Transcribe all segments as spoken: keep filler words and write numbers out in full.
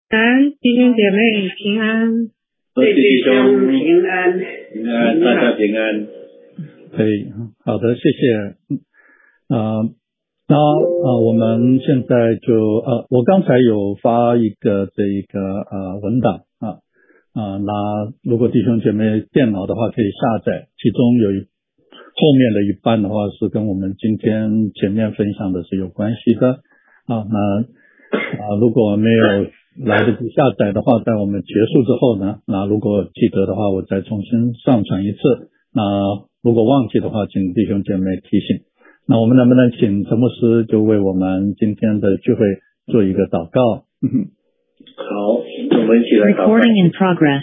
安，弟兄姐妹平安， 弟兄平安， 平安，大家平安。 对，好的，谢谢。啊、呃，那呃，我们现在就呃，我刚才有发一个这一个呃文档啊啊、呃，那如果弟兄姐妹电脑的话可以下载，其中有一后面的一半的话是跟我们今天前面分享的是有关系的啊。那啊、呃，如果没有来得及下载的话，在我们结束之后呢，那如果记得的话，我再重新上传一次。那如果忘记的话，请弟兄姐妹提醒。那我们能不能请陈牧师就为我们今天的聚会做一个祷告？ 好，我们一起来祷告。 Recording in progress。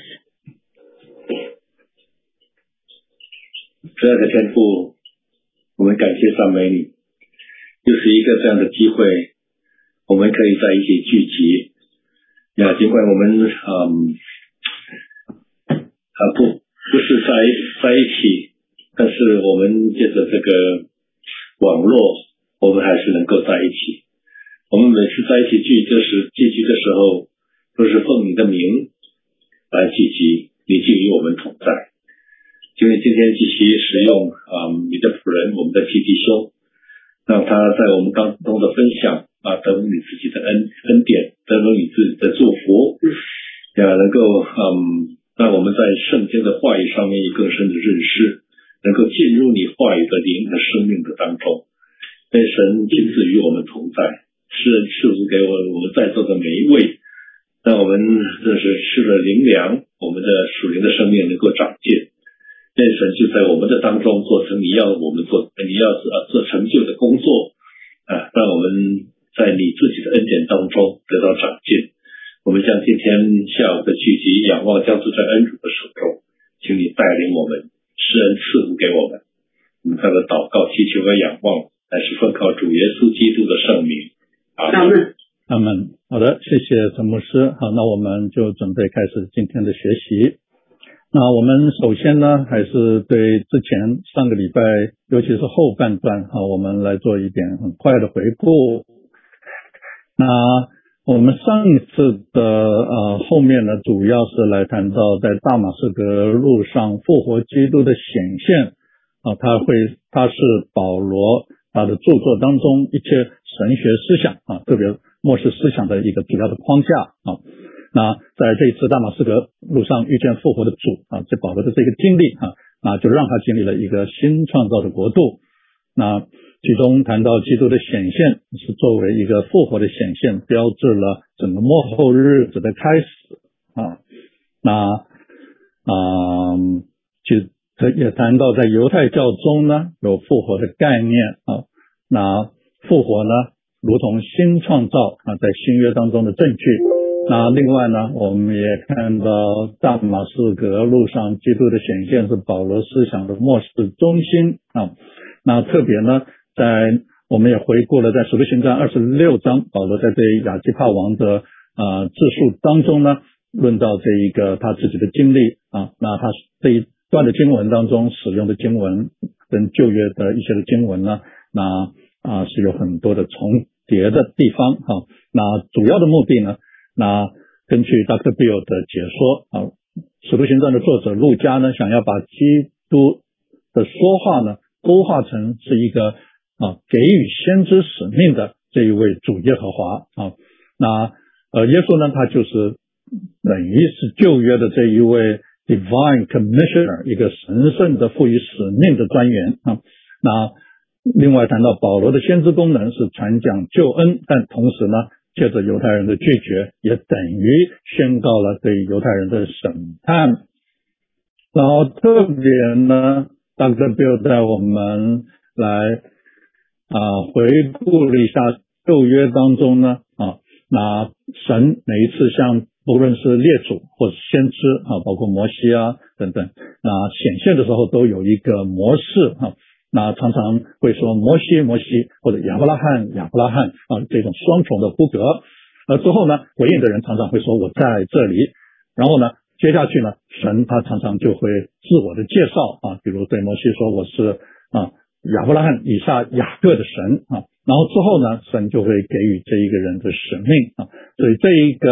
亲爱的天父，我们感谢赞美你，又是一个这样的机会，我们可以在一起聚集。呀，尽管我们嗯啊不不是在在一起，但是我们借着这个网络，我们还是能够在一起。我们每次在一起聚这时聚集的时候，都是奉你的名来聚集，你就与我们同在。因为今天继续使用啊、嗯、你的仆人，我们的弟兄，让他在我们当中的分享啊，得你自己的恩恩典，得你自己的祝福，也能够嗯，让我们在圣经的话语上面有更深的认识，能够进入你话语的灵和生命的当中。愿神亲自与我们同在，施恩赐福给我我们在座的每一位，让我们这是吃了灵粮，我们的属灵的生命能够长进。愿神就在我们的当中做成你要我们做你要呃做成就的工作啊，让我们在你自己的恩典当中得到长进。我们将今天下午的聚集仰望交托在恩主的手中，请你带领我们，施恩赐福给我们。我们这样的祷告祈求和仰望，乃是奉靠主耶稣基督的圣名。阿们。 阿们。好的，谢谢陈牧师。好，那我们就准备开始今天的学习。那我们首先呢，还是对之前上个礼拜，尤其是后半段啊，我们来做一点很快的回顾。那我们上一次的呃后面呢，主要是来谈到在大马士革路上复活基督的显现啊，它会它是保罗他的著作当中一切神学思想啊，特别末世思想的一个主要的框架啊。那在这一次大马士革路上遇见复活的主啊，这保罗的这个经历啊，那就让他经历了一个新创造的国度。那其中谈到基督的显现是作为一个复活的显现，标志了整个末后日子的开始啊。那啊，就也谈到在犹太教中呢有复活的概念啊。那复活呢，如同新创造啊，在新约当中的证据。那另外呢，我们也看到大马士革路上基督的显现是保罗思想的末世中心啊。那特别呢，在我们也回顾了在使徒行传二十六章，保罗在对亚基帕王的呃自述当中呢，论到这一个他自己的经历啊。那他这一段的经文当中使用的经文跟旧约的一些的经文呢，那啊是有很多的重叠的地方哈、啊。那主要的目的呢，那根据 Doctor Bill 的解说啊，使徒行传的作者路加呢，想要把基督的说话呢勾画成是一个啊给予先知使命的这一位主耶和华啊。那呃耶稣呢，他就是等于是旧约的这一位 Divine Commissioner， 一个神圣的赋予使命的专员啊。那另外谈到保罗的先知功能是传讲救恩，但同时呢，借着犹太人的拒绝，也等于宣告了对犹太人的审判。然后特别呢 Doctor Bill 带我们来啊、呃、回顾了一下旧约当中呢啊，那神每一次向不论是列祖或者先知啊，包括摩西啊等等，那显现的时候都有一个模式啊。那常常会说摩西摩西或者亚伯拉罕亚伯拉罕啊，这种双重的呼格。而之后呢，回应的人常常会说我在这里。然后呢，接下去呢，神他常常就会自我的介绍啊，比如对摩西说我是啊亚伯拉罕以撒雅各的神啊。然后之后呢，神就会给予这一个人的使命啊。所以这一个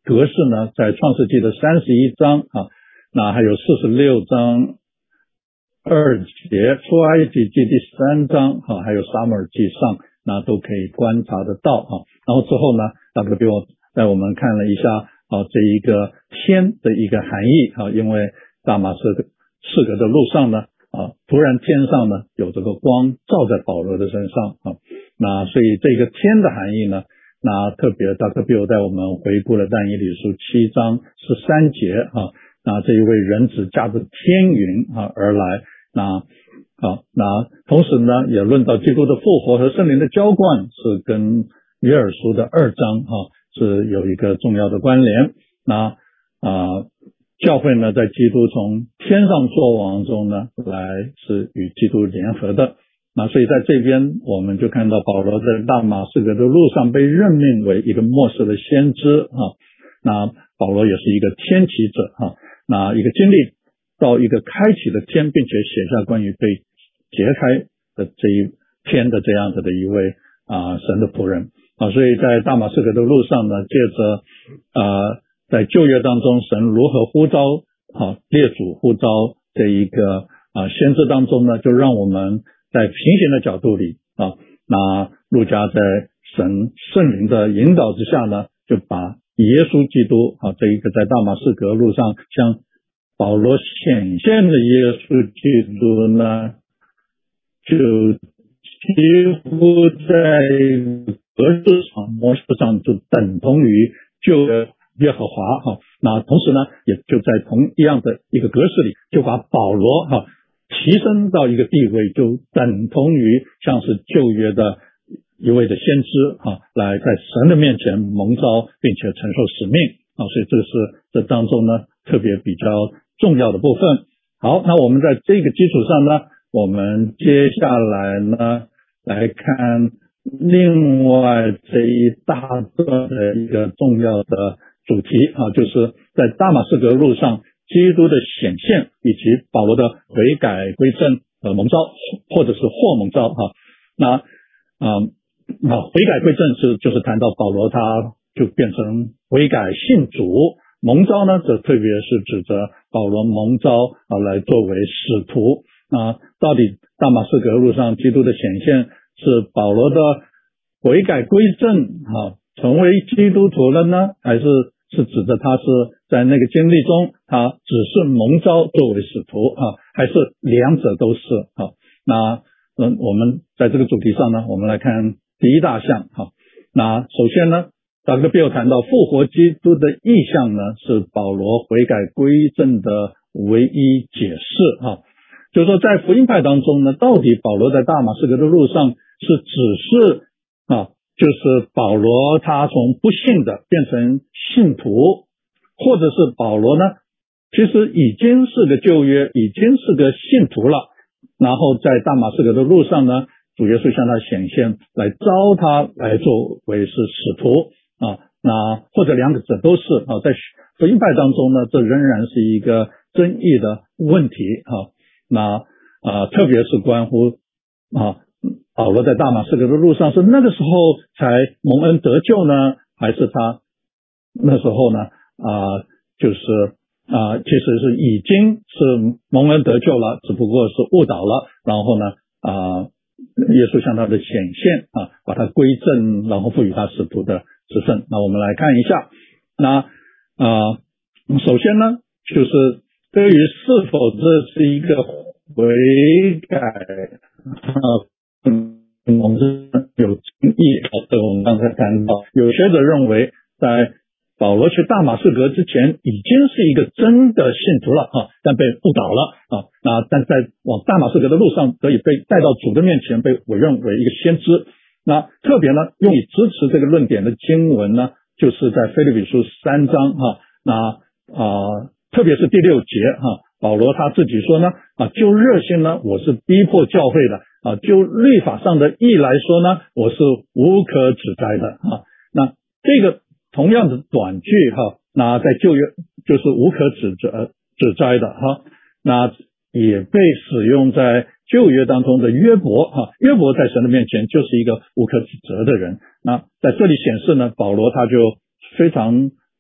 格式呢，在创世纪的三十一章啊，那还有四十六章二节，出埃及记第三章啊，还有撒母耳记上，那都可以观察得到啊。然后之后呢 ，W B 带我们看了一下啊，这一个天的一个含义啊，因为大马士士革的路上呢啊，突然天上呢有这个光照在保罗的身上啊，那所以这个天的含义呢，那特别 W B 带我们回顾了但以理书七章十三节啊，那这一位人子驾着天云啊而来，那啊，那同时呢也论到基督的复活和圣灵的浇灌是跟约珥书的二章啊是有一个重要的关联。那啊，教会呢在基督从天上作王中呢来是与基督联合的。那所以在这边我们就看到保罗在大马士革的路上被任命为一个末世的先知啊，那保罗也是一个天启者啊，那一个经历到一个开启的天，并且写下关于被揭开的这一天的这样子的一位啊神的仆人啊，所以在大马士革的路上呢，借着啊在旧约当中神如何呼召啊列祖呼召这一个啊先知当中呢，就让我们在平行的角度里啊，那路加在神圣灵的引导之下呢，就把耶稣基督啊这一个在大马士革路上向保罗显现的耶稣基督呢，就几乎在格式上模式上就等同于旧约耶和华哈，那同时呢，也就在同一样的一个格式里，就把保罗哈提升到一个地位，就等同于像是旧约的一位的先知啊，来在神的面前蒙召，并且承受使命啊，所以这是这当中呢特别比较重要的部分。好，那我们在这个基础上呢，我们接下来呢来看另外这一大段的一个重要的主题啊，就是在大马士革路上基督的显现，以及保罗的悔改归正呃蒙召，或者是或蒙召哈。那啊那悔改归正是就是谈到保罗他就变成悔改信主，蒙召呢则特别是指着保罗蒙召啊来作为使徒。那到底大马士革路上基督的显现是保罗的悔改归正啊成为基督徒了呢，还是是指着他是在那个经历中他只是蒙召作为使徒啊，还是两者都是啊？那嗯，我们在这个主题上呢，我们来看第一大项哈。那首先呢 ，W B 谈到复活基督的意象呢，是保罗悔改归正的唯一解释哈。就是说，在福音派当中呢，到底保罗在大马士革的路上是只是啊，就是保罗他从不信的变成信徒，或者是保罗呢，其实已经是个旧约，已经是个信徒了。然后在大马士革的路上呢，主耶稣向他显现，来召他来作为是使徒啊，那或者两者都是啊，在福音派当中呢，这仍然是一个争议的问题啊。那啊，特别是关乎啊，保罗在大马士革的路上是那个时候才蒙恩得救呢，还是他那时候呢啊，就是啊，其实是已经是蒙恩得救了，只不过是误导了，然后呢啊，耶稣向他的显现啊，把他归正，然后赋予他使徒的职分。那我们来看一下，那啊，首先呢，就是对于是否这是一个悔改啊，嗯，我们是有争议的。我们刚才谈到，有学者认为，在保罗去大马士革之前，已经是一个真的信徒了啊，但被误导了啊。那但在往大马士革的路上，得以被带到主的面前，被委任为一个先知。那特别呢，用以支持这个论点的经文呢，就是在腓立比书三章哈，那啊。特别是第六节哈，保罗他自己说呢啊，就热心呢，我是逼迫教会的啊；就律法上的义来说呢，我是无可指摘的啊。那这个同样的短句哈，那在旧约就是无可指摘指摘的哈，那也被使用在旧约当中的约伯哈，约伯在神的面前就是一个无可指责的人。那在这里显示呢，保罗他就非常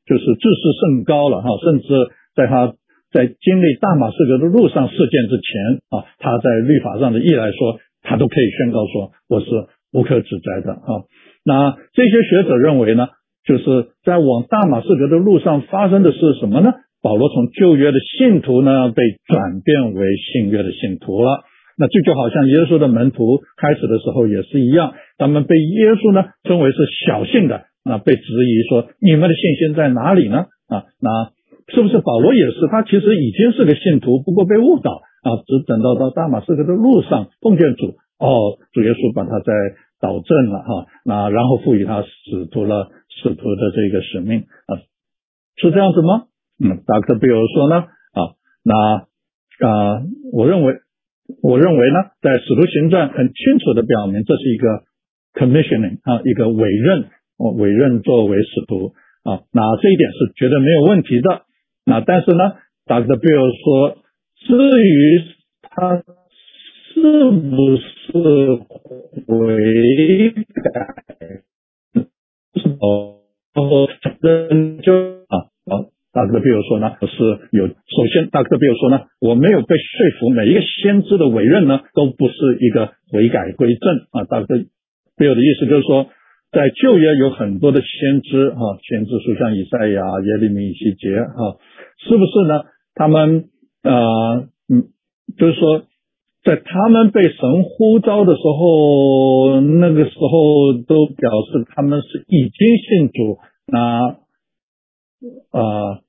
就是自视甚高了哈，甚至在他在经历大马士革的路上事件之前啊，他在律法上的义来说，他都可以宣告说我是无可指摘的啊。那这些学者认为呢，就是在往大马士革的路上发生的是什么呢？保罗从旧约的信徒呢被转变为新约的信徒了。那这就好像耶稣的门徒开始的时候也是一样，他们被耶稣呢称为是小信的，那被质疑说你们的信心在哪里呢？啊，那是不是保罗也是？他其实已经是个信徒，不过被误导啊，只等到到大马士革的路上碰见主，哦，主耶稣把他再导正了哈，那然后赋予他使徒了使徒的这个使命啊，是这样子吗？嗯 ，Doctor Bill 说呢啊，那啊，我认为。我认为呢，在使徒行传很清楚的表明，这是一个 commissioning 啊，一个委任，委任作为使徒啊，那这一点是绝对没有问题的。那但是呢 ，Doctor Bill 说，至于他是不是悔改，是否认就啊啊。Doctor Bill 说呢，是有，首先 Doctor Bill 说呢，我没有被说服，每一个先知的委任呢，都不是一个悔改归正啊。Doctor Bill 的意思就是说，在旧约有很多的先知啊，先知书像以赛亚、耶利米、以西结啊，是不是呢？他们呃嗯，就是说，在他们被神呼召的时候，那个时候都表示他们是已经信主，那啊。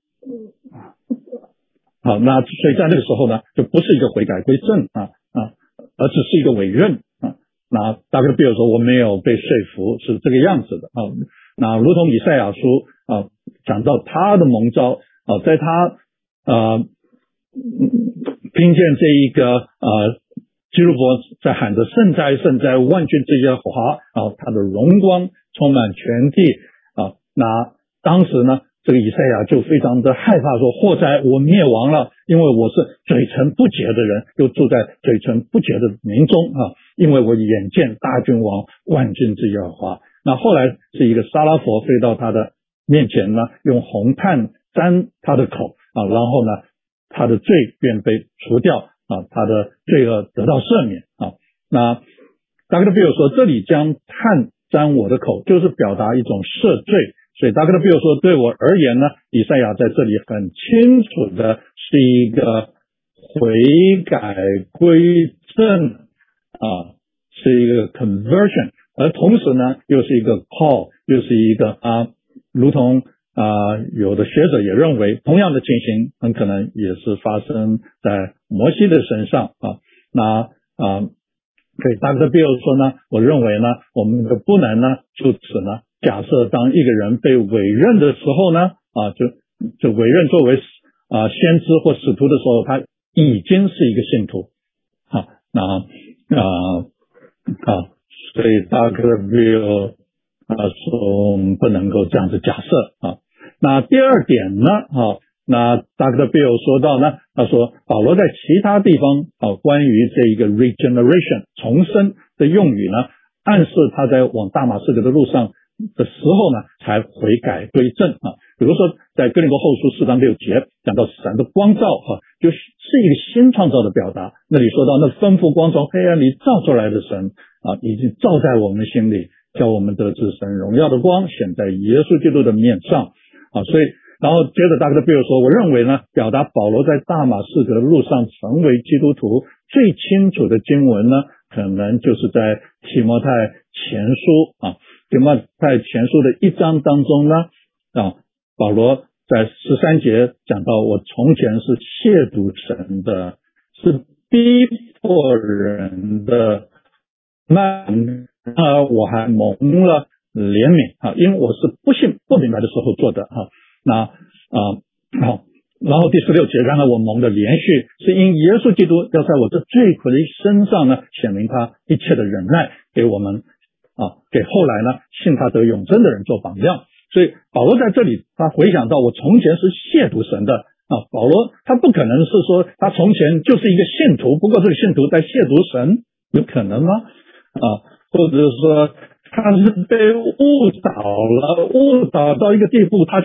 好，那所以在那个时候呢，就不是一个悔改归正啊啊，而只是一个委任啊。那大概比如说我没有被说服，是这个样子的啊。那如同以赛亚书啊讲到他的蒙召啊，在他呃听见这一个呃基督伯在喊着圣哉圣哉万军之耶和华啊，他的荣光充满全地啊。那当时呢，这个以赛亚就非常的害怕说，祸哉我灭亡了，因为我是嘴唇不洁的人，又住在嘴唇不洁的民中啊，因为我眼见大君王万军之耶和华。那后来是一个沙拉佛飞到他的面前呢，用红炭沾他的口啊，然后呢他的罪便被除掉啊，他的罪恶得到赦免啊。那Doctor Bill说，这里将炭沾我的口，就是表达一种赦罪。所以Doctor Bill说，对我而言呢，以赛亚在这里很清楚的是一个悔改归正啊，是一个 conversion， 而同时呢，又是一个 call， 又是一个啊，如同啊有的学者也认为，同样的情形很可能也是发生在摩西的身上啊。那啊，对Doctor Bill说呢，我认为呢，我们不能呢就此呢。假设当一个人被委任的时候呢，啊，就就委任作为啊先知或使徒的时候，他已经是一个信徒，好，那啊啊，所以Doctor Bill啊说不能够这样子假设啊。那第二点呢，啊，那Doctor Bill说到呢，他说保罗在其他地方啊关于这一个 regeneration 重生的用语呢，暗示他在往大马士革的路上的时候呢，才悔改归正啊。比如说，在哥林多后书四章六节讲到神的光照啊，就是一个新创造的表达。那里说到，那吩咐光从黑暗里照出来的神啊，已经照在我们心里，叫我们得知神荣耀的光显在耶稣基督的面上啊。所以，然后接着Doctor Bill说，我认为呢，表达保罗在大马士革的路上成为基督徒最清楚的经文呢，可能就是在提摩太前书啊。提摩太前书的一章当中呢，啊，保罗在十三节讲到，我从前是亵渎神的，是逼迫人的，那啊，我还蒙了怜悯啊，因为我是不信不明白的时候做的啊。那啊好，然后第十六节，然而我蒙的连续是因耶稣基督要在我这罪苦的身上呢，显明他一切的忍耐，给我们啊，给后来呢信他得永生的人做榜样。所以保罗在这里他回想到，我从前是亵渎神的啊，保罗他不可能是说他从前就是一个信徒，不过这个信徒在亵渎神，有可能吗？啊，或者说他是被误导了，误导到一个地步，他去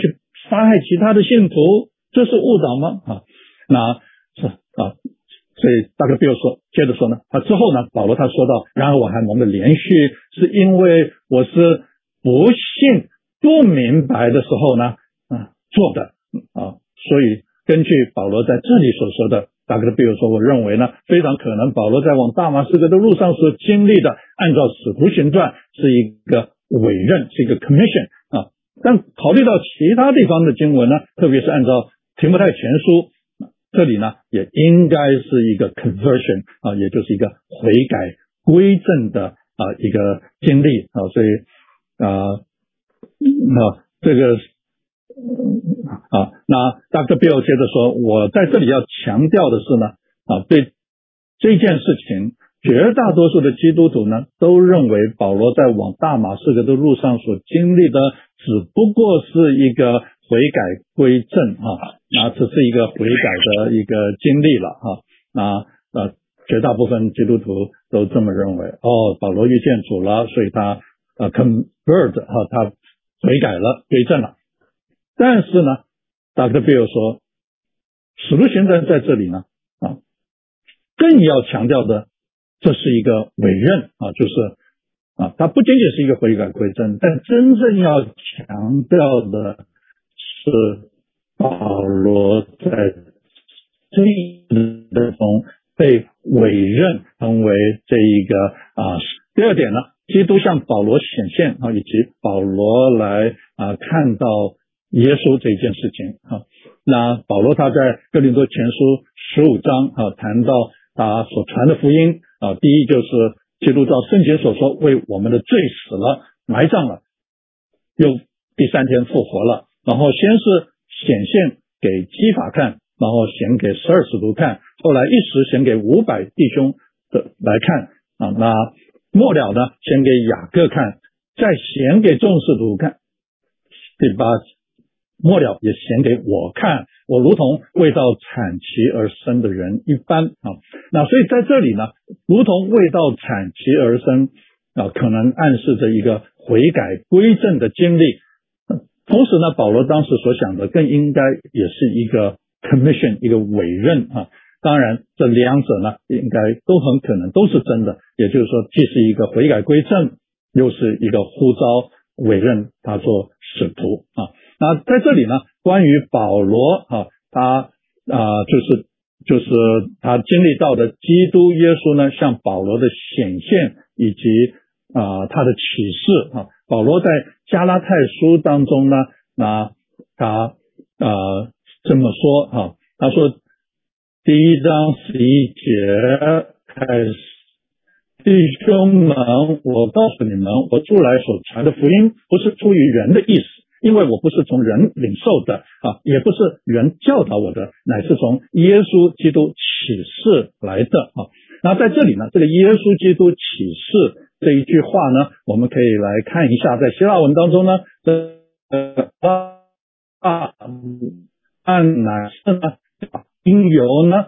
杀害其他的信徒，这是误导吗？啊，那是啊，所以大哥比如说，接着说呢，他之后呢，保罗他说到，然而我还蒙了连续，是因为我是不信不明白的时候呢，啊做的啊，所以根据保罗在这里所说的，大哥比如说，我认为呢，非常可能保罗在往大马士革的路上所经历的，按照使徒行传是一个委任，是一个 commission 啊。但考虑到其他地方的经文呢，特别是按照提摩太前书，这里呢也应该是一个 conversion 啊，也就是一个悔改归正的啊一个经历啊，所以啊，那这个啊，那 Doctor Bill 接着说，我在这里要强调的是呢，啊，对这件事情，绝大多数的基督徒呢，都认为保罗在往大马士革的路上所经历的，只不过是一个悔改归正啊，那只是一个悔改的一个经历了啊，那呃，绝大部分基督徒都这么认为。哦，保罗遇见主了，所以他呃 convert 啊，他悔改了，归正了。但是呢 ，Doctor Bill 说，使徒行传在这里呢，啊，更要强调的，这是一个委任啊，就是啊，它不仅仅是一个悔改归正，但真正要强调的是保罗在这一中被委任成为这一个啊。第二点呢，基督向保罗显现啊，以及保罗来啊看到耶稣这件事情啊。那保罗他在哥林多前书十五章啊谈到他所传的福音啊，第一就是基督照圣经所说，为我们的罪死了，埋葬了，又第三天复活了，然后先是显现给基法看，然后显给十二使徒看，后来一时显给五百弟兄的来看啊，那末了呢显给雅各看，再显给众使徒看，第八末了也显给我看，我如同为到产期而生的人一般啊。那所以在这里呢，如同为到产期而生啊，可能暗示着一个悔改归正的经历。同时呢，保罗当时所想的更应该也是一个 commission， 一个委任啊。当然这两者呢应该都很可能都是真的，也就是说既是一个悔改归正，又是一个呼召委任他做使徒啊。那在这里呢，关于保罗啊，他啊、呃、就是就是他经历到的基督耶稣呢向保罗的显现，以及啊、呃、他的启示啊。保罗在加拉太书当中呢，那他呃这么说啊，他说第一章十一节开始，弟兄们，我告诉你们，我出来所传的福音不是出于人的意思，因为我不是从人领受的啊，也不是人教导我的，乃是从耶稣基督启示来的啊。那在这里呢，这个耶稣基督启示这一句话呢，我们可以来看一下，在希腊文当中呢，这呃啊按乃是呢应由呢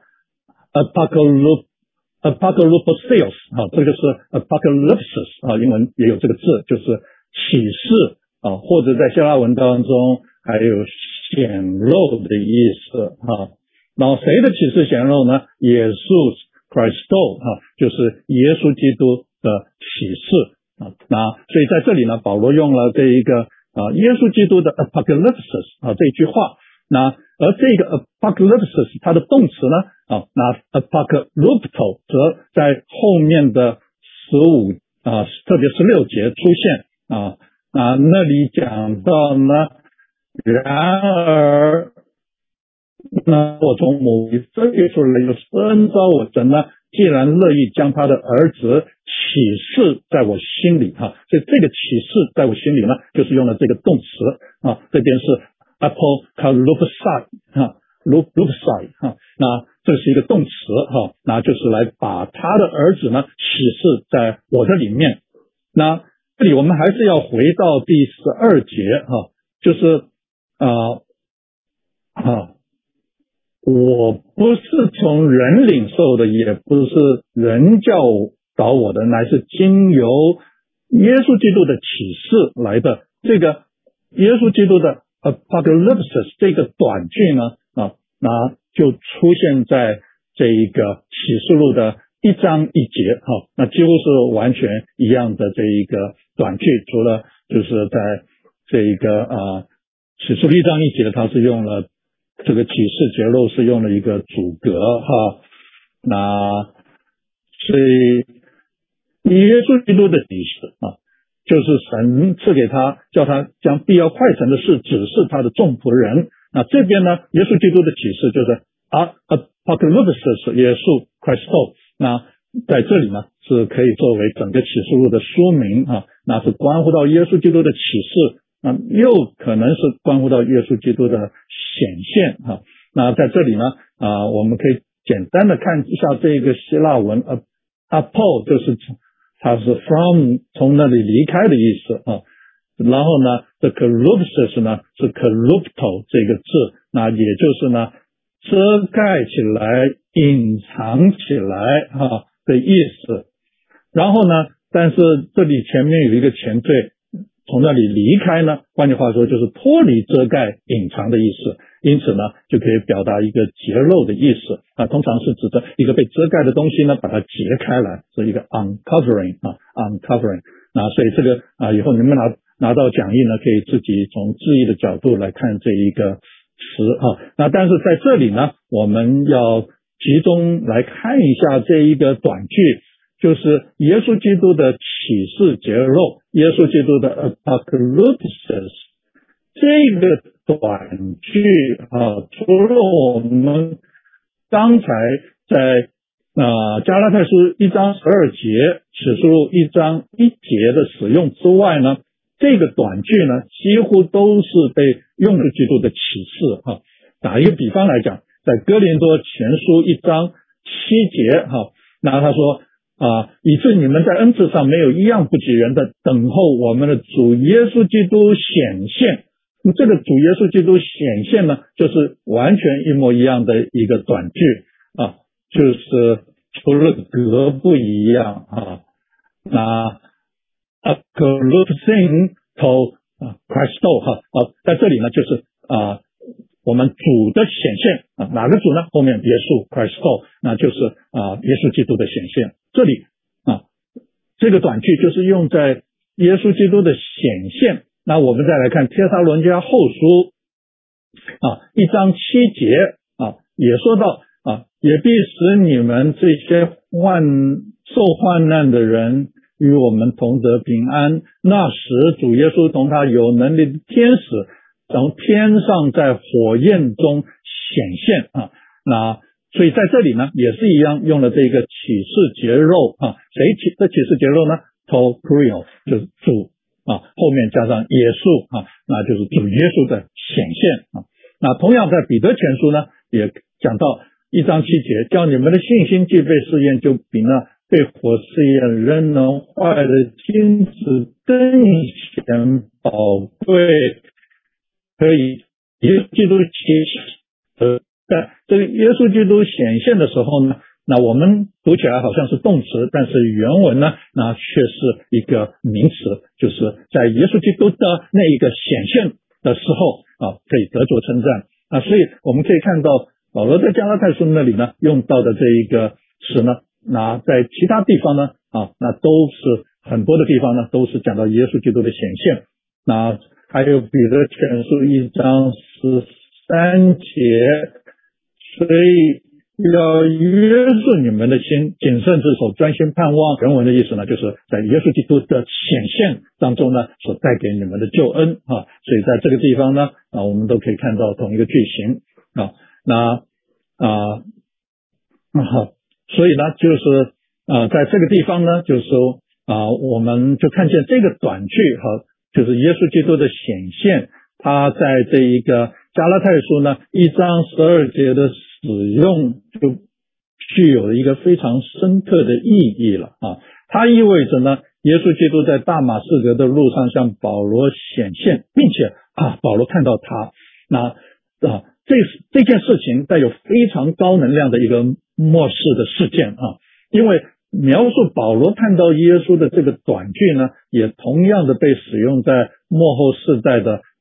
apocalypse apocalypse 啊，这个是 apocalypse 啊，英文也有这个字，就是启示啊，或者在希腊文当中还有显露的意思啊。然后谁的启示显露呢？耶稣 Christo 啊，就是耶稣基督的启示啊。那所以在这里呢，保罗用了这一个啊耶稣基督的 apocalypse 啊这一句话。那而这个 apocalypse 它的动词呢啊，那 apocalypto 则在后面的十五啊，特别十六节出现啊。啊，那里讲到呢，然而，那我从某一分别出来，又深招我神呢，既然乐意将他的儿子启示在我心里哈，所以这个启示在我心里呢，就是用了这个动词啊，这边是 apocalypse 哈 ，lupsai 哈，那这是一个动词哈，那就是来把他的儿子呢启示在我的里面。那这里我们还是要回到第十二节哈，就是啊啊，我不是从人领受的，也不是人教导我的，乃是经由耶稣基督的启示来的。这个耶稣基督的 apocalypse 这个短句呢啊，那就出现在这一个启示录的一章一节哈，那几乎是完全一样的这一个短句，除了就是在这一个啊启示录一章一节，它是用了这个启示节录是用了一个主格哈，那所以耶稣基督的启示啊，就是神赐给他，叫他将必要快成的事指示他的众仆人。那这边呢，耶稣基督的启示就是啊 apocalypse 耶稣 Christo， 那在这里呢是可以作为整个启示录的书名啊，那是关乎到耶稣基督的启示，那又可能是关乎到耶稣基督的显现啊。那在这里呢啊，我们可以简单的看一下这个希腊文 apo 就是它是 from 从那里离开的意思啊，然后呢这个 lupus 呢是 corrupto 这个字，那也就是呢遮盖起来隐藏起来啊的意思。然后呢但是这里前面有一个前缀，从那里离开呢，换句话说就是脱离遮盖隐藏的意思，因此呢就可以表达一个揭露的意思啊，通常是指着一个被遮盖的东西呢把它揭开来，是一个 uncovering 啊 uncovering。 那所以这个啊以后你们拿拿到讲义呢可以自己从字义的角度来看这一个词啊。那但是在这里呢我们要集中来看一下这一个短句，就是耶稣基督的启示揭露，耶稣基督的 apocalypse 这个短句啊，除了我们刚才在呃加拉太书一章十二节，启示录一章一节的使用之外呢，这个短句呢几乎都是被用的基督的启示啊。打一个比方来讲，在哥林多前书一章七节哈，那他说啊，以致你们在恩赐上没有一样不及人的等候我们的主耶稣基督显现。这个主耶稣基督显现呢，就是完全一模一样的一个短句啊，就是除了格不一样啊。那 apocalypse to Christo 哈啊，在这里呢就是啊我们主的显现啊，哪个主呢？后面耶稣 Christo， 那就是啊耶稣基督的显现。这里啊这个短句就是用在耶稣基督的显现。那我们再来看帖撒罗尼迦后书啊一章七节啊，也说到啊，也必使你们这些患受患难的人与我们同得平安。那时主耶稣同他有能力的天使从天上在火焰中显现啊。那所以在这里呢也是一样用了这个启示揭露啊，谁启这启示揭露呢？ to Christo 就是主啊，后面加上耶稣啊，那就是主耶稣的显现啊。那同样在彼得前书呢也讲到一章七节，叫你们的信心既被试验，就比那被火试验仍能坏的金子更显宝贵，可以耶稣基督启呃，在这个耶稣基督显现的时候呢，那我们读起来好像是动词，但是原文呢那却是一个名词，就是在耶稣基督的那一个显现的时候啊，可以得着称赞啊。所以我们可以看到保罗在加拉太书那里呢用到的这一个词呢，那在其他地方呢啊，那都是很多的地方呢都是讲到耶稣基督的显现。那还有彼得前书一章十三节，所以要约束你们的心，谨慎自守，专心盼望。原文的意思呢，就是在耶稣基督的显现当中呢，所带给你们的救恩啊。所以在这个地方呢，啊，我们都可以看到同一个句型啊。那啊，啊，所以呢，就是啊，在这个地方呢，就是说啊，我们就看见这个短句哈，就是耶稣基督的显现，他在这一个加拉太书呢一章十二节的使用就具有一个非常深刻的意义了啊！它意味着呢，耶稣基督在大马士革的路上向保罗显现，并且啊，保罗看到他，那啊，这这件事情带有非常高能量的一个末世的事件啊！因为描述保罗看到耶稣的这个短句呢，也同样的被使用在末后世代的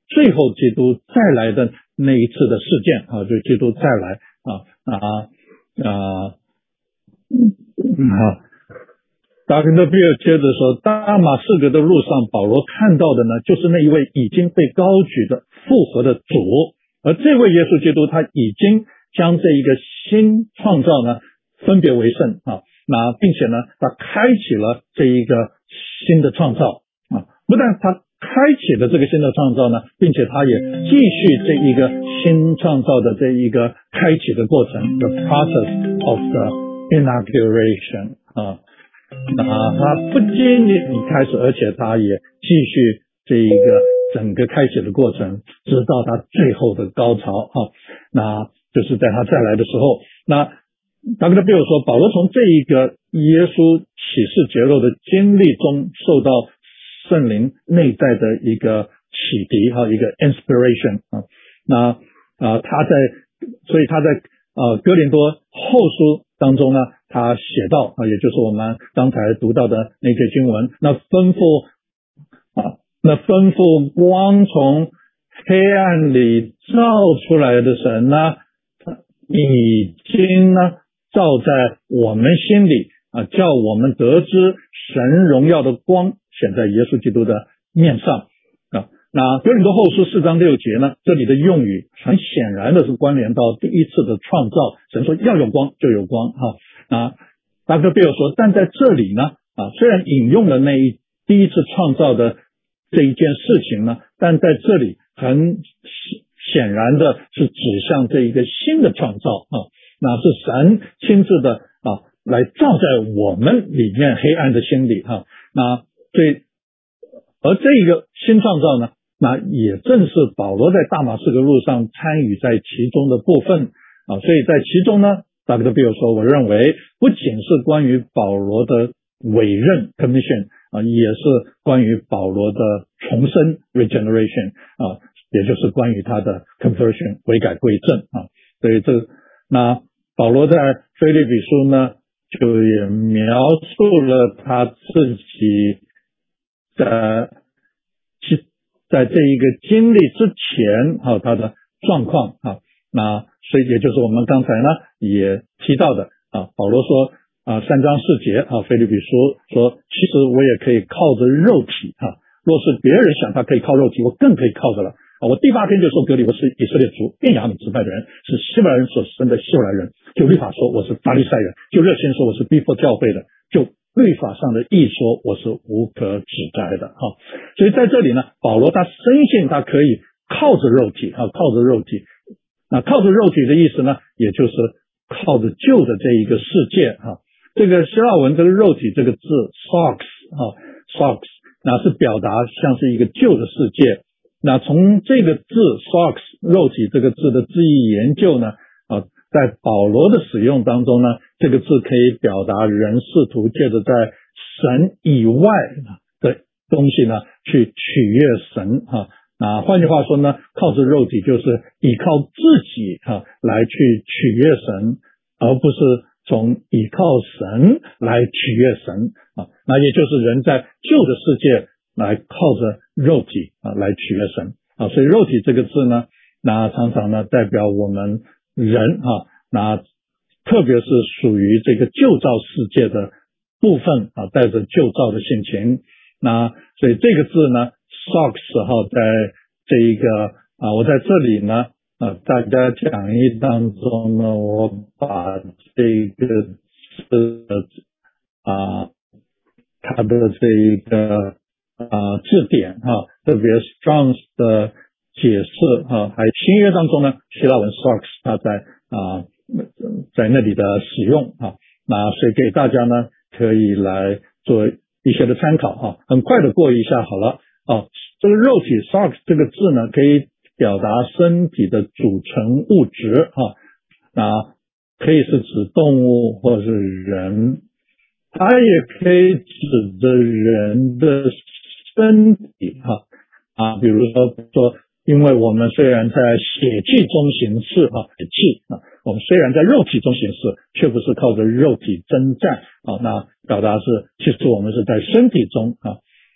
最后基督再来的那一次的事件啊，就基督再来啊啊啊嗯好。达根特比尔接着说，大马士革的路上，保罗看到的呢，就是那一位已经被高举的复活的主，而这位耶稣基督他已经将这一个新创造呢分别为圣啊，那并且呢，他开启了这一个新的创造啊，不但他开启了这个新的创造呢，并且他也继续这一个新创造的这一个开启的过程 ，the process of the inauguration 啊。那他不仅仅开始，而且他也继续这一个整个开启的过程，直到他最后的高潮啊。那就是在他再来的时候，那达克特比尔说，保罗从这一个耶稣启示揭露的经历中，受到圣灵内在的一个启迪哈，一个 inspiration 啊。那啊，他在，所以他在呃哥林多后书当中呢，他写到啊，也就是我们刚才读到的那些经文，那吩咐啊，那吩咐光从黑暗里照出来的神呢，已经呢照在我们心里啊，叫我们得知神荣耀的光显在耶稣基督的面上啊。那哥林多后书四章六节呢，这里的用语很显然的是关联到第一次的创造，神说要有光就有光哈。啊，达克特比尔说，但在这里呢啊，虽然引用了那一第一次创造的这一件事情呢，但在这里很显然的是指向这一个新的创造啊，那是神亲自的啊来照在我们里面黑暗的心里哈、啊。那这而这一个新创造呢，那也正是保罗在大马士革路上参与在其中的部分啊，所以在其中呢，达克特比尔说，我认为不仅是关于保罗的委任 commission 啊，也是关于保罗的重生 regeneration 啊，也就是关于他的 conversion 悔改归正啊。所以这那保罗在腓立比书呢，就也描述了他自己在其在这一个经历之前啊，他的状况啊，那所以也就是我们刚才呢也提到的啊，保罗说啊三章四节啊，腓立比书说，其实我也可以靠着肉体啊，若是别人想他可以靠肉体，我更可以靠着了啊。我第八天就说格里，我是以色列族便雅悯支派的人，是希伯来人所生的希伯来人，就律法说我是法利赛人，就热心说我是逼迫教会的，就律法上的义说我是无可指摘的哈。所以在这里呢，保罗他深信他可以靠着肉体啊，靠着肉体。那靠着肉体的意思呢，也就是靠着旧的这一个世界啊。这个希腊文这个肉体这个字 sarx 啊 sarx 那是表达像是一个旧的世界。那从这个字 sarx 肉体这个字的字义研究呢啊，在保罗的使用当中呢，这个字可以表达人试图借着在神以外的东西呢去取悦神啊。那换句话说呢，靠着肉体就是依靠自己啊来去取悦神，而不是从依靠神来取悦神啊。那也就是人在旧的世界来靠着肉体啊来取悦神啊。所以肉体这个字呢，那常常呢代表我们人啊，那特别是属于这个旧造世界的部分啊，带着旧造的性情。那所以这个字呢，sarx 哈，在这一个啊，我在这里呢，啊，大家讲义当中呢，我把这个字啊，它的这一个啊字典哈，特别 Strong's 的解释哈，还有新约当中呢，希腊文 sarx 它在啊在那里的使用啊，那所以给大家呢可以来做一些的参考啊，很快的过一下好了啊。这个肉体 sarx 这个字呢，可以表达身体的组成物质啊，那可以是指动物或是人，它也可以指着人的身体哈啊，比如说说，因为我们虽然在血气中行事啊，血气啊，我们虽然在肉体中行事，却不是靠着肉体征战啊，那表达是其实我们是在身体中啊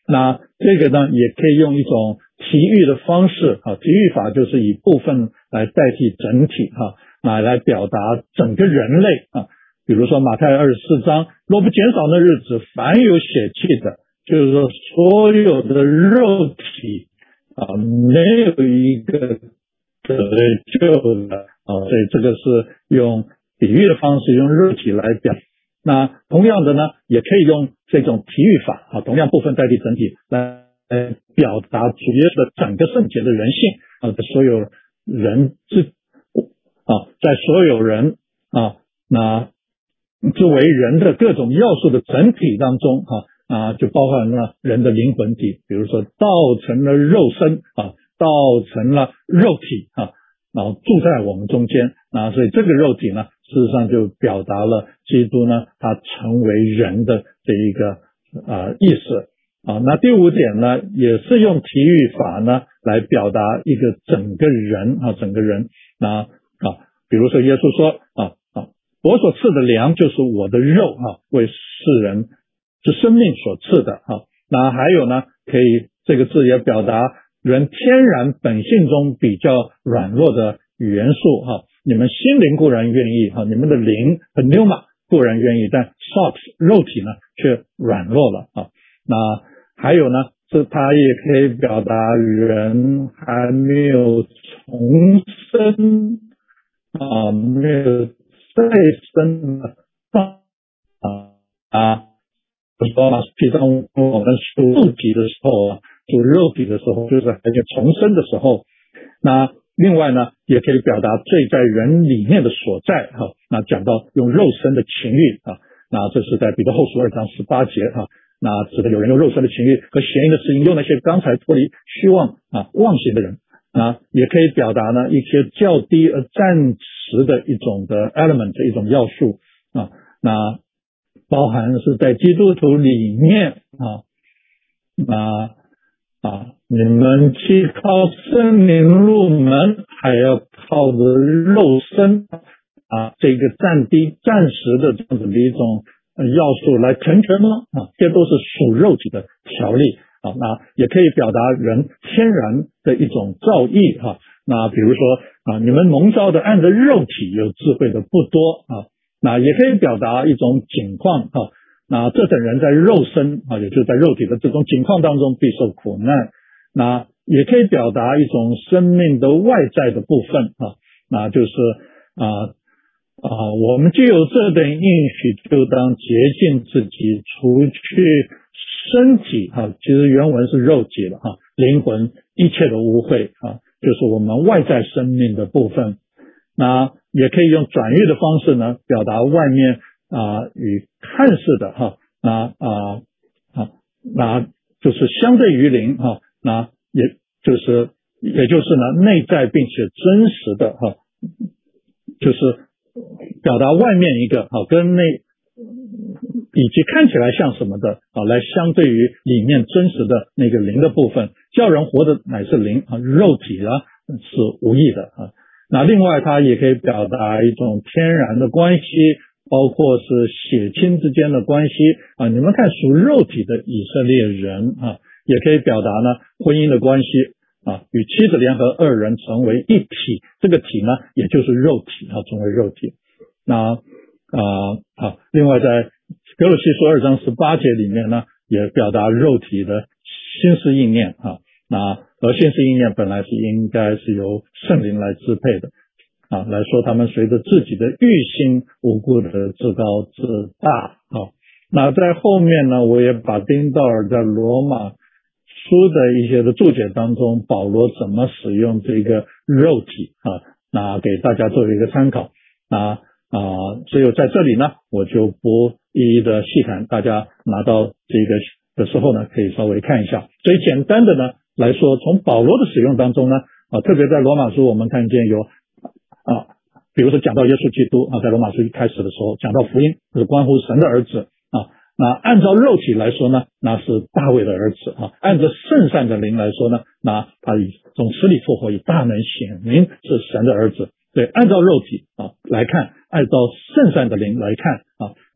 那这个呢也可以用一种体喻的方式啊，体喻法就是以部分来代替整体哈，那来表达整个人类啊。比如说马太二十四章，若不减少那日子，凡有血气的，就是说所有的肉体啊，没有一个得救的啊，所以这个是用比喻的方式，用肉体来表。那同样的呢，也可以用这种体喻法啊，同样部分代替整体来表达主耶稣的整个圣洁的人性啊，在所有人之啊，在所有人啊，那作为人的各种要素的整体当中啊啊，就包含了人的灵魂体，比如说道成了肉身啊，道成了肉体啊，然后住在我们中间啊，所以这个肉体呢，事实上就表达了基督呢，他成为人的这一个啊意思啊。那第五点呢，也是用体喻法呢来表达一个整个人啊，整个人啊啊，比如说耶稣说啊啊，我所赐的粮就是我的肉啊，为世人之生命所赐的啊。那还有呢，可以这个字也表达人天然本性中比较软弱的元素哈，你们心灵固然愿意哈，你们的灵和 pneuma 固然愿意，但 sarx 肉体呢却软弱了啊。那还有呢，是它也可以表达人还没有重生啊，没有再生的啊啊。说嘛，其实当我们属肉体的时候啊，属肉体的时候，就是还没重生的时候。那另外呢，也可以表达罪在人里面的所在哈。那讲到用肉身的情欲啊，那这是在彼得后书二章十八节哈。那指的有人用肉身的情欲和邪淫的事情，用那些刚才脱离虚妄啊妄行的人啊，也可以表达呢一些较低而暂时的一种的 element 一种要素啊。那包含是在基督徒里面啊啊啊，你们既靠圣灵入门，还要靠着肉身啊，这个暂低暂时的这样子的一种要素来成全吗？啊，这都是属肉体的条例啊。那也可以表达人天然的一种造诣哈。那比如说啊，你们蒙召的按着肉体有智慧的不多啊。那也可以表达一种景况啊，那这等人在肉身啊，也就是在肉体的这种景况当中必受苦难。那也可以表达一种生命的外在的部分啊，那就是啊啊，我们既有这等应许，就当洁净自己，除去身体啊，其实原文是肉体了啊，灵魂一切的污秽啊，就是我们外在生命的部分。那也可以用转喻的方式呢，表达外面啊与看似的哈，那啊啊那就是相对于灵哈，那也就是也就是呢内在并且真实的哈，就是表达外面一个好跟内以及看起来像什么的啊，来相对于里面真实的那个灵的部分，叫人活的乃是灵啊，肉体啊是无益的啊。那另外它也可以表达一种天然的关系，包括是血亲之间的关系啊。你们看属肉体的以色列人啊，也可以表达呢婚姻的关系啊，与妻子联合二人成为一体，这个体呢也就是肉体啊，成为肉体。那啊啊，另外在哥罗西书二章十八节里面呢，也表达肉体的心思意念啊。那而心思意念本来是应该是由圣灵来支配的啊，来说他们随着自己的欲心无故的自高自大啊。那在后面呢，我也把丁道尔在罗马书的一些的注解当中，保罗怎么使用这个肉体啊，那给大家作为一个参考啊啊，所以在这里呢，我就不一一的细谈，大家拿到这个的时候呢，可以稍微看一下。所以简单的呢来说，从保罗的使用当中呢，啊，特别在罗马书我们看见有啊，比如说讲到耶稣基督啊，在罗马书一开始的时候讲到福音是关乎神的儿子啊，那按照肉体来说呢，那是大卫的儿子啊；按照圣善的灵来说呢，那他以从死里复活，以大能显明是神的儿子。对，按照肉体啊来看，按照圣善的灵来看啊，那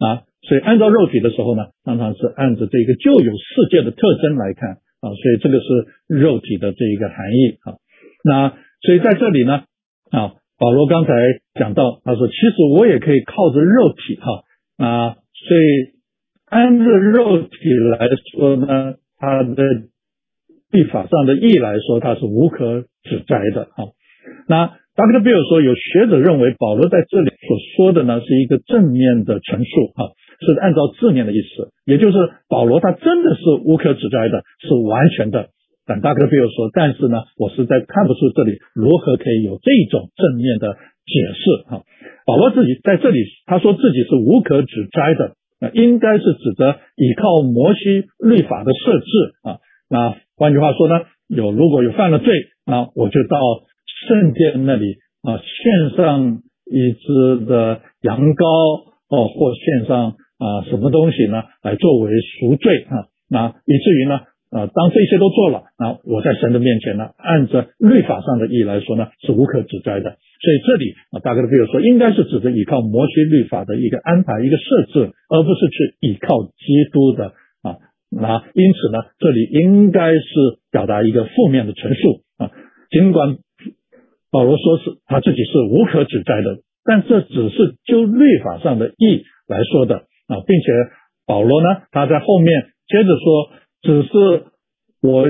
所以按照肉体的时候呢，常常是按着这个旧有世界的特征来看啊，所以这个是肉体的这一个含义啊。那所以在这里呢啊，保罗刚才讲到，他说其实我也可以靠着肉体哈啊，所以按着肉体来说呢，他的律法上的义来说，他是无可指摘的啊。那达克特比尔说，有学者认为保罗在这里所说的呢是一个正面的陈述啊，是按照字面的意思，也就是保罗他真的是无可指摘的，是完全的。但达克特比尔说，但是呢，我实在看不出这里如何可以有这种正面的解释啊。保罗自己在这里他说自己是无可指摘的，那应该是指着依靠摩西律法的设置啊。那换句话说呢，有如果有犯了罪，那我就到圣殿那里啊，献上一只的羊羔哦，或献上啊什么东西呢，来作为赎罪啊。那以至于呢，呃，当这些都做了，那我在神的面前呢，按着律法上的义来说呢，是无可指摘的。所以这里啊，大概的比如说，应该是指着依靠摩西律法的一个安排、一个设置，而不是去依靠基督的啊。那因此呢，这里应该是表达一个负面的陈述啊。尽管保罗说是他自己是无可指摘的，但这只是就律法上的义来说的啊，并且保罗呢，他在后面接着说，只是我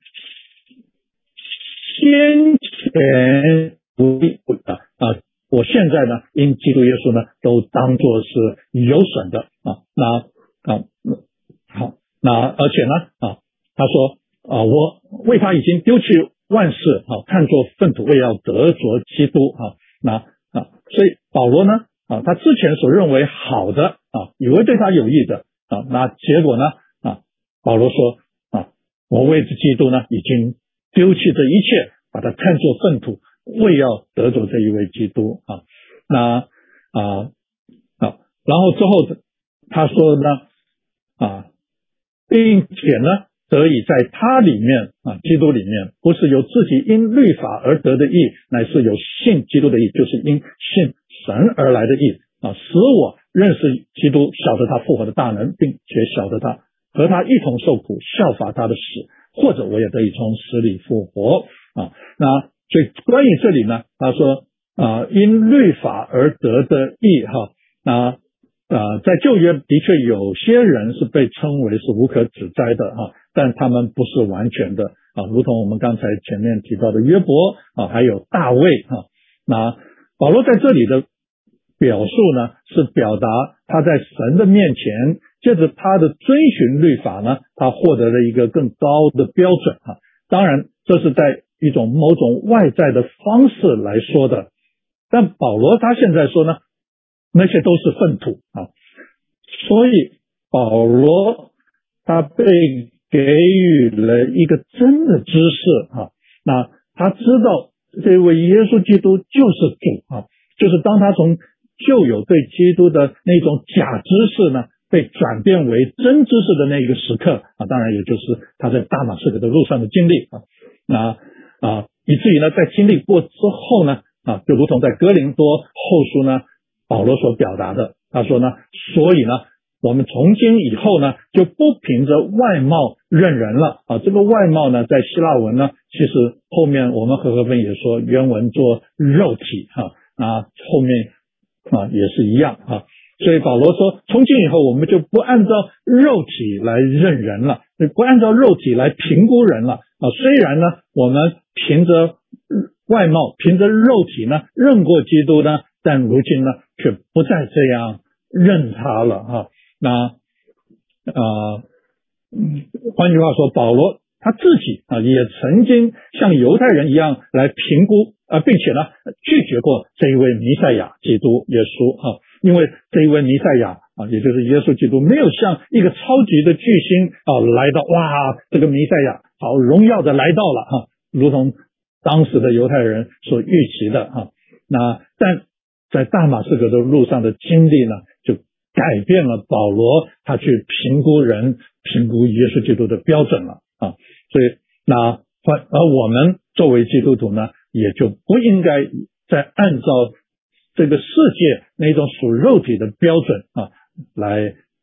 先前不义的啊，我现在呢，因基督耶稣呢，都当作是有损的啊。那啊好，那而且呢啊，他说啊，我为他已经丢弃万事啊，看作粪土，为要得着基督啊。那啊，所以保罗呢啊，他之前所认为好的啊，以为对他有益的啊，那结果呢啊，保罗说啊，我为着基督呢，已经丢弃这一切，把它看作粪土，为要得着这一位基督啊。那啊啊，然后之后他说呢啊，并且呢，得以在他里面啊，基督里面，不是由自己因律法而得的义，乃是有信基督的义，就是因信神而来的义啊，使我认识基督，晓得他复活的大能，并且晓得他和他一同受苦，效法他的死，或者我也得以从死里复活啊。那所以关于这里呢，他说啊，因律法而得的义哈，那啊，在旧约的确有些人是被称为是无可指摘的啊，但他们不是完全的啊，如同我们刚才前面提到的约伯啊，还有大卫啊。那保罗在这里的表述呢，是表达他在神的面前，借着他的遵循律法呢，他获得了一个更高的标准啊。当然，这是在一种某种外在的方式来说的，但保罗他现在说呢，那些都是粪土啊，所以保罗他被给予了一个真的知识啊，那他知道这位耶稣基督就是主啊，就是当他从旧有对基督的那种假知识呢，被转变为真知识的那一个时刻啊，当然也就是他在大马士革的路上的经历啊，那啊以至于呢，在经历过之后呢啊，就如同在哥林多后书呢，保罗所表达的，他说呢，所以呢，我们从今以后呢，就不凭着外貌认人了啊。这个外貌呢，在希腊文呢，其实后面我们和合本也说原文做肉体啊，那后面啊也是一样啊。所以保罗说，从今以后我们就不按照肉体来认人了，不按照肉体来评估人了啊。虽然呢，我们凭着外貌，凭着肉体呢，认过基督呢，但如今呢，却不再这样认他了啊。那呃，换句话说，保罗他自己啊，也曾经像犹太人一样来评估啊，并且呢，拒绝过这一位弥赛亚基督耶稣啊，因为这一位弥赛亚啊，也就是耶稣基督，没有像一个超级的巨星啊来到，哇，这个弥赛亚好荣耀的来到了啊，如同当时的犹太人所预期的啊。那但在大马士革的路上的经历呢，就改变了保罗他去评估人、评估耶稣基督的标准了啊。所以那而我们作为基督徒呢，也就不应该再按照这个世界那种属肉体的标准啊来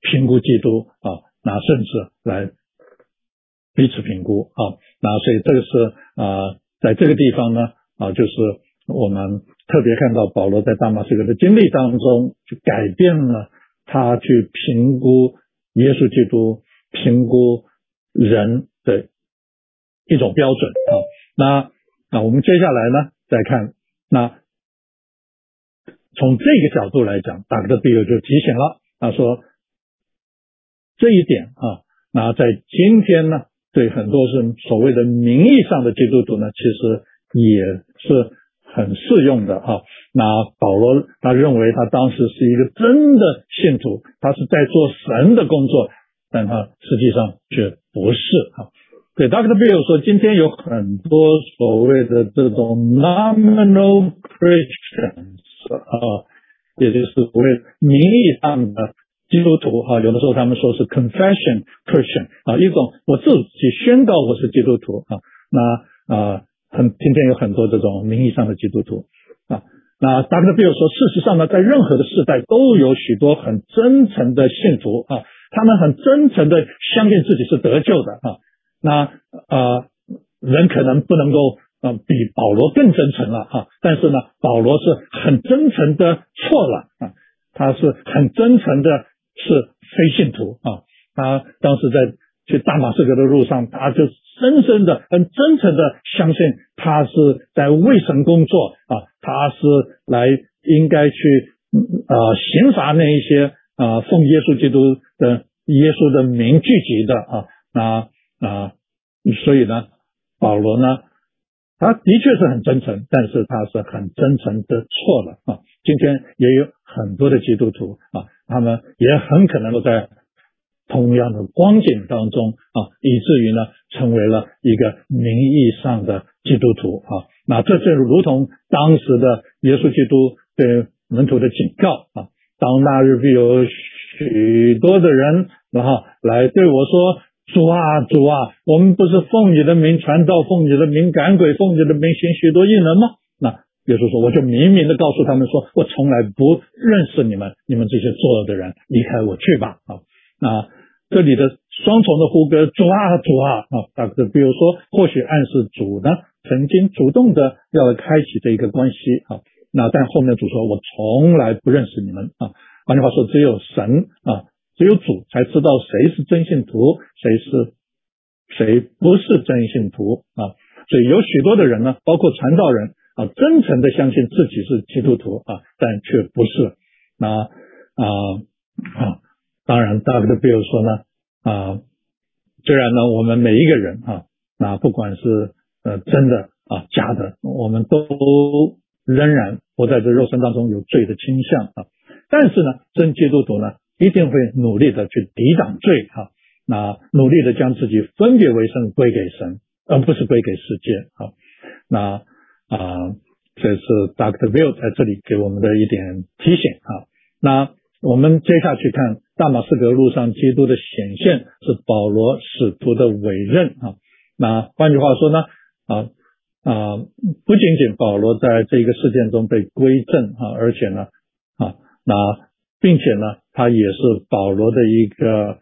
评估基督啊，那甚至来彼此评估啊，那所以这个是啊，在这个地方呢啊，就是我们特别看到保罗在大马士革的经历当中，就改变了他去评估耶稣基督、评估人的一种标准啊。那那我们接下来呢，再看那从这个角度来讲，达克特比尔就提醒了，他说这一点啊，那在今天呢，对很多是所谓的名义上的基督徒呢，其实也是很适用的啊。那保罗他认为他当时是一个真的信徒，他是在做神的工作，但他实际上却不是啊。对，达克特比尔说，今天有很多所谓的这种 nominal Christians 啊，也就是所谓名义上的基督徒啊，有的时候他们说是 confession Christian 啊，一种我自己宣告我是基督徒啊，那啊很今天有很多这种名义上的基督徒啊。那达克特比尔说，事实上呢，在任何的世代都有许多很真诚的信徒啊，他们很真诚的相信自己是得救的啊。那呃，人可能不能够呃比保罗更真诚了哈，但是呢，保罗是很真诚的错了啊，他是很真诚的是非信徒啊，他当时在去大马士革的路上，他就深深的、很真诚的相信他是在为神工作啊，他是来应该去呃刑罚那一些啊、呃、奉耶稣基督的耶稣的名聚集的啊，那啊，所以呢，保罗呢，他的确是很真诚，但是他是很真诚的错了啊。今天也有很多的基督徒啊，他们也很可能都在同样的光景当中啊，以至于呢，成为了一个名义上的基督徒啊。那这就如同当时的耶稣基督对门徒的警告啊，当那日必有许多的人然后来对我说，主啊主啊，我们不是奉你的名传道，奉你的名赶鬼，奉你的名行许多异能吗？那耶稣说，我就明明的告诉他们说，我从来不认识你们，你们这些作恶的人，离开我去吧啊。那这里的双重的呼歌，主啊主啊啊，大概比如说或许暗示主呢曾经主动的要来开启这一个关系啊，那但后面主说，我从来不认识你们啊。换句话说，只有神啊，只有主才知道谁是真信徒，谁是谁不是真信徒啊。所以有许多的人呢，包括传道人啊，真诚的相信自己是基督徒啊，但却不是。那啊啊，当然大卫的比如说呢啊，虽然呢我们每一个人啊，那不管是呃真的啊假的，我们都仍然活在这肉身当中有罪的倾向啊，但是呢，真基督徒呢一定会努力的去抵挡罪哈、啊，那努力的将自己分别为圣归给神，而不是归给世界啊。那啊，这是 Doctor Will 在这里给我们的一点提醒啊。那我们接下去看大马士革路上基督的显现是保罗使徒的委任啊。那换句话说呢啊啊，不仅仅保罗在这个事件中被归正啊，而且呢啊那并且呢，他也是保罗的一个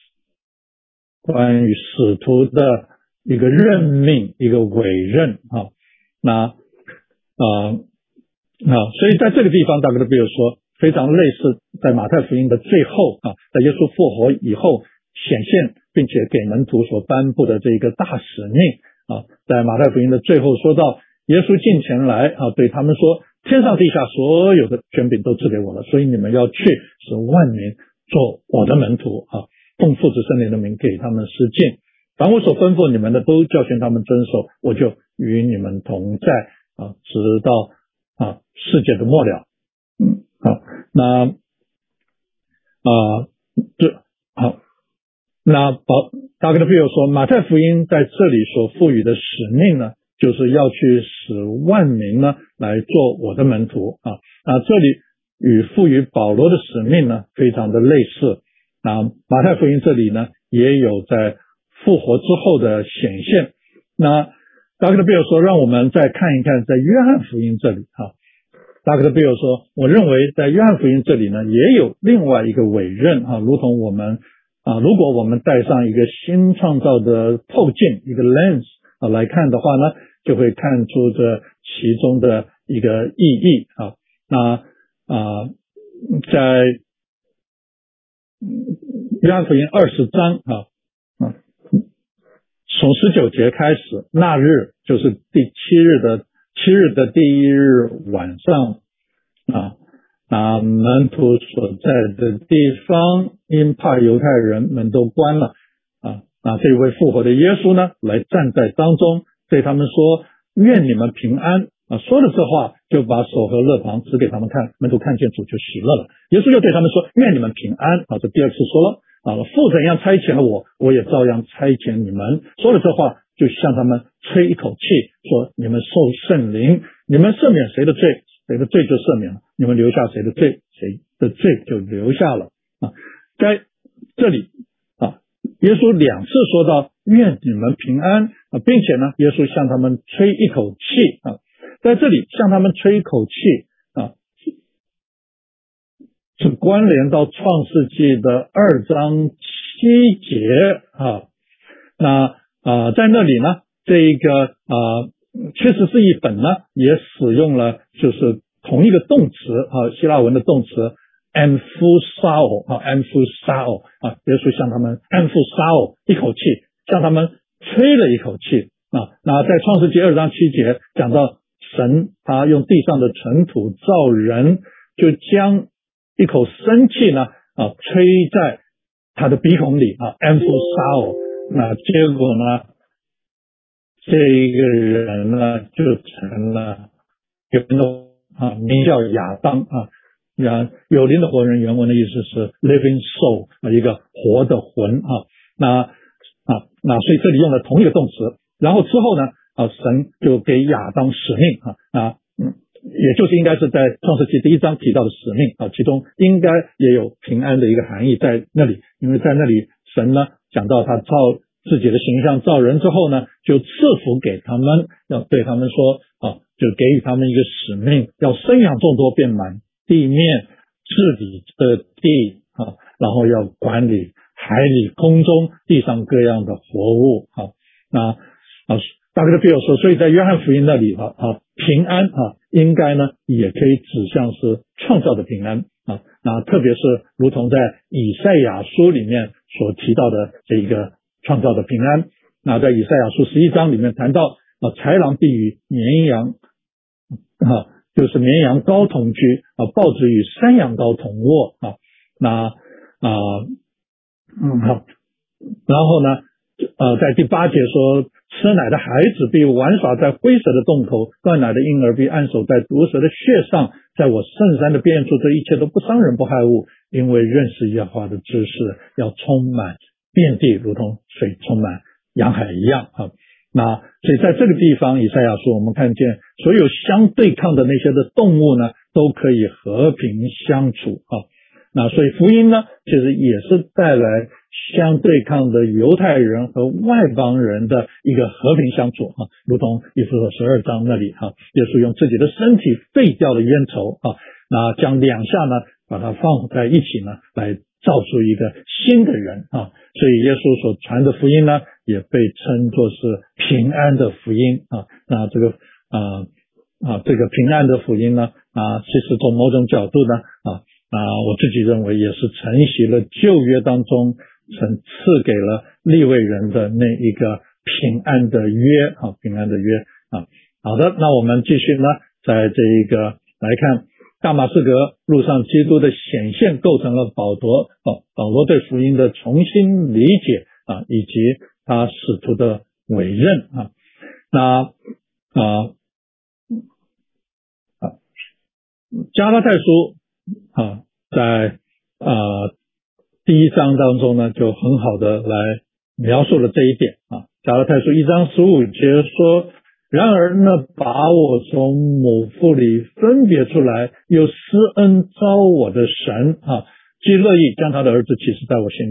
关于使徒的一个任命，一个委任啊。那啊啊，所以在这个地方，大概比如说非常类似，在马太福音的最后啊，在耶稣复活以后显现，并且给门徒所颁布的这个大使命啊，在马太福音的最后说到，耶稣近前来啊，对他们说，天上地下所有的权柄都赐给我了，所以你们要去使万民做我的门徒啊，奉父子圣灵的名给他们施浸，凡我所吩咐你们的都教训他们遵守，我就与你们同在啊，直到啊世界的末了。嗯，好，那啊这好，那保大概的比如说，马太福音在这里所赋予的使命呢，就是要去使万民呢来做我的门徒啊。那这里与赋予保罗的使命呢非常的类似。那马太福音这里呢也有在复活之后的显现。那大概的比如说，让我们再看一看在约翰福音这里啊。 达克特比尔说，我认为在约翰福音这里呢，也有另外一个委任啊，如同我们啊，如果我们带上一个新创造的透镜，一个 lens 啊来看的话呢，就会看出这其中的一个意义啊。那啊，在约翰福音二十章啊，啊，从十九节开始，那日就是第七日的七日的第一日晚上啊，那门徒所在的地方，因怕犹太人们都关了啊，那这位复活的耶稣呢，来站在当中，对他们说：“愿你们平安。”啊，说了这话，就把手和肋旁指给他们看，门徒看见主就喜乐了。耶稣又对他们说：“愿你们平安。”啊，这第二次说了啊，父怎样差遣了我，我也照样差遣你们。说了这话，就向他们吹一口气，说：“你们受圣灵，你们赦免谁的罪，谁的罪就赦免了；你们留下谁的罪，谁的罪就留下了。”啊，在这里啊，耶稣两次说到愿你们平安啊，并且呢，耶稣向他们吹一口气啊。在这里向他们吹一口气啊，是关联到创世纪的二章七节啊。那啊，在那里呢，这一个啊，确实是一本呢，也使用了就是同一个动词啊，希腊文的动词 emphusao 啊 emphusao 啊，耶稣向他们 emphusao 一口气，向他们吹了一口气啊。那在创世纪二章七节讲到，神他用地上的尘土造人，就将一口生气呢啊吹在他的鼻孔里啊 emphusao， 那结果呢，这一个人呢就成了有灵的啊，名叫亚当啊。有灵的活人原文的意思是 living soul 啊，一个活的魂啊。那啊那所以这里用了同一个动词，然后之后呢啊，神就给亚当使命啊啊嗯，也就是应该是在创世纪第一章提到的使命啊，其中应该也有平安的一个含义在那里，因为在那里神呢讲到他造自己的形象造人之后呢，就赐福给他们，要对他们说啊，就给予他们一个使命，要生养众多，遍满地面，治理这地啊，然后要管理海里空中地上各样的活物啊。那啊，大概的比如说，所以在约翰福音那里啊啊，平安啊，应该呢也可以指向是创造的平安啊。那特别是如同在以赛亚书里面所提到的这一个创造的平安。那在以赛亚书十一章里面谈到啊，豺狼必与绵羊啊，就是绵羊羔同居啊，豹子与山羊羔同卧啊。那啊嗯好，然后呢呃，在第八节说，吃奶的孩子必玩耍在灰蛇的洞口，断奶的婴儿必按手在毒蛇的穴上，在我圣山的边处，这一切都不伤人不害物，因为认识耶和华的知识要充满遍地，如同水充满洋海一样啊。那所以在这个地方，以赛亚书我们看见所有相对抗的那些的动物呢，都可以和平相处啊。那所以福音呢，其实也是带来相对抗的犹太人和外邦人的一个和平相处啊，如同以弗所十二章那里哈，耶稣用自己的身体废掉了冤仇啊，那将两下呢把它放在一起呢，来造出一个新的人啊，所以耶稣所传的福音呢，也被称作是平安的福音啊。那这个啊啊这个平安的福音呢啊，其实从某种角度呢啊。啊，我自己认为也是承袭了旧约当中神赐给了利未人的那一个平安的约啊，平安的约啊。好的，那我们继续呢，在这一个来看大马士革路上基督的显现构成了保罗啊保罗对福音的重新理解啊，以及他使徒的委任啊。那啊啊加拉太书啊，在啊第一章当中呢，就很好的来描述了这一点啊。加拉太书一章十五节说：“然而那把我从母腹里分别出来，又施恩招我的神啊，既乐意将他的儿子启示在我心里，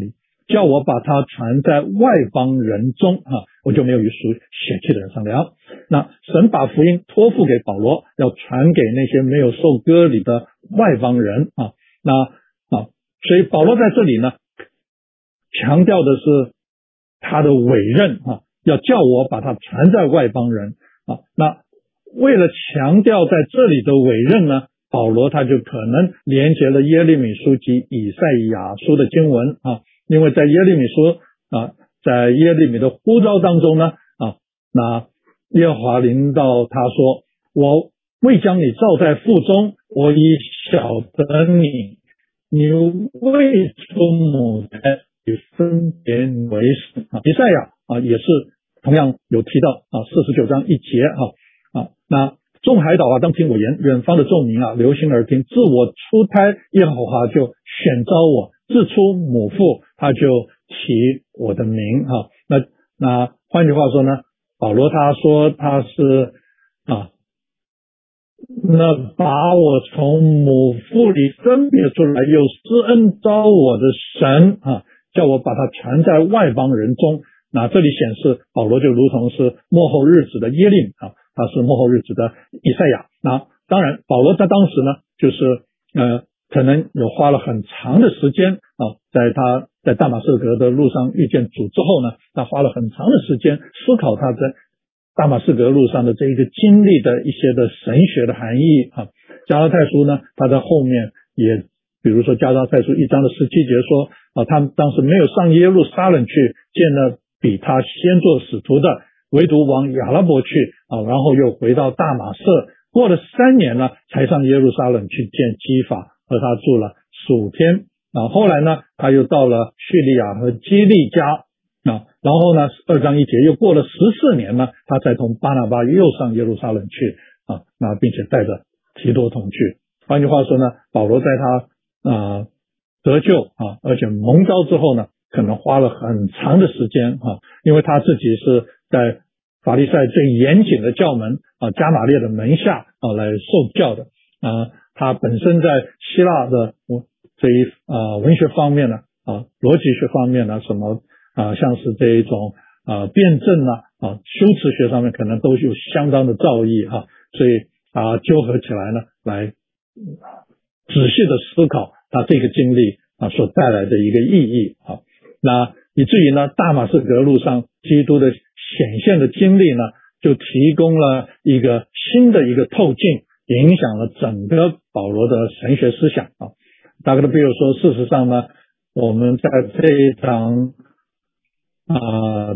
叫我把它传在外邦人中啊，我就没有与属血气的人商量。那神把福音托付给保罗，要传给那些没有受割礼的外邦人啊。那啊，所以保罗在这里呢，强调的是他的委任啊，要叫我把它传在外邦人啊。那为了强调在这里的委任呢，保罗他就可能连接了耶利米书及以赛亚书的经文啊，因为在耶利米书啊，在耶利米的呼召当中呢啊，那耶和华临到他说，我未将你造在腹中，我已晓得你，你未出母胎以分别你为圣啊。以赛亚啊也是同样有提到啊，四十九章一节哈啊，那众海岛啊，当听我言；远方的众民啊，留心而听。自我出胎，耶和华就选召我；自出母腹，他就提我的名哈。那那换句话说呢，保罗他说他是啊，那把我从母腹里分别出来，又施恩召我的神啊，叫我把它传在外邦人中。那这里显示保罗就如同是末后日子的耶利米啊，他是末后日子的以赛亚。那当然保罗在当时呢，就是呃可能有花了很长的时间啊，在他在大马士革的路上遇见主之后呢，他花了很长的时间思考他在大马士革路上的这一个经历的一些的神学的含义啊。加拉太书呢，他在后面也比如说加拉太书一章的十七节说啊，他们当时没有上耶路撒冷去见了比他先做使徒的，唯独往亚拉伯去啊，然后又回到大马色，过了三年呢，才上耶路撒冷去见基法，和他住了十五天啊。后来呢，他又到了叙利亚和基利家啊，然后呢，二章一节又过了十四年呢，他才同巴拿巴又上耶路撒冷去啊，那并且带着提多同去。换句话说呢，保罗在他啊得救啊，而且蒙召之后呢，可能花了很长的时间啊，因为他自己是在法利赛最严谨的教门啊加马列的门下啊来受教的啊，他本身在希腊的这一啊文学方面呢啊逻辑学方面呢什么啊像是这一种啊辩证啊啊修辞学上面可能都有相当的造诣哈，所以啊纠合起来呢来仔细的思考他这个经历啊所带来的一个意义啊。那以至于呢，大马士革路上基督的显现的经历呢，就提供了一个新的一个透镜，影响了整个保罗的神学思想啊。大概的比如说，事实上呢，我们在这一场啊，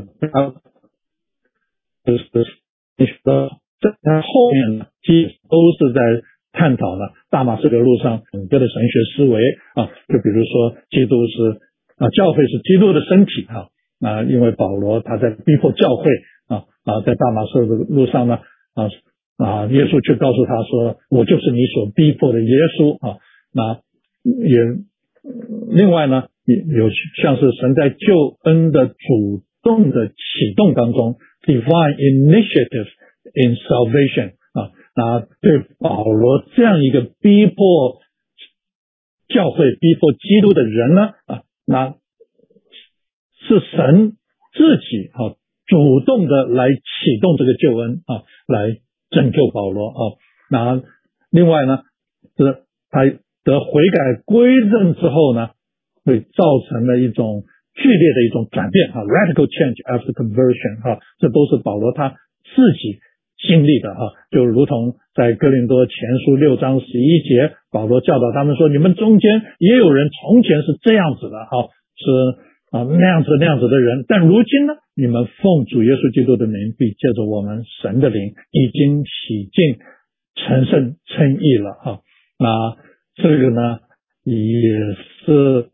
就是说在后面呢，其实都是在探讨了大马士革路上整个的神学思维啊。就比如说，基督是啊，教会是基督的身体啊，啊，因为保罗他在逼迫教会啊啊，在大马士革路上呢啊啊，耶稣却告诉他说，我就是你所逼迫的耶稣啊。那也另外呢，有像是神在救恩的主动的启动当中 ，divine initiative in salvation 啊，那对保罗这样一个逼迫教会、逼迫基督的人呢啊。那是神自己啊主动的来启动这个救恩啊，来拯救保罗啊。那另外呢，是他的悔改归正之后呢，会造成了一种剧烈的一种转变啊 ，radical change after conversion 啊，这都是保罗他自己经历的啊，就如同在哥林多前书六章十一节，保罗教导他们说，你们中间也有人从前是这样子的啊，是啊那样子那样子的人，但如今呢，你们奉主耶稣基督的名，必借着我们神的灵，已经洗净成圣称义了啊。那这个呢，也是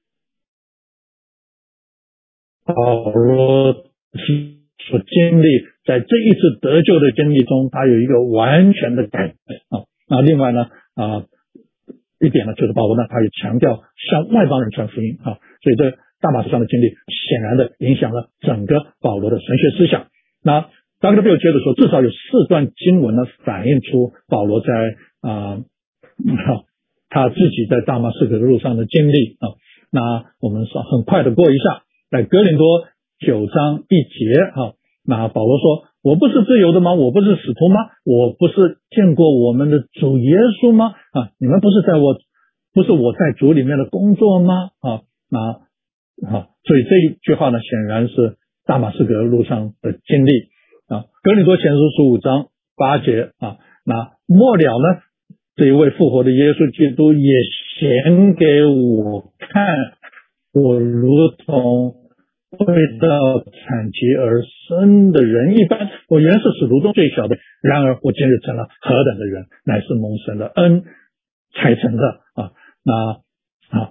保罗所经历，在这一次得救的经历中，他有一个完全的改变啊。那另外呢啊一点呢，就是保罗呢，他也强调向外邦人传福音啊，所以这大马士上的经历显然的影响了整个保罗的神学思想。那大概比如接着说，至少有四段经文呢，反映出保罗在啊、呃、他自己在大马士革的路上的经历啊。 那我们说很快的过一下，在哥林多九章一节哈，那保罗说，我不是自由的吗？我不是使徒吗？我不是见过我们的主耶稣吗？啊，你们不是在我不是我在主里面的工作吗？啊，那啊，所以这一句话呢，显然是大马士革路上的经历啊。哥林多前书十五章八节啊，那末了呢，这一位复活的耶稣基督也显给我看，我如同为到产极而生的人一般，我原是使徒中最小的，然而我今日成了何等的人，乃是蒙神的恩才成的啊。那啊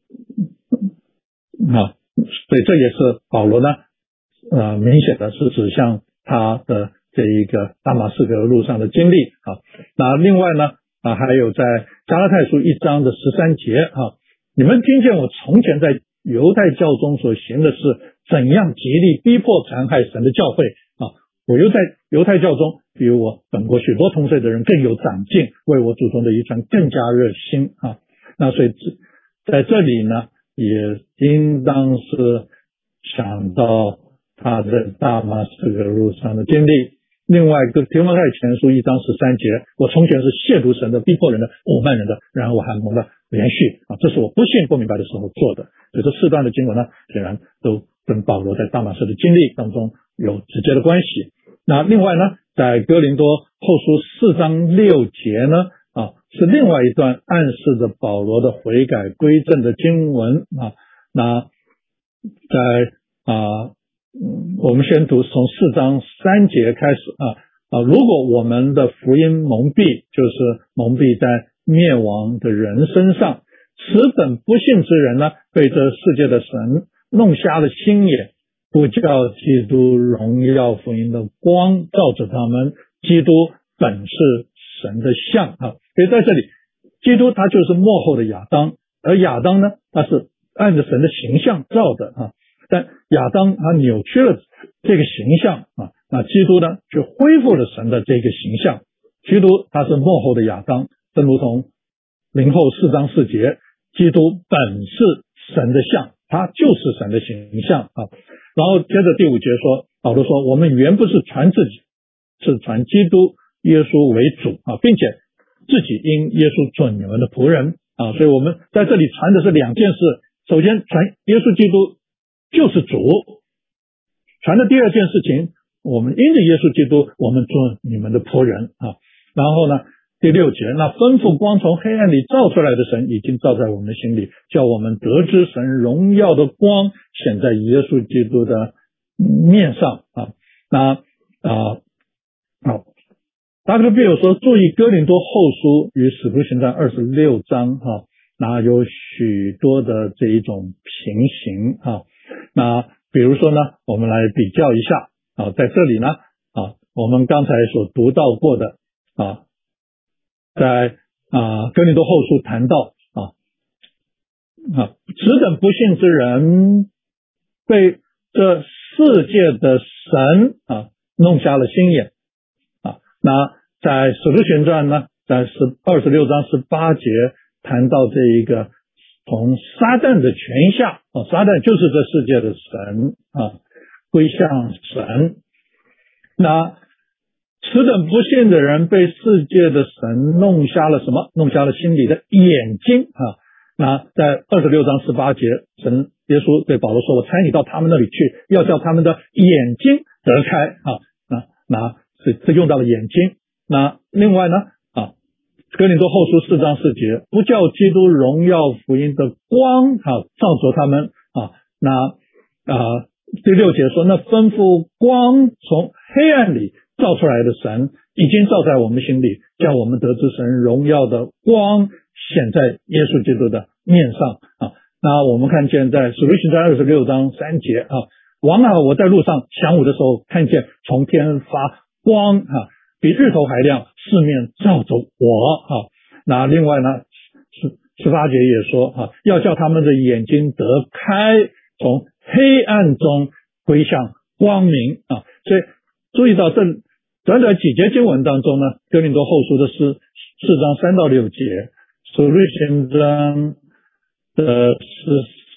啊，所以这也是保罗呢，呃，明显的是指向他的这一个大马士革路上的经历啊。那另外呢啊，还有在加拉太书一章的十三节啊，你们听见我从前在犹太教中所行的事，怎样极力逼迫残害神的教会啊！我又在犹太教中，比我本国许多同岁的人更有长进，为我祖宗的遗传更加热心啊！那所以在这里呢，也应当是想到他在大马士革路上的经历。另外一个提摩太前书一章十三节，我从前是亵渎神的、逼迫人的、侮慢人的，然后我还蒙了连续啊，这是我不信不明白的时候做的。所以这四段的经文呢，显然都跟保罗在大马士的经历当中有直接的关系。那另外呢，在哥林多后书四章六节呢，啊，是另外一段暗示着保罗的悔改归正的经文啊。那在啊。嗯，我们先读从四章三节开始啊啊！如果我们的福音蒙蔽，就是蒙蔽在灭亡的人身上，此等不信之人呢，被这世界的神弄瞎了心眼，不叫基督荣耀福音的光照着他们。基督本是神的像啊，所以在这里，基督他就是末后的亚当，而亚当呢，他是按着神的形象造的啊。但亚当他扭曲了这个形象啊，那基督呢就恢复了神的这个形象。基督他是末后的亚当，正如同林后四章四节，基督本是神的像，他就是神的形象啊。然后接着第五节说，保罗说，我们原不是传自己，是传基督耶稣为主啊，并且自己因耶稣做你们的仆人啊。所以我们在这里传的是两件事，首先传耶稣基督就是主，传的第二件事情，我们因着耶稣基督，我们做你们的仆人啊。然后呢，第六节，那吩咐光从黑暗里照出来的神，已经照在我们心里，叫我们得知神荣耀的光显在耶稣基督的面上啊。那啊好，达克比尔说，注意哥林多后书与使徒行传二十六章哈、啊，那有许多的这一种平行啊。那比如说呢，我们来比较一下啊，在这里呢啊，我们刚才所读到过的啊，在啊哥林多后书谈到啊啊，此等不信之人被这世界的神啊弄瞎了心眼啊。那在使徒行传呢，在十二十六章十八节谈到这一个。从撒旦的权下啊，撒旦就是这世界的神啊，归向神。那此等不信的人被世界的神弄瞎了什么？弄瞎了心里的眼睛啊。那在二十六章十八节，神耶稣对保罗说：“我差你到他们那里去，要叫他们的眼睛得开啊。”那那是这用到了眼睛。那另外呢？哥林多后书四章四节，不叫基督荣耀福音的光啊照着他们啊。那啊第六节说，那吩咐光从黑暗里照出来的神，已经照在我们心里，叫我们得知神荣耀的光显在耶稣基督的面上啊。那我们看见在使徒行传二十六章三节啊，王啊，我在路上晌午的时候，看见从天发光啊，比日头还亮，四面照着我啊。那另外呢，十八节也说啊，要叫他们的眼睛得开，从黑暗中归向光明啊。所以注意到这短短几节经文当中呢，哥林多后书的四四章三到六节，使徒行传的十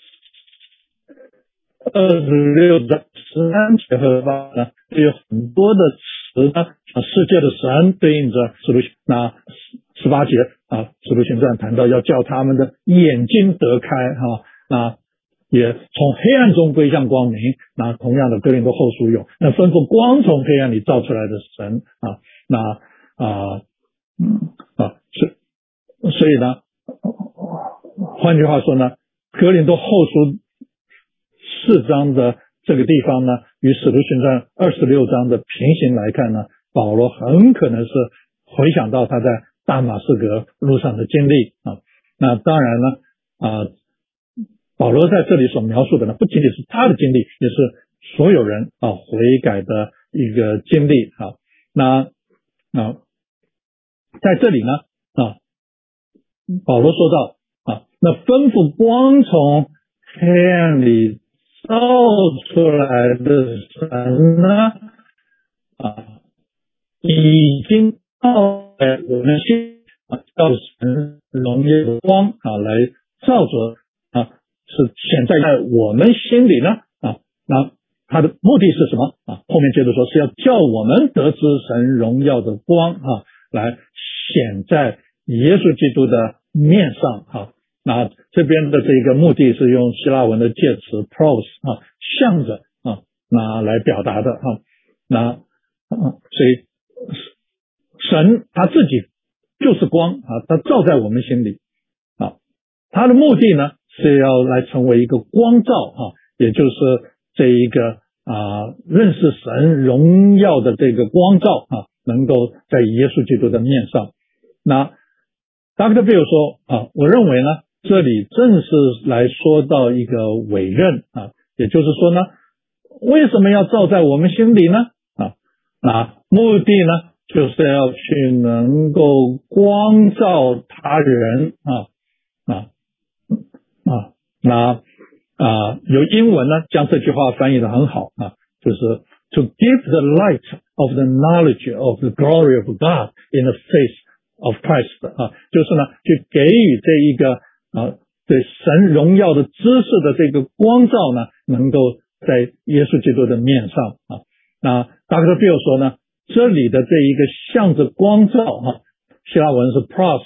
二十六章十三结合吧呢，有很多的词呢，世界的神对应着使徒，那十八节啊，使徒行传谈到要叫他们的眼睛得开哈、啊，那也从黑暗中归向光明。那同样的哥林多后书有那吩咐光从黑暗里照出来的神啊，那啊嗯啊所所以呢，换句话说呢，哥林多后书四章的这个地方呢，与使徒行传二十六章的平行来看呢，保罗很可能是回想到他在大马士革路上的经历啊。那当然呢啊，保罗在这里所描述的呢，不仅仅是他的经历，也是所有人啊悔改的一个经历啊。那啊，在这里呢啊，保罗说到啊，那吩咐光从黑暗里照出来的神呢啊，已经照在我们心啊，照神荣耀的光啊，来照着啊，是显在在我们心里呢啊。那他的目的是什么啊？后面接着说是要叫我们得知神荣耀的光啊，来显在耶稣基督的面上啊。那这边的这个目的是用希腊文的介词 pros 啊，向着啊，那来表达的啊。那啊，所以神他自己就是光啊，他照在我们心里啊。他的目的呢是要来成为一个光照啊，也就是这一个啊认识神荣耀的这个光照啊，能够在耶稣基督的面上。那 doctor Bill 说啊，我认为呢，这里正是来说到一个委任啊，也就是说呢，为什么要照在我们心里呢？啊，那目的呢，就是要去能够光照他人啊啊啊，那啊有英文呢将这句话翻译得很好啊，就是 to give the light of the knowledge of the glory of God in the face of Christ 啊，就是呢去给予这一个啊对神荣耀的知识的这个光照呢，能够在耶稣基督的面上啊。那 doctor Bill 说呢，这里的这一个向着光照啊，希腊文是 pros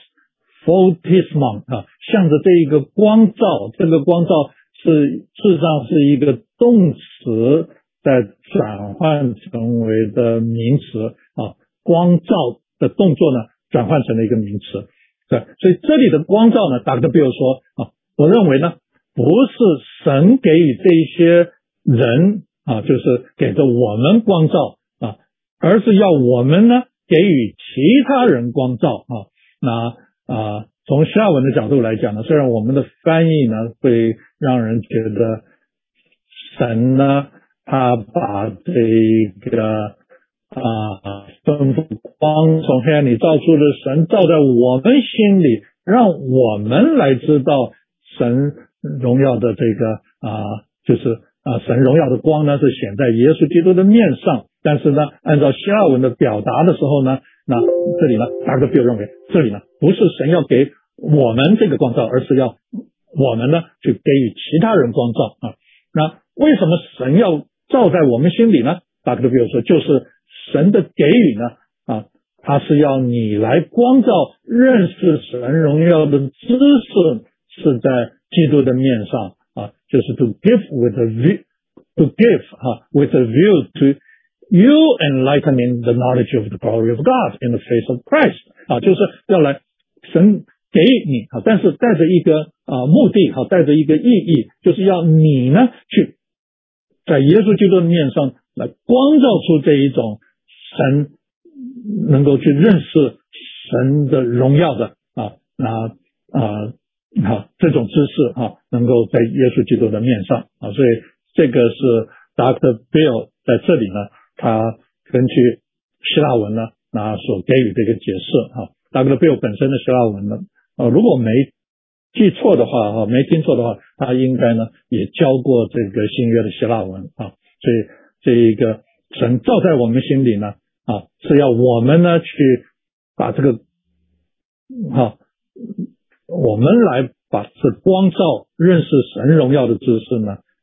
photismon 啊，向着这一个光照，这个光照是事实上是一个动词在转换成为的名词啊，光照的动作呢转换成了一个名词。对，所以这里的光照呢 doctor Bill 说啊，我认为呢不是神给予这一些人啊，就是给着我们光照啊，而是要我们呢给予其他人光照啊。那啊，从希腊文的角度来讲呢，虽然我们的翻译呢会让人觉得神呢他把这个啊吩咐光从黑暗里照出的神照在我们心里，让我们来知道神荣耀的这个啊就是啊神荣耀的光呢是显在耶稣基督的面上。但是呢，按照希腊文的表达的时候呢，那这里呢 doctor Bill 认为这里呢不是神要给我们这个光照，而是要我们呢去给予其他人光照啊。那为什么神要照在我们心里呢？ doctor Bill 说就是神的给予呢啊，他是要你来光照认识神荣耀的知识是在基督的面上啊，就是 to give with a view to give 啊 with a view to you enlightening the knowledge of the glory of God in the face of Christ 啊，就是要来神给你啊，但是带着一个啊目的啊，带着一个意义，就是要你呢去在耶稣基督的面上来光照出这一种神能够去认识神的荣耀的啊那啊好这种知识啊，能够在耶稣基督的面上啊，所以这个是 doctor Bill 在这里呢，他根据希腊文呢，那所给予这个解释啊 ，doctor Bill 本身的希腊文呢，呃，如果没记错的话哈，没听错的话，他应该呢也教过这个新约的希腊文啊，所以这一个神照在我们心里呢啊，是要我们呢去把这个好。我们来把这光照认识神荣耀的知识呢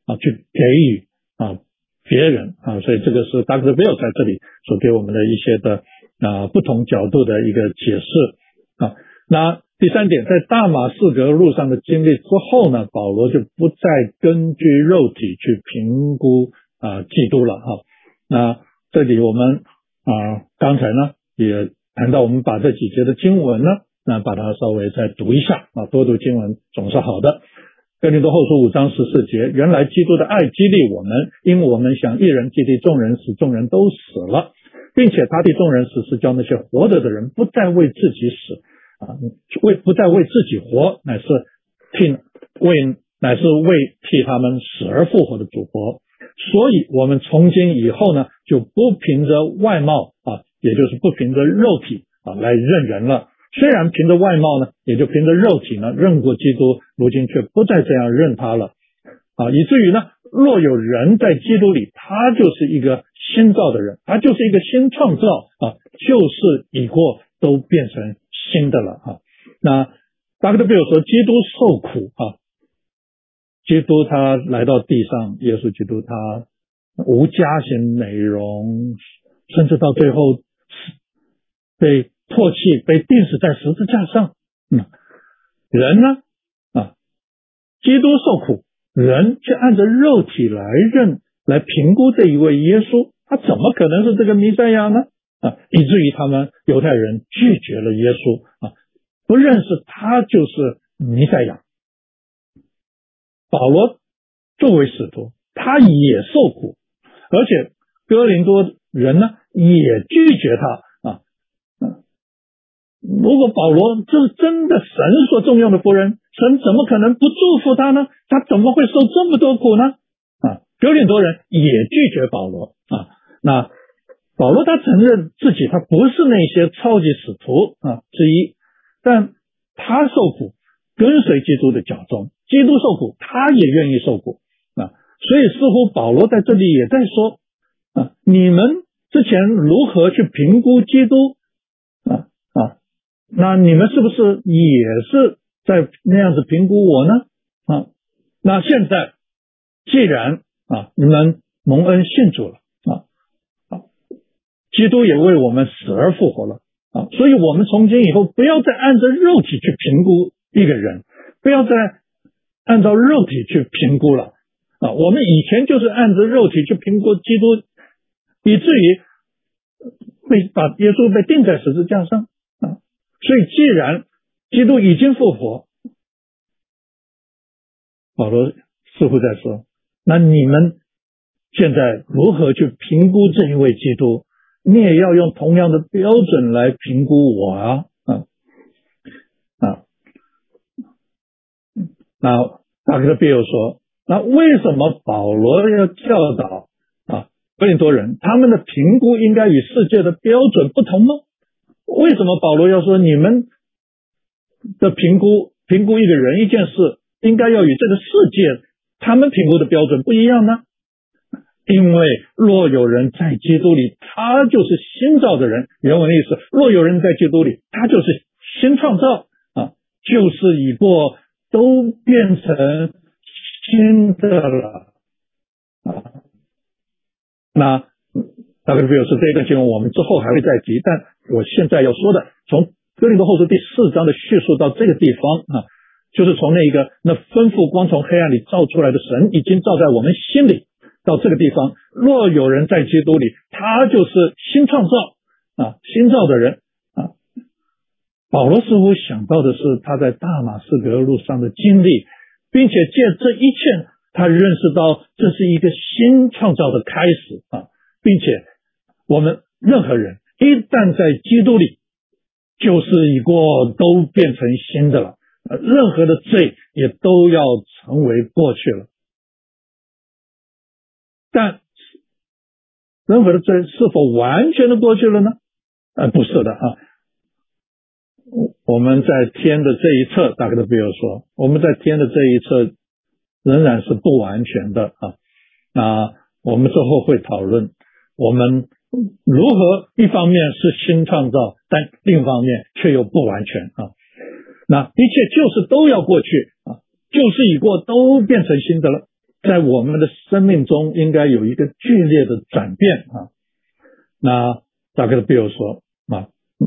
啊去给予啊别人啊，所以这个是 Doctor Bill 在这里所给我们的一些的啊不同角度的一个解释啊。那第三点，在大马士革路上的经历之后呢，保罗就不再根据肉体去评估啊基督了哈。那这里我们啊刚才呢也谈到，我们把这几节的经文呢，那把它稍微再读一下啊，多读经文总是好的。哥林多后书五章十四节，原来基督的爱激励我们，因我们想一人激励众人，使众人都死了，并且他替众人死，是叫那些活着的人不再为自己死啊，为不再为自己活，乃是替为乃是为替他们死而复活的主活。所以我们从今以后呢，就不凭着外貌啊，也就是不凭着肉体啊来认人了。虽然凭着外貌呢，也就凭着肉体呢认过基督，如今却不再这样认他了啊，以至于呢，若有人在基督里，他就是一个新造的人，他就是一个新创造啊，旧事已过，都变成新的了啊。那 Doctor Bill 说，基督受苦啊，基督他来到地上，耶稣基督他无家庭美容，甚至到最后被唾弃，被钉死在十字架上。嗯，人呢啊，基督受苦，人却按着肉体来认来评估这一位耶稣，他怎么可能是这个弥赛亚呢？啊，以至于他们犹太人拒绝了耶稣啊，不认识他就是弥赛亚。保罗作为使徒，他也受苦，而且哥林多人呢也拒绝他啊。如果保罗这是真的神所重用的仆人，神怎么可能不祝福他呢？他怎么会受这么多苦呢？啊，哥林多人也拒绝保罗啊。那保罗他承认自己他不是那些超级使徒啊之一，但他受苦跟随基督的脚踪，基督受苦他也愿意受苦啊。所以似乎保罗在这里也在说啊，你们之前如何去评估基督啊啊，那你们是不是也是在那样子评估我呢？啊，那现在既然啊你们蒙恩信主了啊啊，基督也为我们死而复活了啊，所以我们从今以后不要再按照肉体去评估一个人，不要再按照肉体去评估了啊。我们以前就是按照肉体去评估基督，以至于被把耶稣被钉在十字架上啊。所以既然基督已经复活，保罗似乎在说，那你们现在如何去评估这一位基督？你也要用同样的标准来评估我啊啊啊！那Doctor Bill说，那为什么保罗要教导啊哥林多人，他们的评估应该与世界的标准不同吗？为什么保罗要说你们的评估评估一个人一件事应该要与这个世界他们评估的标准不一样呢？因为若有人在基督里，他就是新造的人。原文的意思，若有人在基督里，他就是新创造啊，旧事已过，都变成新的了啊。那大概比如说这一段经文，我们之后还会再提，但我现在要说的，从哥林多后书第四章的叙述到这个地方啊，就是从那一个那吩咐光从黑暗里照出来的神，已经照在我们心里。到这个地方，若有人在基督里，他就是新创造啊，新造的人啊。保罗似乎想到的是他在大马士革路上的经历，并且借这一切，他认识到这是一个新创造的开始啊，并且我们任何人一旦在基督里，旧事已过，都变成新的了，任何的罪也都要成为过去了。但任何的罪是否完全的过去了呢？呃，不是的啊。我们在天的这一侧，大概都比如说，我们在天的这一侧仍然是不完全的啊。那我们之后会讨论，我们如何一方面是新创造，但另一方面却又不完全啊。那一切旧事都要过去啊，旧事已过，都变成新的了在我们的生命中应该有一个剧烈的转变啊。那大概比如说啊，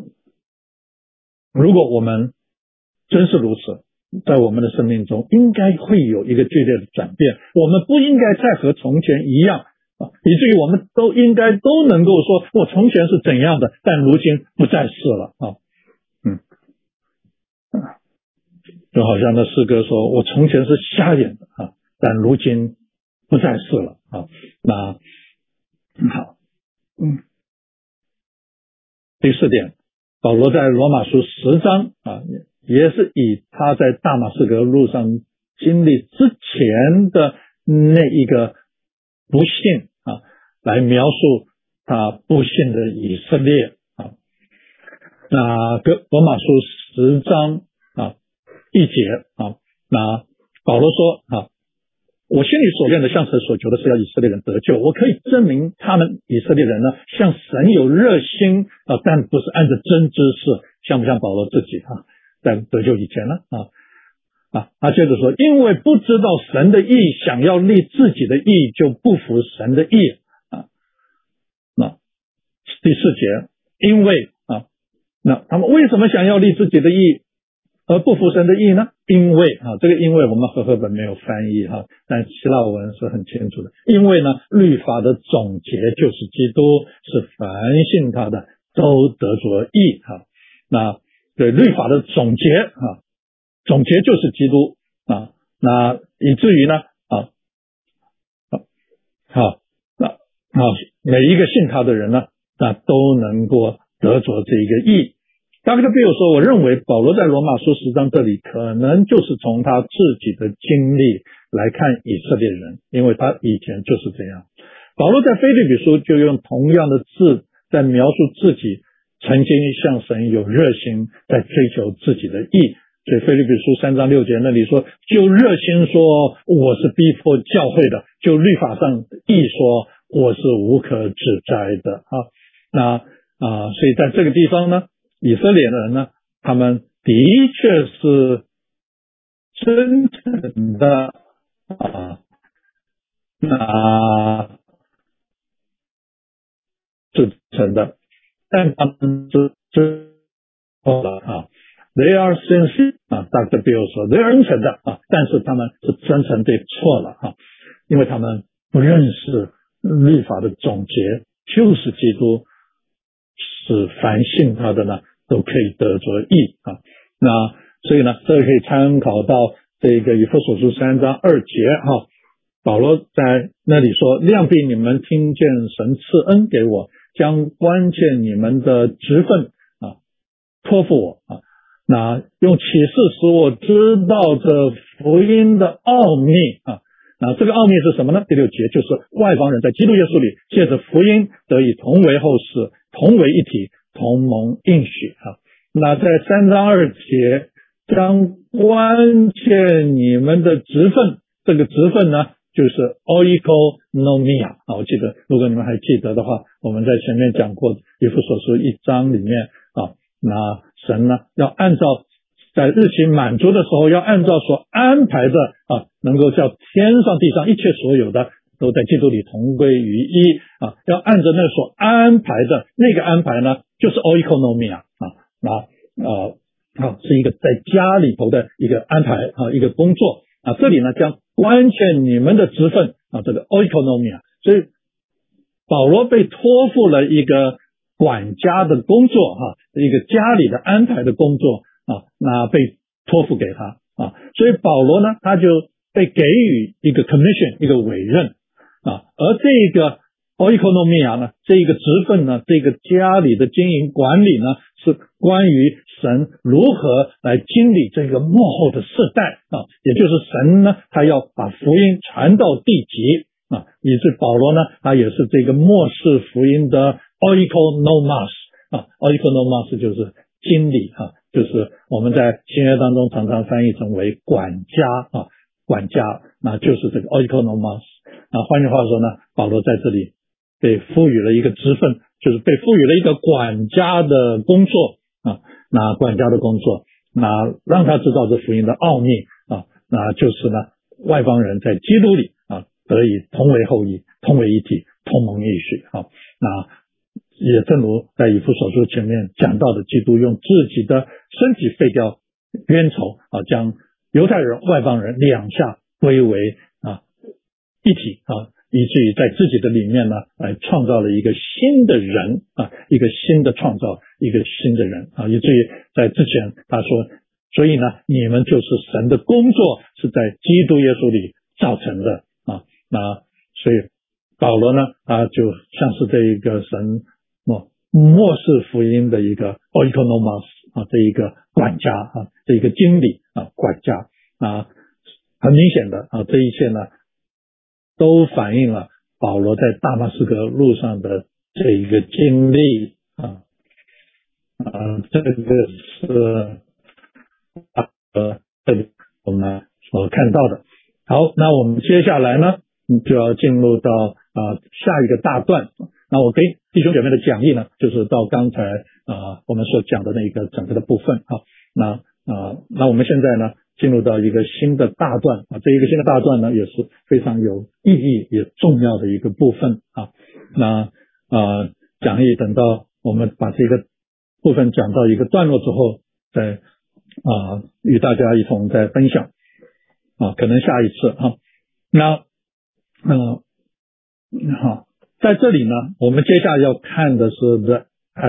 如果我们真是如此，在我们的生命中应该会有一个剧烈的转变，我们不应该再和从前一样啊，以至于我们都应该都能够说我从前是怎样的，但如今不再是了啊。嗯，就好像那诗歌说，我从前是瞎眼的啊，但如今不再是了啊。那好，嗯，第四点，保罗在罗马书十章啊，也是以他在大马士革路上经历之前的那一个不幸啊，来描述他不幸的以色列啊。那个罗马书十章啊一节啊，那保罗说啊，我心里所愿的，向神所求的是要以色列人得救。我可以证明他们以色列人呢，向神有热心啊，但不是按着真知识，像不像保罗自己啊，在得救以前呢啊啊，他接着说，因为不知道神的义，想要立自己的义，就不服神的义啊。那第四节，因为啊，那他们为什么想要立自己的义？而不服神的义呢？因为啊，这个因为我们和合本没有翻译哈，但希腊文是很清楚的。因为呢，律法的总结就是基督，是凡信他的都得着义哈。那对律法的总结啊，总结就是基督啊。那以至于呢啊，好，那啊每一个信他的人呢，那都能够得着这一个义。大概就比如说，我认为保罗在罗马书十章这里可能就是从他自己的经历来看以色列人，因为他以前就是这样。保罗在腓立比书就用同样的字在描述自己曾经向神有热心，在追求自己的义。所以腓立比书三章六节那里说，就热心说我是逼迫教会的，就律法上义说我是无可指摘的啊。那啊，所以在这个地方呢，以色列人呢，他们的确是真诚的啊，那真诚的，但他们是真错了啊。They are sincere 啊，大家比如说 they are 真诚的啊，但是他们是真诚对错了啊，因为他们不认识律法的总结就是基督，是凡信他的呢都可以得着义啊。那所以呢，这可以参考到这个以弗所书三章二节哈，保罗在那里说，谅必你们听见神赐恩给我，将关键你们的职分啊托付我啊，那用启示使我知道这福音的奥秘啊。那这个奥秘是什么呢？第六节就是外邦人在基督耶稣里借着福音得以同为后世，同为一体，同蒙应许啊。那在三章二节，将关键你们的职分，这个职分呢就是 oikonomia 啊。我记得如果你们还记得的话，我们在前面讲过以弗所书一章里面啊，那神呢要按照在日期满足的时候，要按照所安排的啊，能够叫天上地上一切所有的都在基督里同归于一啊，要按照那所安排的那个安排呢，就是 oikonomia 啊，那呃啊是一个在家里头的一个安排啊，一个工作啊，这里呢将关键你们的职分啊，这个 oikonomia， 所以保罗被托付了一个管家的工作哈、啊，一个家里的安排的工作啊，那被托付给他啊，所以保罗呢，他就被给予一个 commission， 一个委任啊，而这个 oikonomia 呢，这一个职分呢，这个家里的经营管理呢，是关于神如何来经理这个末后的世代啊，也就是神呢，他要把福音传到地极啊，以致保罗呢，他也是这个末世福音的 oikonomos 啊 ，oikonomos 就是经理啊。就是我们在新约当中常常翻译成为管家啊，管家，那就是这个 oikonomos。那换句话说呢，保罗在这里被赋予了一个职分，就是被赋予了一个管家的工作啊，那管家的工作，那让他知道这福音的奥秘啊，那就是呢，外邦人在基督里啊得以同为后裔，同为一体，同盟义许啊。那也正如在以弗所书前面讲到的，基督用自己的身体废掉冤仇啊，将犹太人、外邦人两下归为啊一体啊，以至于在自己的里面呢，来创造了一个新的人啊，一个新的创造，一个新的人啊，以至于在之前他说，所以呢，你们就是神的工作，是在基督耶稣里造成的啊。那所以保罗呢，他就像是这一个神哦末世福音的一个 oikonomos 啊，这一个管家啊，这一个经理啊，管家啊，很明显的啊，这一切呢，都反映了保罗在大马士革路上的这一个经历啊啊，这个是呃这里我们所看到的。好，那我们接下来呢，就要进入到啊下一个大段。那我给弟兄姐妹的讲义呢，就是到刚才啊我们所讲的那个整个的部分啊。那啊那我们现在呢，进入到一个新的大段啊，这一个新的大段呢，也是非常有意义也重要的一个部分啊。那啊讲义等到我们把这个部分讲到一个段落之后，再啊与大家一同再分享啊，可能下一次啊。那呃好，在这里呢，我们接下来要看的是 the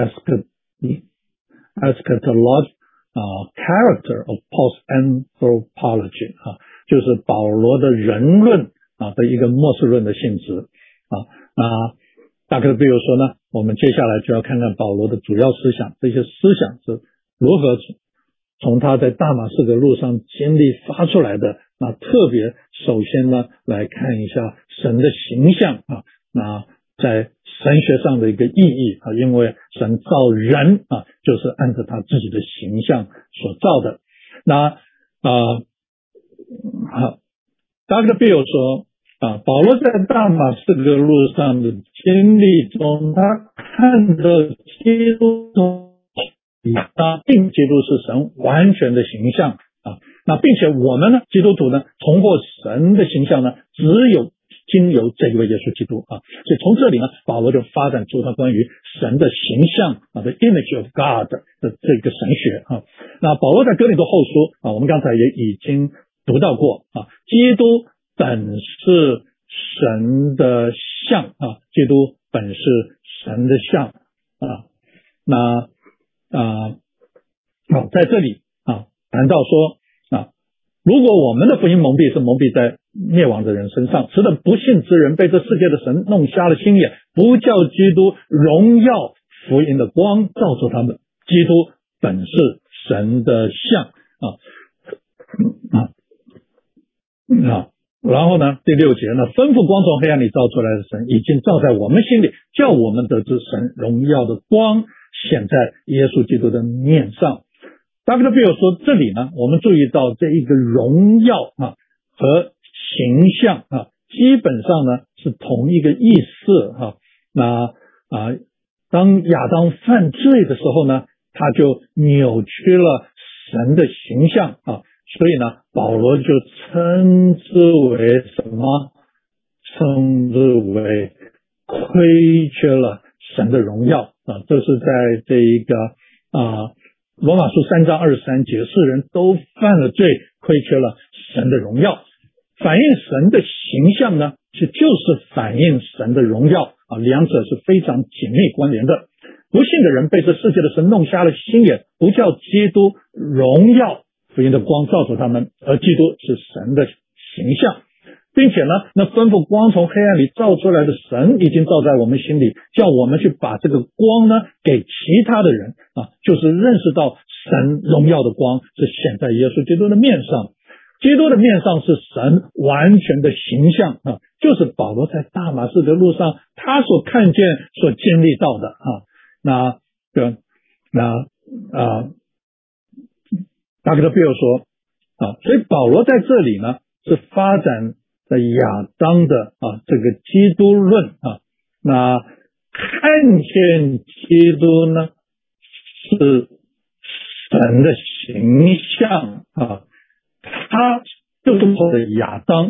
eschatology 啊 character of post-anthropology 啊，就是保罗的人论啊的一个末世论的性质啊。那大概比如说呢，我们接下来就要看看保罗的主要思想，这些思想是如何从他在大马士革路上经历发出来的。那特别首先呢，来看一下神的形象啊，那在神学上的一个意义啊，因为神造人啊，就是按照他自己的形象所造的。那啊好，达克比尔说啊，保罗在大马士革路上的经历中，他看到基督中啊，并基督是神完全的形象啊，那并且我们呢，基督徒呢，重获神的形象呢，只有经由这一位耶稣基督啊，所以从这里呢，保罗就发展出他关于神的形象啊的 image of God 的这个神学啊。那保罗在哥林多后书啊，我们刚才也已经读到过啊，基督本是神的像啊，基督本是神的像啊。那啊好，在这里啊谈到说啊，如果我们的福音蒙蔽是蒙蔽在灭亡的人身上，使得不信之人被这世界的神弄瞎了心眼，不叫基督荣耀福音的光照出他们。基督本是神的像啊啊啊。然后呢，第六节呢，吩咐光从黑暗里照出来的神，已经照在我们心里，叫我们得知神荣耀的光显在耶稣基督的面上。达维特比尔说，这里呢，我们注意到这一个荣耀啊和形象啊，基本上呢是同一个意思哈。那啊，当亚当犯罪的时候呢，他就扭曲了神的形象啊，所以呢，保罗就称之为什么？称之为亏缺了神的荣耀啊。这是在这一个啊罗马书三章二十三节，世人都犯了罪，亏缺了神的荣耀。反映神的形象呢，是就是反映神的荣耀啊，两者是非常紧密关联的。不信的人被这世界的神弄瞎了心眼，不叫基督荣耀福音的光照出他们，而基督是神的形象，并且呢，那吩咐光从黑暗里照出来的神已经照在我们心里，叫我们去把这个光呢给其他的人啊，就是认识到神荣耀的光是显在耶稣基督的面上，基督的面上是神完全的形象啊，就是保罗在大马士革路上他所看见所经历到的啊。那个那啊达克特比尔说啊，所以保罗在这里呢是发展在亚当的啊这个基督论啊，那看见基督呢是神的形象啊，他就是说的亚当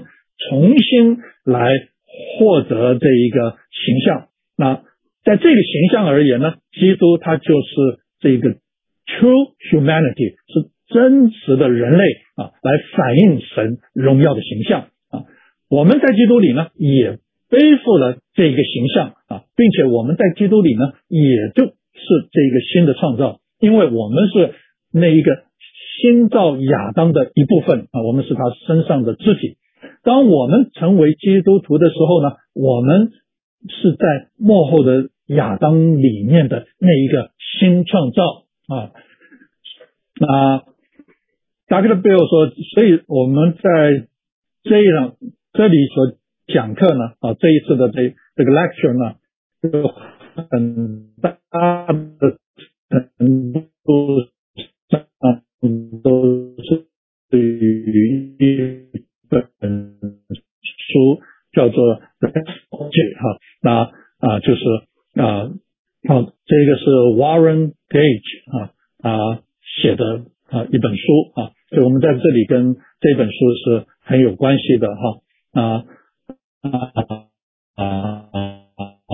重新来获得这一个形象。那在这个形象而言呢，基督他就是这个 true humanity， 是真实的人类啊，来反映神荣耀的形象啊。我们在基督里呢，也背负了这个形象啊，并且我们在基督里呢，也就是这个新的创造，因为我们是那一个新造亚当的一部分啊，我们是他身上的肢体。当我们成为基督徒的时候呢，我们是在末后的亚当里面的那一个新创造啊。那 Doctor Bill 说，所以我们在这样这里所讲课呢，啊，这一次的这这个 lecture 呢，有很大的程度上都是对于一本书叫做 哈，那啊就是啊好，这个是 Warren Gage 啊啊写的啊一本书啊，所以我们在这里跟这本书是很有关系的哈啊啊啊啊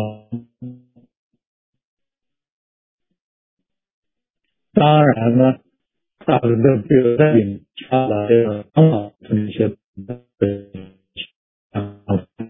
当然呢，大的比如在引发了这个方法这一些啊，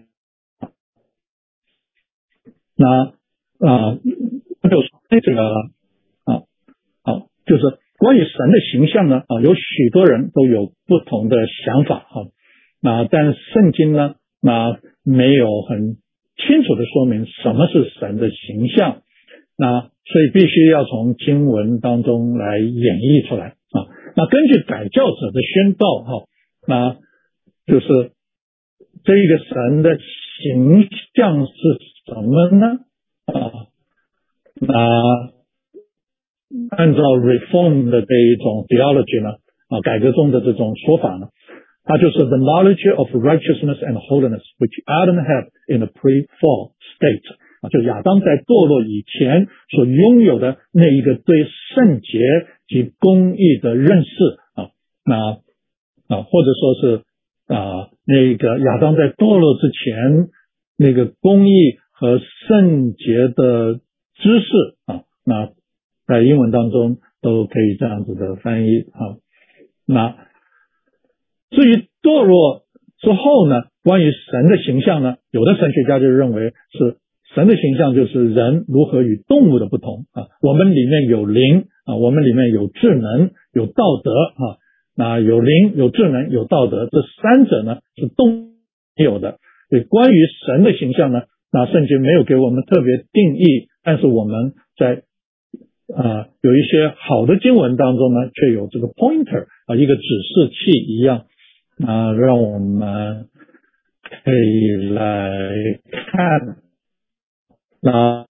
那啊就是这个啊好，就是关于神的形象呢啊，有许多人都有不同的想法啊，那但圣经呢那没有很清楚的说明什么是神的形象，那所以必须要从经文当中来演绎出来啊。那根据改教者的宣告哈，那就是这一个神的形象是什么呢？啊，那按照 Reform 的这一种 theology 呢，啊，改革中的这种说法呢，它就是 the knowledge of righteousness and holiness which Adam had in a pre-fall state。啊，就亚当在堕落以前所拥有的那一个对圣洁及公义的认识啊，那啊或者说是啊那个亚当在堕落之前那个公义和圣洁的知识啊，那在英文当中都可以这样子的翻译啊。那至于堕落之后呢，关于神的形象呢，有的神学家就认为是神的形象就是人如何与动物的不同啊，我们里面有灵啊，我们里面有智能有道德啊，那有灵有智能有道德，这三者呢是动物有的。所以关于神的形象呢，那圣经没有给我们特别定义，但是我们在啊有一些好的经文当中呢，却有这个 pointer 啊，一个指示器一样啊，让我们可以来看。那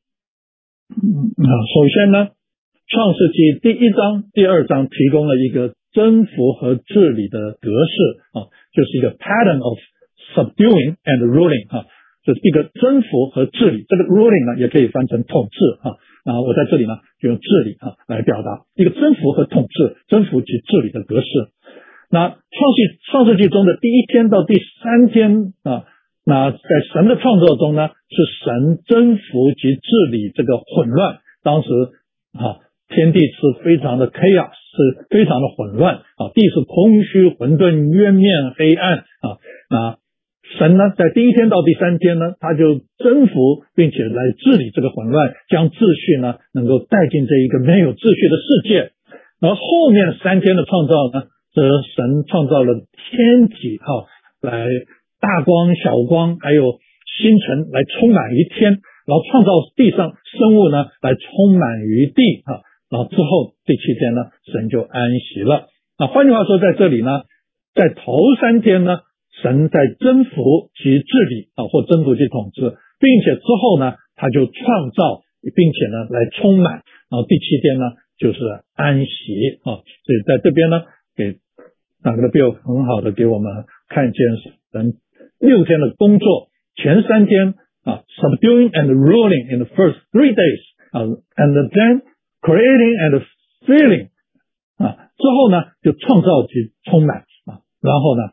首先呢，创世纪第一章第二章提供了一个征服和治理的格式啊，就是一个 pattern of subduing and ruling 啊，就是一个征服和治理，这个 ruling 呢也可以翻成统治啊，那我在这里呢就用治理啊来表达一个征服和统治，征服及治理的格式。那创世创世纪中的第一天到第三天啊，那在神的创造中呢，是神征服及治理这个混乱。当时啊，天地是非常的 chaos， 是非常的混乱啊，地是空虚混沌渊面黑暗啊。那神呢，在第一天到第三天呢，他就征服并且来治理这个混乱，将秩序呢能够带进这一个没有秩序的世界。而后面三天的创造呢，则神创造了天体哈，来大光小光还有星辰来充满于天，然后创造地上生物呢来充满于地啊，然后之后第七天呢神就安息了。那换句话说，在这里呢，在头三天呢，神在征服及治理啊，或征服及统治，并且之后呢他就创造并且呢来充满，然后第七天呢就是安息啊。所以在这边呢给那个 Bill 很好的给我们看见神六天的工作，前三天啊 subduing and ruling in the first three days 啊 and then creating and filling 啊，之后呢就创造及充满啊，然后呢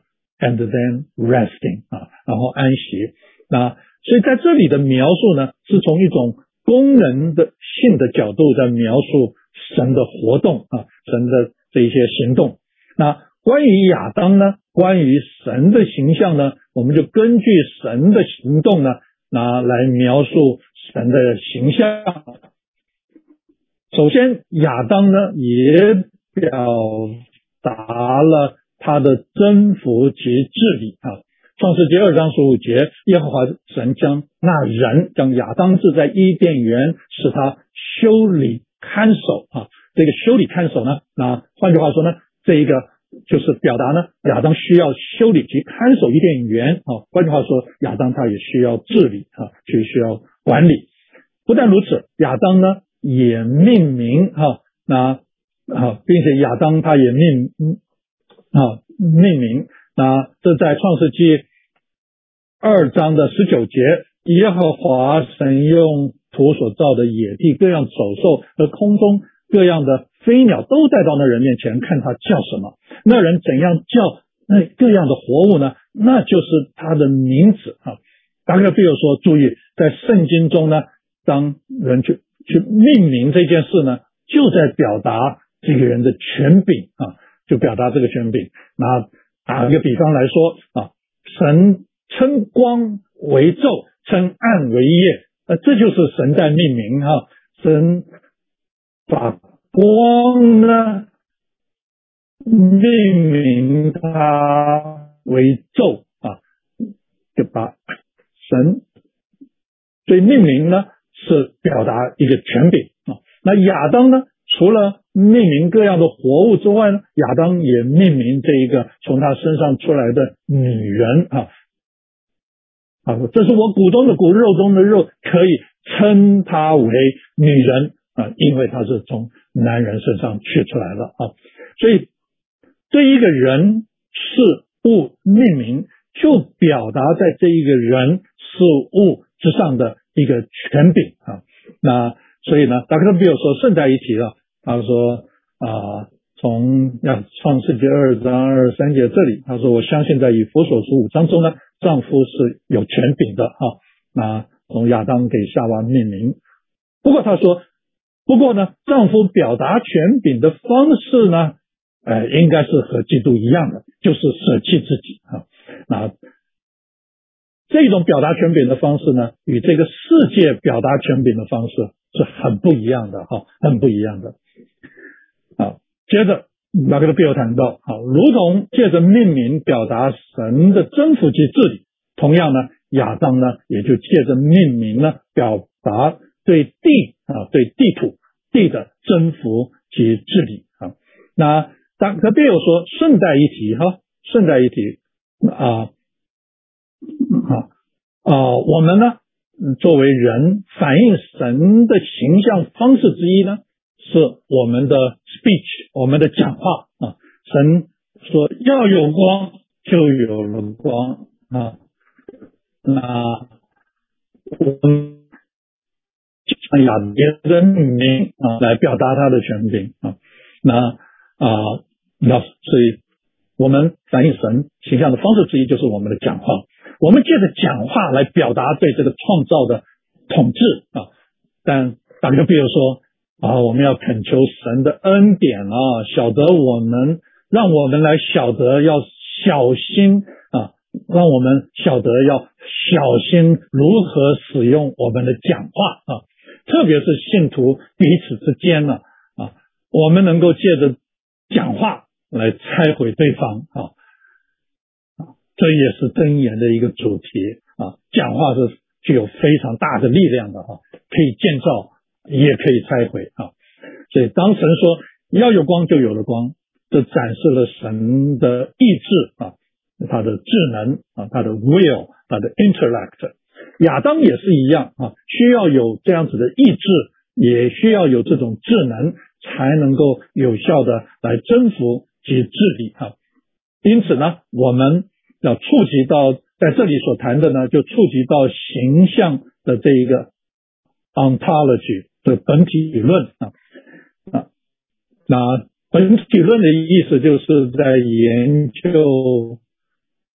and then resting 啊，然后安息。那所以在这里的描述呢，是从一种功能的性的角度在描述神的活动啊，神的这一些行动。那关于亚当呢，关于神的形象呢，我们就根据神的行动呢，拿来描述神的形象。首先，亚当呢也表达了他的征服及治理啊。创世纪二章十五节，耶和华神将那人将亚当置在伊甸园，使他修理看守啊。这个修理看守呢，那换句话说呢，这一个就是表达呢，亚当需要修理及看守伊甸园啊。换句话说，亚当他也需要治理啊，去需要管理。不但如此，亚当呢也命名啊，那啊，并且亚当他也命啊命名。那这在创世纪二章的十九节，耶和华神用土所造的野地各样走兽和空中各样的飞鸟都带到那人面前，看他叫什么，那人怎样叫那各样的活物呢？那就是他的名字啊。达克比尔说，注意，在圣经中呢，当人去去命名这件事呢，就在表达这个人的权柄啊，就表达这个权柄。那打一个比方来说啊，神称光为昼，称暗为夜，呃，这就是神在命名哈、啊。神把光呢命名它为昼啊，就把神对命名呢是表达一个权柄啊。那亚当呢，除了命名各样的活物之外呢，亚当也命名这一个从他身上出来的女人啊。啊，这是我骨中的骨，肉中的肉，可以称她为女人啊，因为她是从男人身上取出来的啊。所以对一个人事物命名，就表达在这一个人事物之上的一个权柄啊。那所以呢，达克特比尔说顺带一提了，他说啊，从创世纪二章二十三节这里，他说我相信在以弗所书五章中呢，丈夫是有权柄的啊。那从亚当给夏娃命名，不过他说，不过呢，丈夫表达权柄的方式呢，呃，应该是和基督一样的，就是舍弃自己啊。那这种表达权柄的方式呢，与这个世界表达权柄的方式是很不一样的哈，很不一样的。啊，接着那个比尔谈到，啊，如同借着命名表达神的征服及治理，同样呢，亚当呢也就借着命名呢表达对地啊对地土地的征服及治理啊。那达克比尔说，顺带一提哈，顺带一提啊啊啊，我们呢作为人反映神的形象方式之一呢，是我们的 speech， 我们的讲话啊。神说要有光，就有了光啊。那我们向亚别的命名啊，来表达他的权柄啊。那啊，那所以我们反映神形象的方式之一就是我们的讲话。我们借着讲话来表达对这个创造的统治啊。但打个比如说啊，我们要恳求神的恩典啊，晓得我们让我们来晓得要小心啊，让我们晓得要小心如何使用我们的讲话啊，特别是信徒彼此之间呢 啊, 啊，我们能够借着讲话来拆毁对方啊。这也是箴言的一个主题啊，讲话是具有非常大的力量的啊，可以建造，也可以拆毁啊。所以当神说要有光，就有了光，这展示了神的意志啊，他的智能啊，他的 will， 他的 intellect。亚当也是一样啊，需要有这样子的意志，也需要有这种智能，才能够有效的来征服及治理啊。因此呢，我们要触及到在这里所谈的呢，就触及到形象的这一个 ontology 的本体理论啊啊，那本体论的意思就是在研究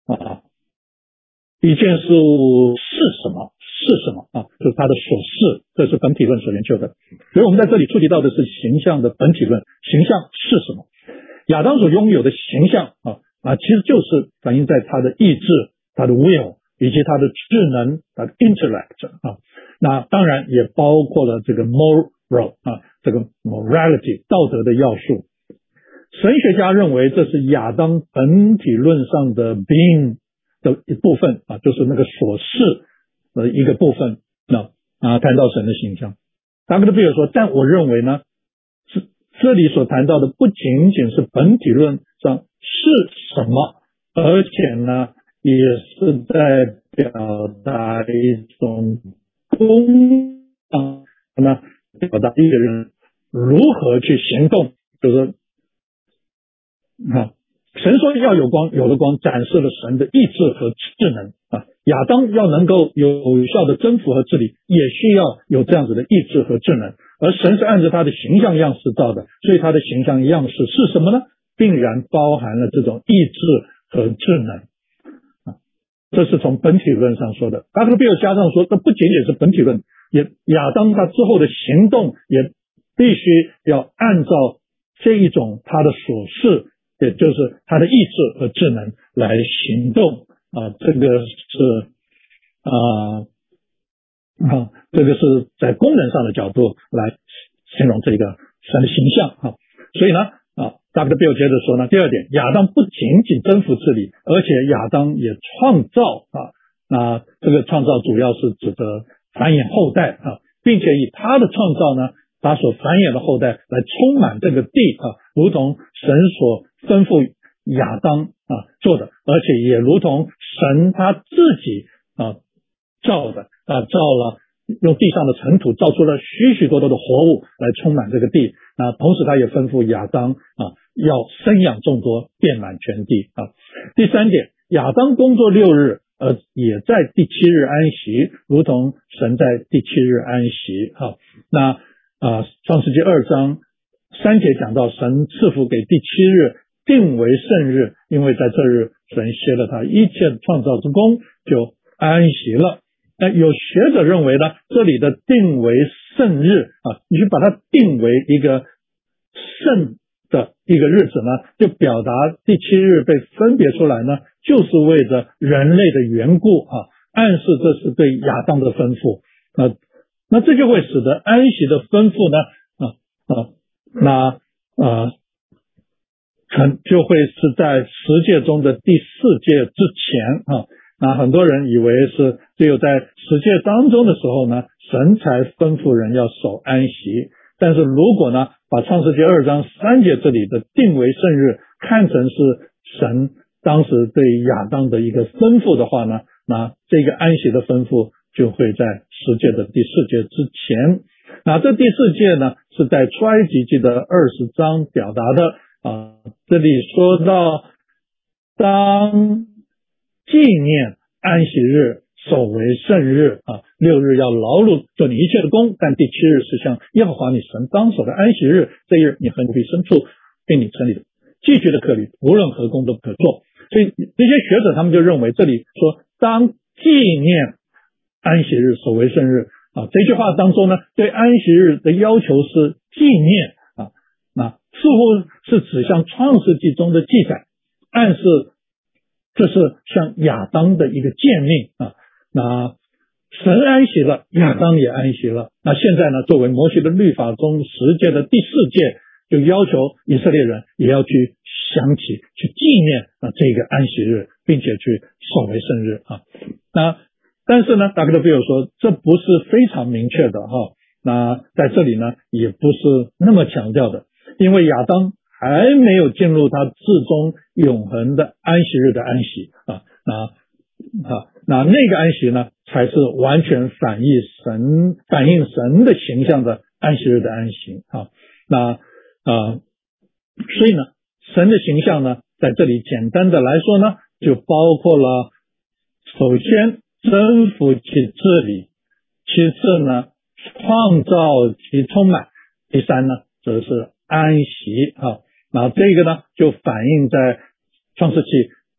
啊，一件事物是什么是什么啊，就是它的所是，这是本体论所研究的。所以我们在这里触及到的是形象的本体论，形象是什么？亚当所拥有的形象啊啊，其实就是反映在他的意志、他的 will 以及他的智能、他的 intellect 啊，那当然也包括了这个 moral 啊，这个 morality 道德的要素。神学家认为这是亚当本体论上的 being 的一部分啊，就是那个所是的一个部分。那啊，谈到神的形象，达克特比尔说，但我认为呢，是这里所谈到的不仅仅是本体论上是什么，而且呢，也是在表达一种功啊，那表达一个人如何去行动，就是说啊，神说要有光，有了光，展示了神的意志和智能啊。亚当要能够有效的征服和治理，也需要有这样子的意志和智能。而神是按照他的形象样式造的，所以他的形象样式是什么呢？必然包含了这种意志和智能啊。这是从本体论上说的。达克特比尔加上说，这不仅仅是本体论，也亚当他之后的行动也必须要按照这一种他的所是，也就是他的意志和智能来行动啊，这个是啊啊，这个是在功能上的角度来形容这个神的形象啊。所以呢啊，达克特比尔接着说呢，第二点，亚当不仅仅征服治理，而且亚当也创造啊，那这个创造主要是指的繁衍后代啊，并且以他的创造呢，他所繁衍的后代来充满这个地啊，如同神所吩咐亚当啊做的，而且也如同神他自己啊造的啊，造了用地上的尘土造出了许许多多的活物来充满这个地啊，同时他也吩咐亚当啊要生养众多，遍满全地啊。第三点，亚当工作六日，而也在第七日安息，如同神在第七日安息啊。那啊，创世纪二章三节讲到，神赐福给第七日，定为圣日，因为在这日神歇了他一切创造之功，就安息了。那有学者认为呢，这里的定为圣日啊，你去把它定为一个圣的一个日子呢，就表达第七日被分别出来呢，就是为着人类的缘故啊，暗示这是对亚当的吩咐啊。那这就会使得安息的吩咐呢啊啊那啊可就会是在十诫中的第四诫之前啊。那很多人以为是只有在十诫当中的时候呢，神才吩咐人要守安息。但是如果呢，把创世纪二章三节这里的定为圣日看成是神当时对亚当的一个吩咐的话呢，那这个安息的吩咐就会在十诫的第四诫之前。那这第四诫呢，是在出埃及记的二十章表达的啊。这里说到，当纪念安息日，守为圣日啊，六日要劳碌做你一切的工，但第七日是向耶和华你神当守的安息日，这一日你和你牲畜并你城里的寄居的客旅，无论何工都不可做。所以这些学者他们就认为，这里说当纪念安息日，守为圣日啊，这句话当中呢，对安息日的要求是纪念啊，那似乎是指向创世纪中的记载，暗示这是向亚当的一个诫命啊。那神安息了，亚当也安息了。那现在呢，作为摩西的律法中十诫的第四诫，就要求以色列人也要去想起、去纪念啊这个安息日，并且去守为圣日啊。那但是呢，达克特比尔说这不是非常明确的哈。那在这里呢，也不是那么强调的，因为亚当还没有进入他至终永恒的安息日的安息啊。那啊，那那个安息呢，才是完全反映神反映神的形象的安息日的安息啊。那啊，所以呢，神的形象呢，在这里简单的来说呢，就包括了首先征服及治理，其次呢创造及充满，第三呢则是安息啊。那这个呢就反映在创世纪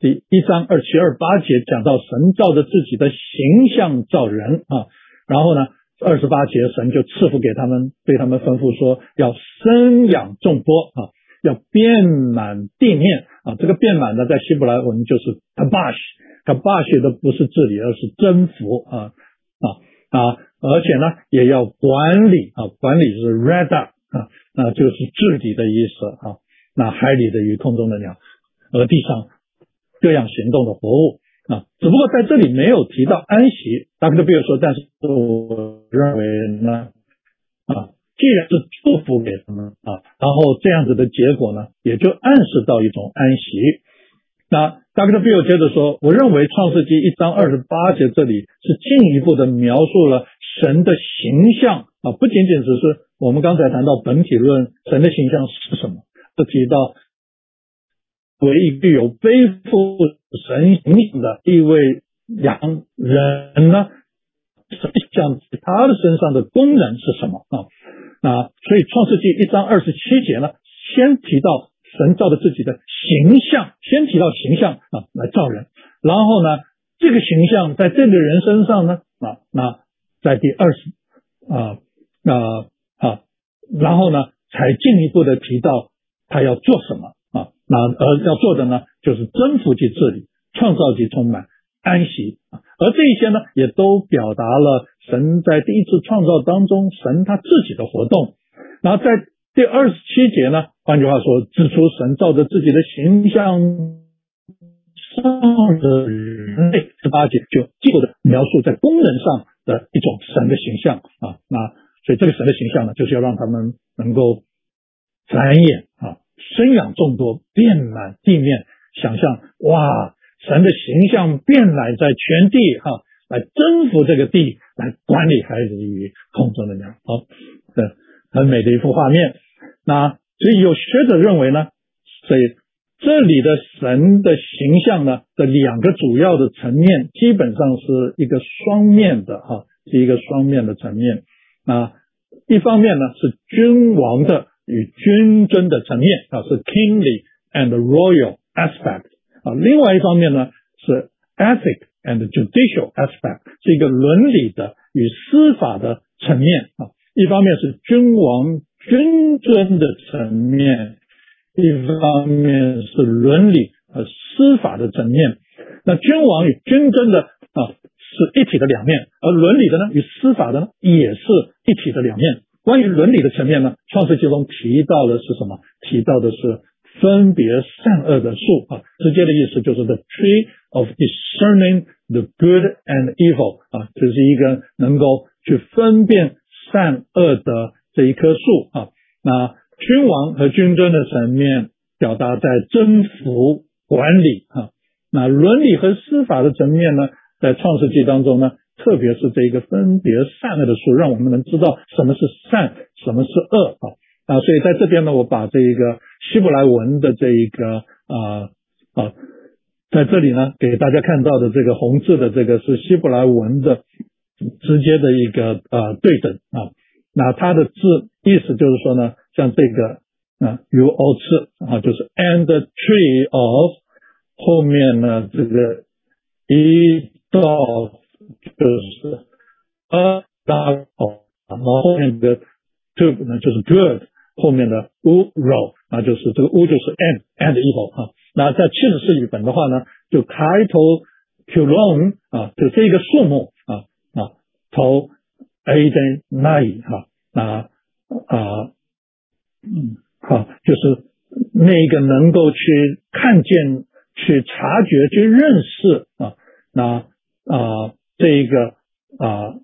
第一章二七二八节讲到神照着自己的形象造人啊，然后呢二十八节神就赐福给他们，对他们吩咐说要生养众多啊，要遍满地面啊，这个遍满呢在希伯来文就是 kabash， kabash 的不是治理而是征服啊啊啊，而且呢也要管理啊，管理是 rada 啊，那就是治理的意思啊。那海里的鱼，空中的鸟，而地上各样行动的活物啊，只不过在这里没有提到安息。doctor Bill 说，但是我认为呢，啊，既然是祝福给他们啊，然后这样子的结果呢，也就暗示到一种安息。那 doctor Bill 接着说，我认为创世纪一章二十八节这里是进一步的描述了神的形象啊，不仅仅只是我们刚才谈到本体论，神的形象是什么？是提到为一具有背负神形象的一位羊人呢，神像他的身上的功能是什么啊？那所以创世纪一章二十七节呢，先提到神造的自己的形象，先提到形象啊来造人，然后呢这个形象在这个人身上呢啊，那在第二十啊啊啊，然后呢才进一步的提到他要做什么啊？那而要做的呢，就是征服及治理，创造及充满，安息啊。而这一些呢，也都表达了神在第一次创造当中，神他自己的活动。然后在第二十七节呢，换句话说，指出神照着自己的形象上的人类，十八节就进一步的描述在功能上的一种神的形象啊。那所以这个神的形象呢，就是要让他们能够繁衍啊，生养众多，遍满地面。想象哇，神的形象遍满在全地哈、啊，来征服这个地，来管理海里与空中的鸟。好，这很美的一幅画面。那所以有学者认为呢，所以这里的神的形象呢的两个主要的层面，基本上是一个双面的哈、啊，是一个双面的层面。那一方面呢是君王的与君尊的层面啊，是 kingly and royal aspect 啊。另外一方面呢是 ethic and judicial aspect， 是一个伦理的与司法的层面啊。一方面是君王君尊的层面，一方面是伦理和司法的层面。那君王与君尊的啊是一体的两面，而伦理的呢与司法的呢也是一体的两面。关于伦理的层面呢，创世纪中提到的是什么？提到的是分别善恶的树啊，直接的意思就是 the tree of discerning the good and evil 啊，这是一个能够去分辨善恶的这一棵树啊。那君王和君尊的层面表达在征服管理啊，那伦理和司法的层面呢，在创世纪当中呢，特别是这个分别善恶的树，让我们能知道什么是善，什么是恶啊。啊，所以在这边呢，我把这一个希伯来文的这一个啊啊，在这里呢给大家看到的这个红字的这个是希伯来文的直接的一个呃对等啊。那它的字意思就是说呢，像这个啊 you also 啊就是 and the tree of 后面呢这个一到就是呃大哦，然后后面的 to 呢就是 good， 后面的 u ro 啊就是这个 u 就是 and and evil 啊。那在七十四语本的话呢，就开头 kulon 啊，就这个数目啊啊头 a d nine 哈，那啊嗯好，就是那个能够去看见、去察觉、去认识啊，那啊这一个啊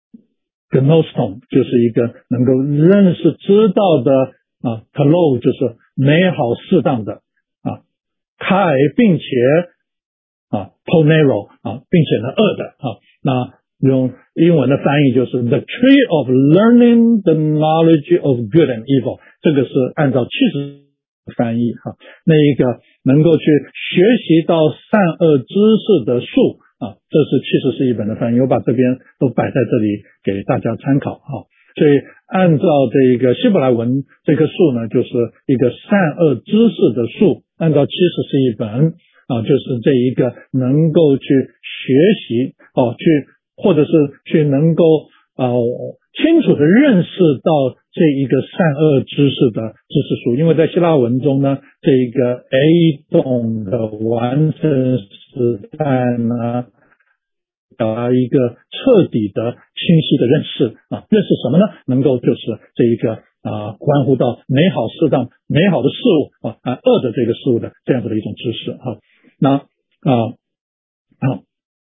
gnoston 就是一个能够认识、知道的啊 kalo 就是美好、适当的啊 kai 并且啊 ponero 啊并且呢恶的啊，那用英文的翻译就是 the tree of learning the knowledge of good and evil， 这个是按照七十翻译哈，那一个能够去学习到善恶知识的树啊，这是七十四译本的翻译，我把这边都摆在这里给大家参考哈。所以按照这个希伯来文，这棵树呢就是一个善恶知识的树，按照七十四译本啊，就是这一个能够去学习哦，去或者是去能够呃清楚的认识到这一个善恶知识的知识树。因为在希腊文中呢，这一个 A 动的完成时态呢，表达一个彻底的清晰的认识啊，认识什么呢？能够就是这一个啊，关乎到美好适当美好的事物啊，啊恶的这个事物的这样子的一种知识啊。那啊啊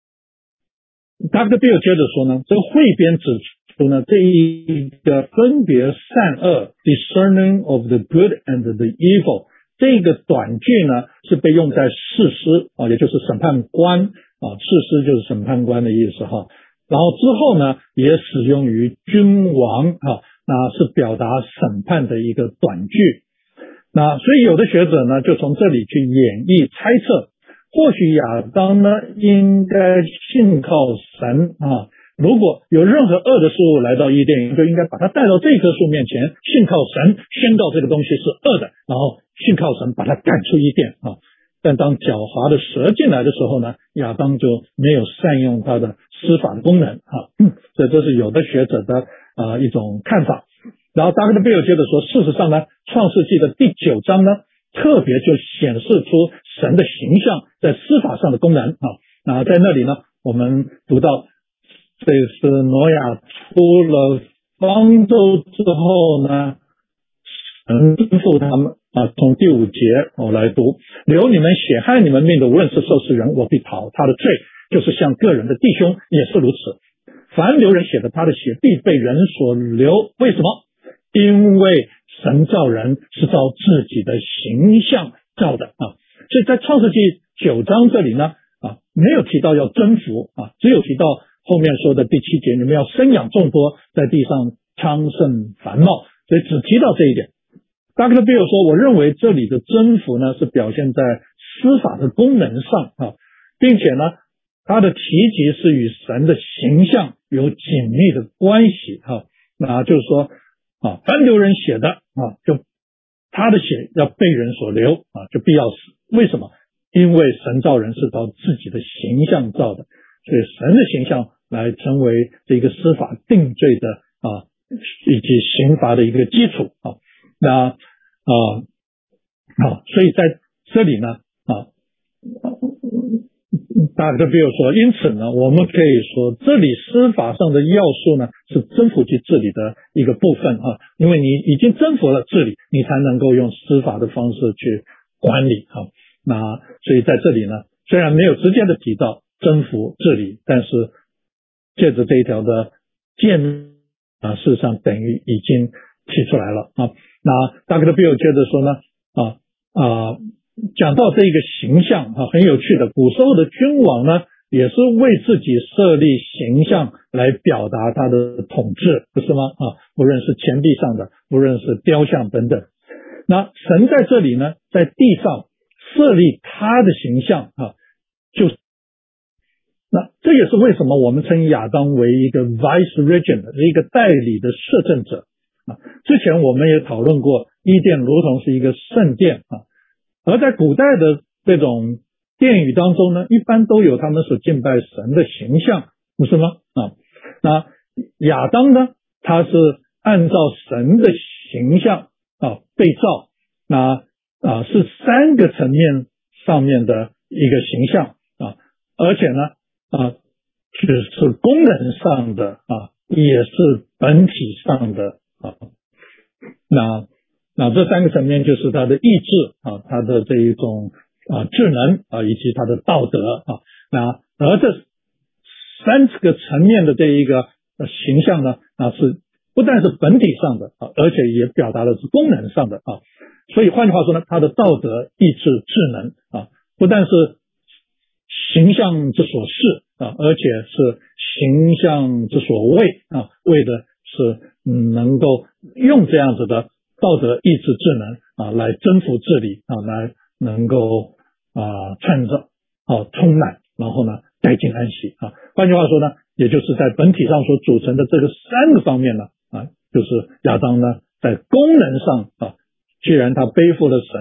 ，Doctor Bill 接着说呢，这个汇编指出呢，这一个分别善恶 discerning of the good and the evil 这个短句呢，是被用在士师啊，也就是审判官啊，士师就是审判官的意思哈。然后之后呢，也使用于君王啊。那是表达审判的一个短句。那所以有的学者呢，就从这里去演绎猜测，或许亚当呢应该信靠神啊，如果有任何恶的事物来到伊甸园，就应该把它带到这棵树面前，信靠神，宣告这个东西是恶的，然后信靠神把它赶出伊甸啊。但当狡猾的蛇进来的时候呢，亚当就没有善用他的司法的功能啊，所以这是有的学者的啊、呃、一种看法。然后 Doctor Bill 接着说，事实上呢，创世纪的第九章呢，特别就显示出神的形象在司法上的功能啊。那在那里呢，我们读到这是挪亚出了方舟之后呢，神吩咐他们啊，从第五节我来读，流你们血害你们命的，无论是受死人，我必讨他的罪，就是像个人的弟兄也是如此。凡流人血的，他的血必被人所流。为什么？因为神造人是照自己的形象造的啊。所以在创世纪九章这里呢啊，没有提到要征服啊，只有提到后面说的第七节，你们要生养众多，在地上昌盛繁茂，所以只提到这一点。Doctor Bill 说，我认为这里的征服呢，是表现在司法的功能上啊，并且呢，它的提及是与神的形象有紧密的关系啊。那就是说啊，凡流人血的啊，就他的血要被人所流啊，就必要死。为什么？因为神造人是照自己的形象造的，所以神的形象来成为这个司法定罪的啊以及刑罚的一个基础啊。那啊好，所以在这里呢啊。Doctor Bill 说，因此呢，我们可以说，这里司法上的要素呢，是征服及治理的一个部分啊。因为你已经征服了治理，你才能够用司法的方式去管理啊。那所以在这里呢，虽然没有直接的提到征服治理，但是借着这一条的建啊，事实上等于已经提出来了啊。那 Doctor Bill 接着说呢啊啊。讲到这一个形象啊，很有趣的，古时候的君王呢，也是为自己设立形象来表达他的统治，不是吗？啊，无论是钱币上的，无论是雕像等等。那神在这里呢，在地上设立他的形象啊，就是那这也是为什么我们称亚当为一个 vice regent 一个代理的摄政者啊。之前我们也讨论过，伊甸如同是一个圣殿啊。而在古代的这种殿宇当中呢，一般都有他们所敬拜神的形象，不是吗？啊，那亚当呢，他是按照神的形象啊被造，那啊是三个层面上面的一个形象啊，而且呢啊只是功能上的啊，也是本体上的啊，那。那这三个层面就是他的意志啊，他的这一种啊智能啊，以及他的道德啊。那而这三个层面的这一个形象呢，啊是不但是本体上的啊，而且也表达的是功能上的啊。所以换句话说呢，他的道德、意志、智能啊，不但是形象之所示啊，而且是形象之所为啊，为的是嗯能够用这样子的道德、意志、智能啊，来征服治理啊，来能够啊创造啊充满，然后呢带进安息啊。换句话说呢，也就是在本体上所组成的这个三个方面呢啊，就是亚当呢在功能上啊，既然他背负了神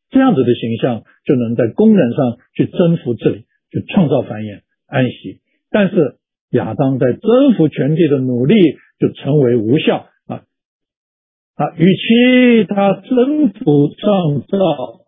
这样子的形象就能在功能上去征服这里，去创造繁衍安息。但是亚当在征服全地的努力就成为无效啊啊！与其他征服创造，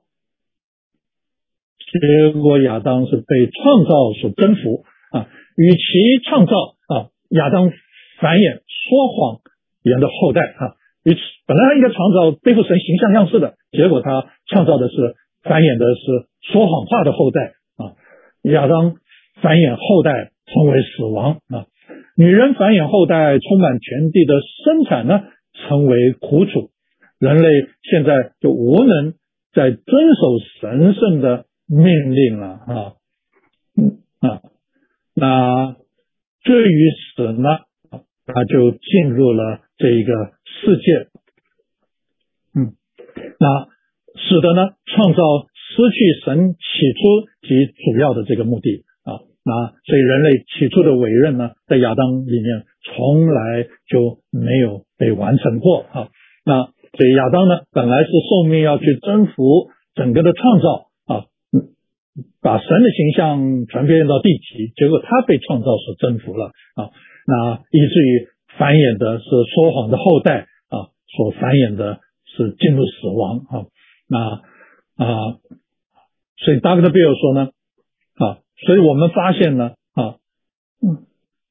结果亚当是被创造所征服啊！与其创造啊，亚当繁衍说谎言的后代啊，与其本来他应该创造背负神形象样式的，结果他创造的是繁衍的是说谎话的后代啊！亚当繁衍后代成为死亡啊！女人繁衍后代，充满全地的生产呢，成为苦楚。人类现在就无能再遵守神圣的命令了啊！嗯啊，那这于此呢，他就进入了这一个世界，嗯，那使得呢，创造失去神起初及主要的这个目的啊。那所以人类起初的委任呢，在亚当里面从来就没有被完成过啊。那所以亚当呢，本来是受命要去征服整个的创造啊，把神的形象传遍到地极，结果他被创造所征服了啊。那以至于繁衍的是说谎的后代啊，所繁衍的是进入死亡啊。那啊，所以 Doctor Bill 说呢啊，所以我们发现呢啊，嗯。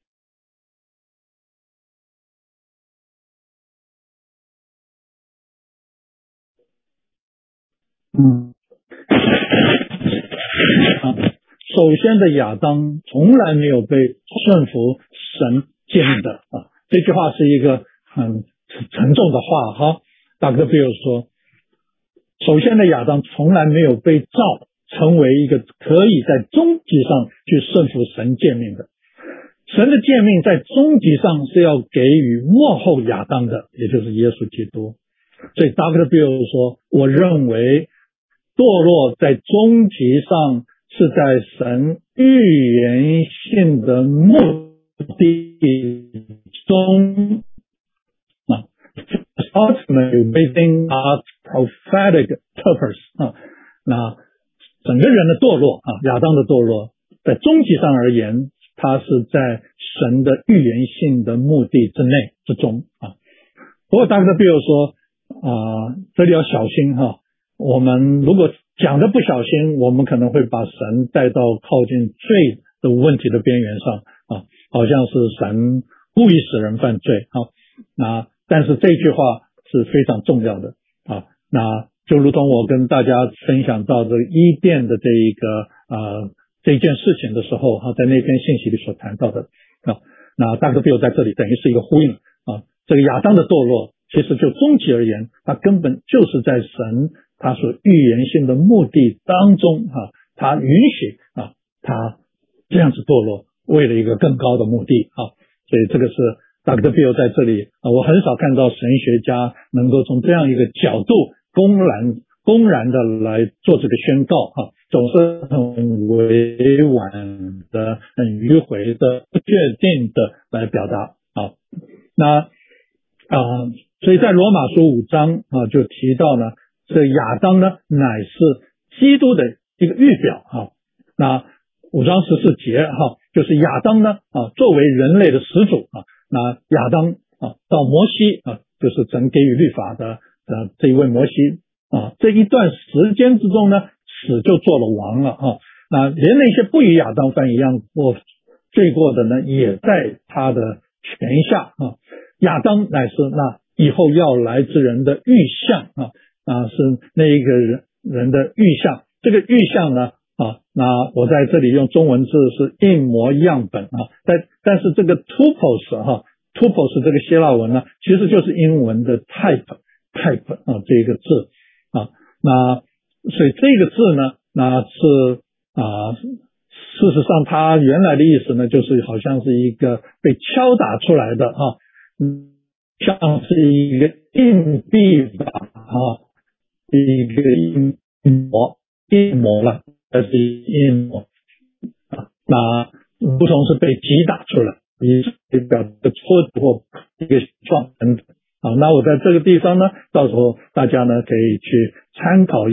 嗯，啊，首先的亚当从来没有被顺服神诫命的啊，这句话是一个很沉重的话哈。Doctor Bill 说，首先的亚当从来没有被造成为一个可以在终极上去顺服神诫命的。神的诫命在终极上是要给予末后亚当的，也就是耶稣基督。所以 Doctor Bill 说，我认为堕落在终极上是在神预言性的目的中啊 ultimately within God's prophetic purpose 啊，那整个人的堕落啊，亚当的堕落，在终极上而言，它是在神的预言性的目的之内之中啊。不过 Doctor Bill 说啊，这里要小心哈。我们如果讲的不小心，我们可能会把神带到靠近罪的问题的边缘上啊，好像是神故意使人犯罪啊。那但是这句话是非常重要的啊。那就如同我跟大家分享到这个伊甸的这一个呃这一件事情的时候啊，在那篇信息里所谈到的啊，那大哥比如在这里等于是一个呼应啊。这个亚当的堕落，其实就终极而言，它根本就是在神他所预言性的目的当中啊，他允许啊他这样子堕落，为了一个更高的目的啊。所以这个是 Doctor Bill 在这里啊，我很少看到神学家能够从这样一个角度公然公然的来做这个宣告啊，总是很委婉的、很迂回的、不确定的来表达啊。那啊，所以在罗马书五章啊就提到呢，这亚当呢乃是基督的一个预表啊。那五章十四节哈、啊，就是亚当呢啊作为人类的始祖啊，那亚当啊到摩西啊，就是神给予律法的呃这一位摩西啊，这一段时间之中呢，死就做了王了啊。那连那些不与亚当犯一样过罪过的呢，也在他的权下啊。亚当乃是那以后要来之人的预象啊啊，是那一个人人的预象。这个预象呢啊，那我在这里用中文字是印模样本啊，但但是这个 tupos 哈、啊、，tupos 这个希腊文呢，其实就是英文的 type type 啊这个字啊，那所以这个字呢，那是啊，事实上它原来的意思呢，就是好像是一个被敲打出来的啊。嗯，像是一个硬币吧，啊，一个印模，印模了，这是印模啊，那不同是被击打出来，以表示挫折或一个状等等。好，那我在这个地方呢，到时候大家呢可以去参考一下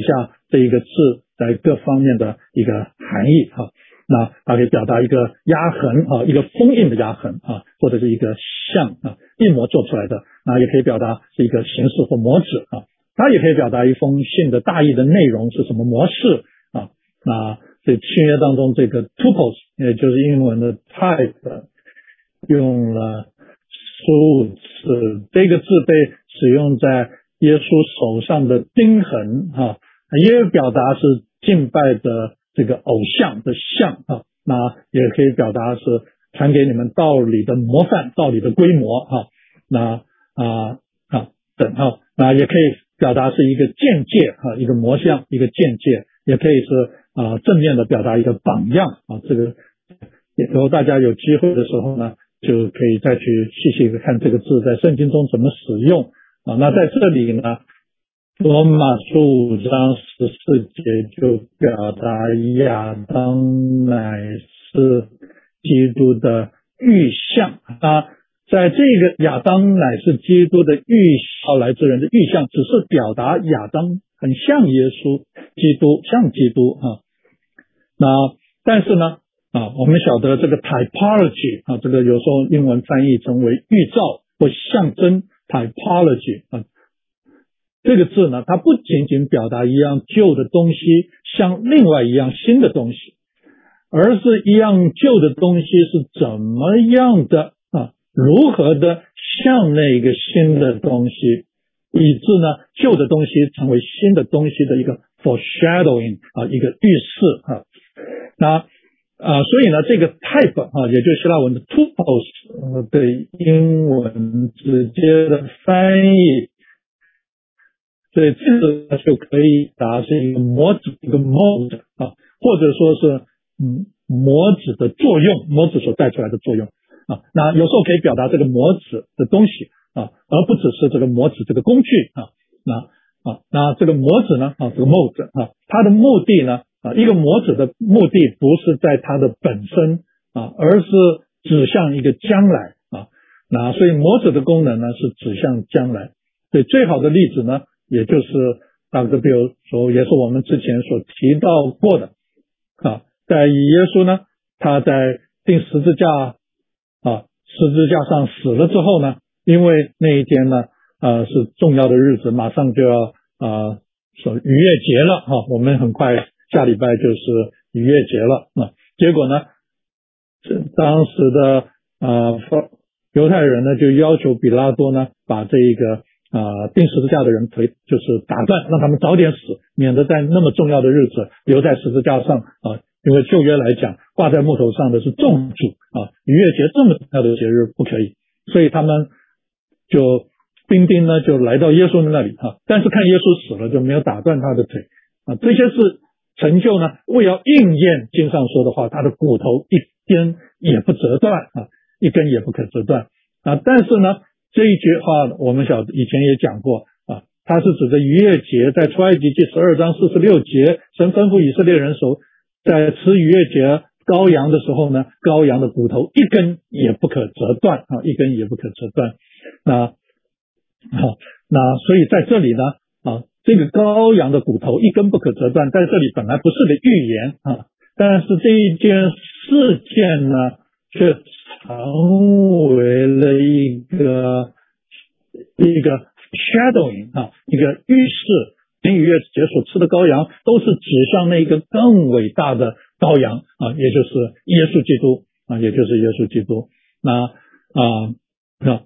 这一个字在各方面的一个含义哈。那它可以表达一个压痕啊，一个封印的压痕啊，或者是一个像啊印模做出来的，那也可以表达是一个形式或模子啊。它也可以表达一封信的大意的内容是什么模式啊。那在新约当中，这个 tupos 也就是英文的 type 用了十五次，这个字被使用在耶稣手上的钉痕啊，也表达是敬拜的这个偶像的像啊，那也可以表达是传给你们道理的模范，道理的规模啊，那啊啊等啊，那也可以表达是一个见解啊，一个模像，一个见解，也可以是啊正面的表达一个榜样啊。这个以后大家有机会的时候呢，就可以再去细细的看这个字在圣经中怎么使用啊。那在这里呢，罗马书五章十四节就表达亚当乃是基督的预像啊，在这个亚当乃是基督的预后来之人的预像，只是表达亚当很像耶稣基督，像基督啊。那但是呢啊，我们晓得这个 typology 啊，这个有时候英文翻译成为预兆或象征 typology 啊。这个字呢，它不仅仅表达一样旧的东西像另外一样新的东西，而是一样旧的东西是怎么样的啊，如何的像那个新的东西，以致呢旧的东西成为新的东西的一个 foreshadowing 啊，一个预示啊。那啊，所以呢，这个 type 啊，也就是希腊文的 tupos 的英文直接的翻译。所以这个就可以答是一个模子，一个 mold 啊，或者说是嗯模子的作用，模子所带出来的作用啊。那有时候可以表达这个模子的东西啊，而不只是这个模子这个工具啊。那啊，那这个模子呢啊，这个 mold 啊，它的目的呢啊，一个模子的目的不是在它的本身啊，而是指向一个将来啊。那所以模子的功能呢是指向将来。所以最好的例子呢，也就是doctor Bill 说，也是我们之前所提到过的啊，在耶稣呢，他在钉十字架啊，十字架上死了之后呢，因为那一天呢，呃，是重要的日子，马上就要啊，说逾越节了哈、啊，我们很快下礼拜就是逾越节了啊。结果呢，当时的啊犹太人呢就要求比拉多呢把这一个啊，钉十字架的人腿就是打断，让他们早点死，免得在那么重要的日子留在十字架上啊。因为旧约来讲，挂在木头上的是众主啊，逾越节这么重要的节日不可以，所以他们就兵丁呢就来到耶稣那里啊，但是看耶稣死了就没有打断他的腿啊。这些是成就呢，为要应验经上说的话，他的骨头一根也不折断啊，一根也不可折断啊。但是呢，这一句话我们晓得以前也讲过啊，它是指着逾越节，在出埃及记十二章四十六节，神吩咐以色列人手在吃逾越节羔羊的时候呢，羔羊的骨头一根也不可折断啊，一根也不可折断。那好，那所以在这里呢啊，这个羔羊的骨头一根不可折断，在这里本来不是个预言啊，但是这一件事件呢，却成为了一个一个 shadowing 啊，一个预示，连逾越节所吃的羔羊都是指向那个更伟大的羔羊啊，也就是耶稣基督啊，也就是耶稣基督。那啊啊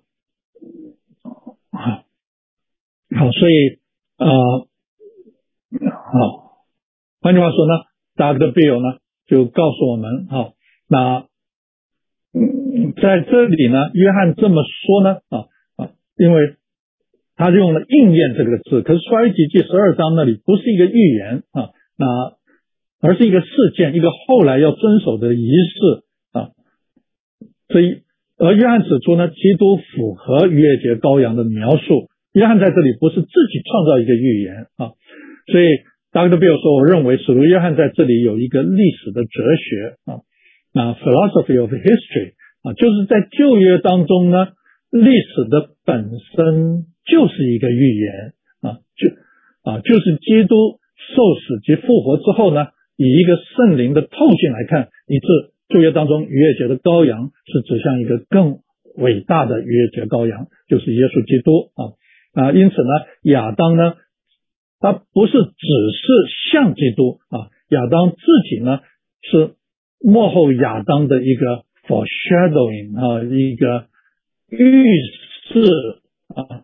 好，好，所以啊好，换句话说呢 ，doctor Bill 呢就告诉我们啊，那。嗯，在这里呢，约翰这么说呢啊啊，因为他用了应验这个字，可是出埃及记十二章那里不是一个预言啊，那而是一个事件，一个后来要遵守的仪式啊，所以而约翰指出呢，基督符合逾越节羔羊的描述。约翰在这里不是自己创造一个预言啊，所以 doctor Bill 说，我认为使徒约翰在这里有一个历史的哲学啊。那 philosophy of history 啊，就是在旧约当中呢，历史的本身就是一个预言啊，就啊就是基督受死及复活之后呢，以一个圣灵的透镜来看，以致旧约当中逾越节的羔羊是指向一个更伟大的逾越节羔羊，就是耶稣基督啊啊，因此呢，亚当呢，他不是只是像基督啊，亚当自己呢是末后亚当的一个 foreshadowing 啊，一个预示啊，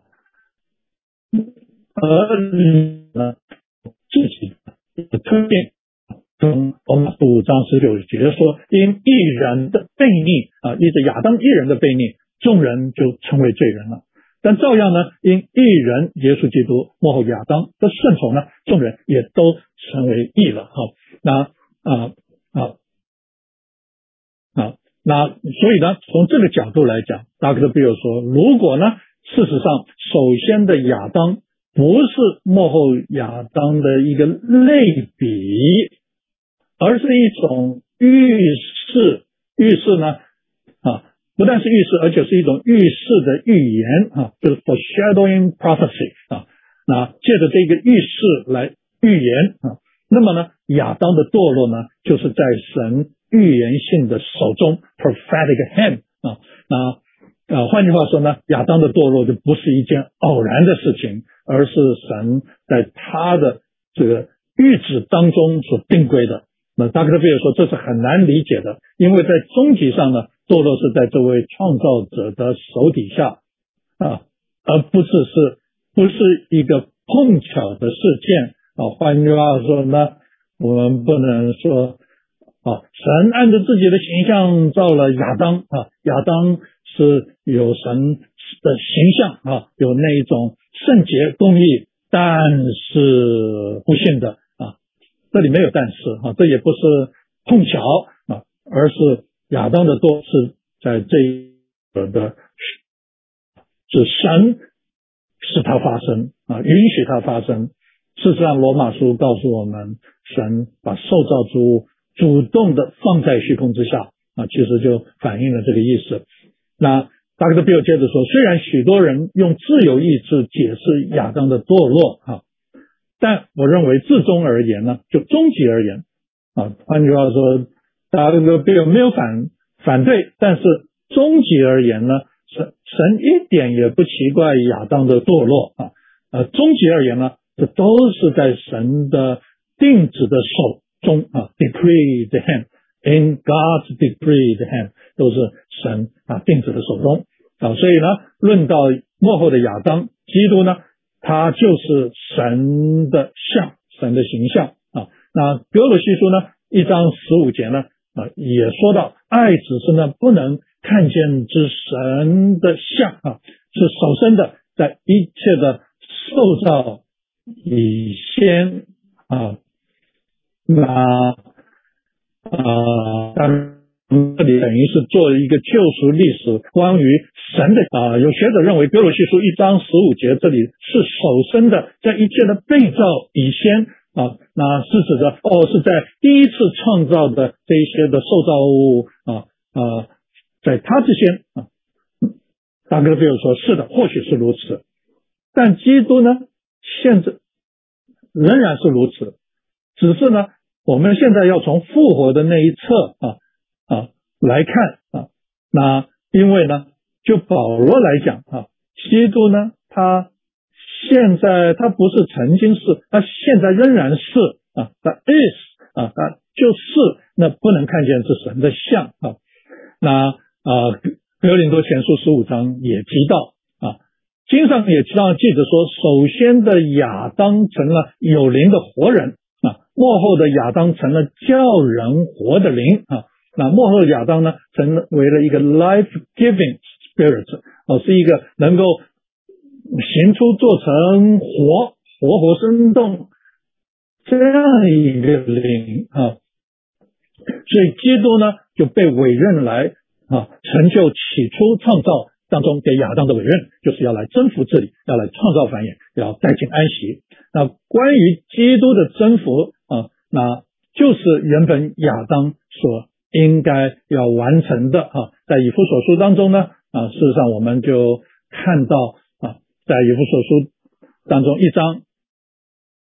而呢自己的特点。从罗马书五章十九节说，因一人的悖逆啊，依着亚当一人的悖逆，众人就成为罪人了。但照样呢，因一人耶稣基督末后亚当的顺从呢，众人也都成为义了。好，那啊啊啊，那所以呢，从这个角度来讲，达克特比尔说，如果呢，事实上首先的亚当不是末后亚当的一个类比，而是一种预示，预示呢啊，不但是预示，而且是一种预示的预言啊，就是 foreshadowing prophecy 啊。那借着这个预示来预言啊，那么呢，亚当的堕落呢，就是在神预言性的手中 prophetic hand 啊。那呃，换句话说呢，亚当的堕落就不是一件偶然的事情，而是神在他的这个预旨当中所定规的。那达克特菲尔说，这是很难理解的，因为在终极上呢，堕落是在这位创造者的手底下啊，而不是是不是一个碰巧的事件啊。换句话说呢，我们不能说啊，神按照自己的形象造了亚当啊，亚当是有神的形象啊，有那一种圣洁公义，但是不幸的啊，这里没有但是啊，这也不是碰巧啊，而是亚当的堕是在这一个的是神使它发生啊，允许它发生。事实上，罗马书告诉我们，神把受造之物主动的放在虚空之下啊，其实就反映了这个意思。那达克特比尔接着说，虽然许多人用自由意志解释亚当的堕落啊，但我认为至终而言呢，就终极而言啊，换句话说，达克特比尔没有反反对，但是终极而言呢，神神一点也不奇怪亚当的堕落啊，呃，终极而言呢，这都是在神的定旨的手中啊 ，decreed hand in God's decreed hand， 都是神啊定旨的手中啊。所以呢，论到末后的亚当，基督呢，他就是神的像，神的形象啊。那哥罗西书呢，一章十五节呢啊，也说到，爱只是呢不能看见之神的像啊，是首生的，在一切的受造以先啊，那啊，当然这里等于是做一个救赎历史，关于神的啊，有学者认为哥罗西书一章十五节这里是首生的，在一切的被造以先啊，那是指的哦，是在第一次创造的这一些的受造物啊啊，在他之先啊。达克特比尔说，是的，或许是如此，但基督呢，现在仍然是如此，只是呢，我们现在要从复活的那一侧啊啊来看啊，那因为呢，就保罗来讲啊，基督呢，他现在他不是曾经是，他现在仍然是啊，他 is 啊，他就是那不能看见是神的像啊，那啊，哥林多前书十五章也提到啊，经上也提到记着说，首先的亚当成了有灵的活人啊，末后的亚当成了叫人活的灵啊，那末后的亚当呢，成为了一个 life-giving spirit 啊，是一个能够行出做成活活活生动这样一个灵啊，所以基督呢就被委任来啊，成就起初创造当中给亚当的委任，就是要来征服这里，要来创造繁衍，要带进安息。那关于基督的征服啊，那就是原本亚当所应该要完成的啊。在以弗所书当中呢啊，事实上我们就看到啊，在以弗所书当中一章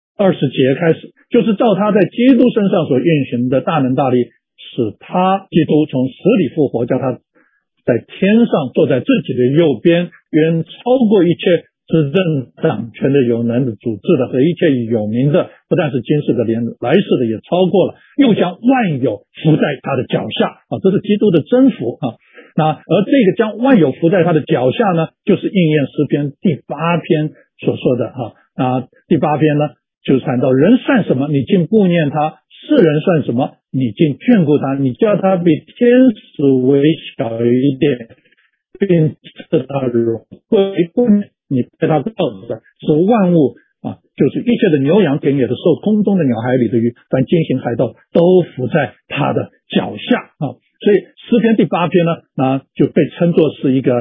二十节开始，就是照他在基督身上所运行的大能大力，使他基督从死里复活，叫他在天上坐在自己的右边，远超过一切执政掌权的有能的主治的和一切有名的，不但是今世的，连来世的也超过了，又将万有伏在他的脚下啊，这是基督的征服啊。那而这个将万有伏在他的脚下呢，就是应验诗篇第八篇所说的哈啊，第八篇呢就谈到人算什么，你竟顾念他；世人算什么，你竟眷顾他。你叫他比天使微小一点，并赐他荣贵，你被他告诉的是万物啊，就是一切的牛羊、田野的兽、空中的鸟、海里的鱼，凡经行海盗，都伏在他的脚下啊。所以诗篇第八篇呢，那就被称作是一个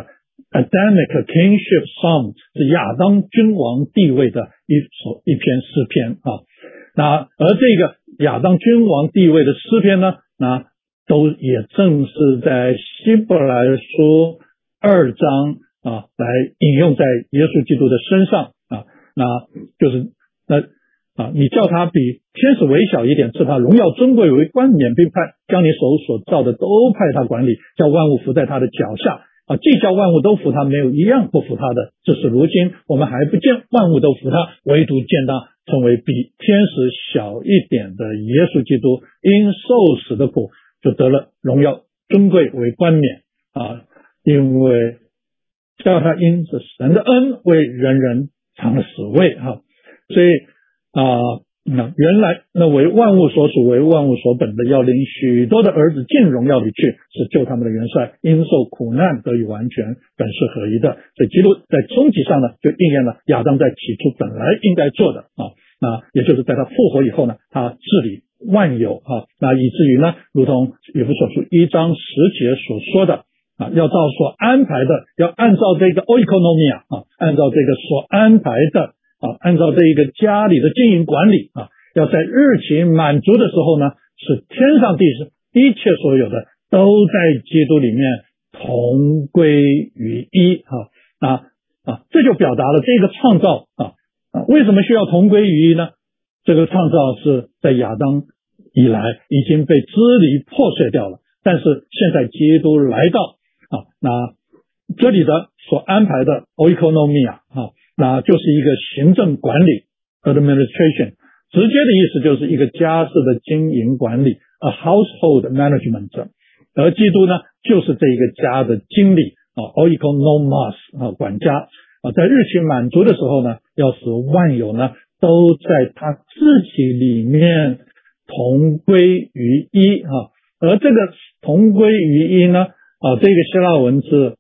Adamic Kingship Psalm， 是亚当君王地位的一首一篇诗篇啊。那而这个亚当君王地位的诗篇呢，那都也正是在希伯来书二章啊来引用在耶稣基督的身上啊，那就是那啊，你叫他比天使微小一点，赐他荣耀尊贵为冠冕，并派将你手所造的都派他管理，叫万物伏在他的脚下啊，既叫万物都服他，没有一样不服他的。只是如今我们还不见万物都服他，唯独见他成为比天使小一点的耶稣基督，因受死的苦，就得了荣耀尊贵为冠冕啊，因为叫他因着神的恩为人人尝了死味啊，所以啊，那原来那为万物所属、为万物所本的，要领许多的儿子进荣耀里去，是救他们的元帅因受苦难得以完全，本是合一的。所以基督在终极上呢，就应验了亚当在起初本来应该做的啊，那也就是在他复活以后呢，他治理万有啊，那以至于呢，如同以弗所书一章十节所说的啊，要照所安排的，要按照这个 oikonomia 啊，按照这个所安排的。啊，按照这一个家里的经营管理啊，要在日期满足的时候呢，使天上地上一切所有的都在基督里面同归于一啊啊啊，这就表达了这个创造啊啊，为什么需要同归于一呢？这个创造是在亚当以来已经被支离破碎掉了，但是现在基督来到啊，那这里的所安排的 oikonomia 啊。那就是一个行政管理 administration， 直接的意思就是一个家事的经营管理 a household management， 而基督呢就是这一个家的经理啊 oikonomos 啊管家啊，在日期满足的时候呢，要使万有呢都在他自己里面同归于一啊，而这个同归于一呢啊，这个希腊文字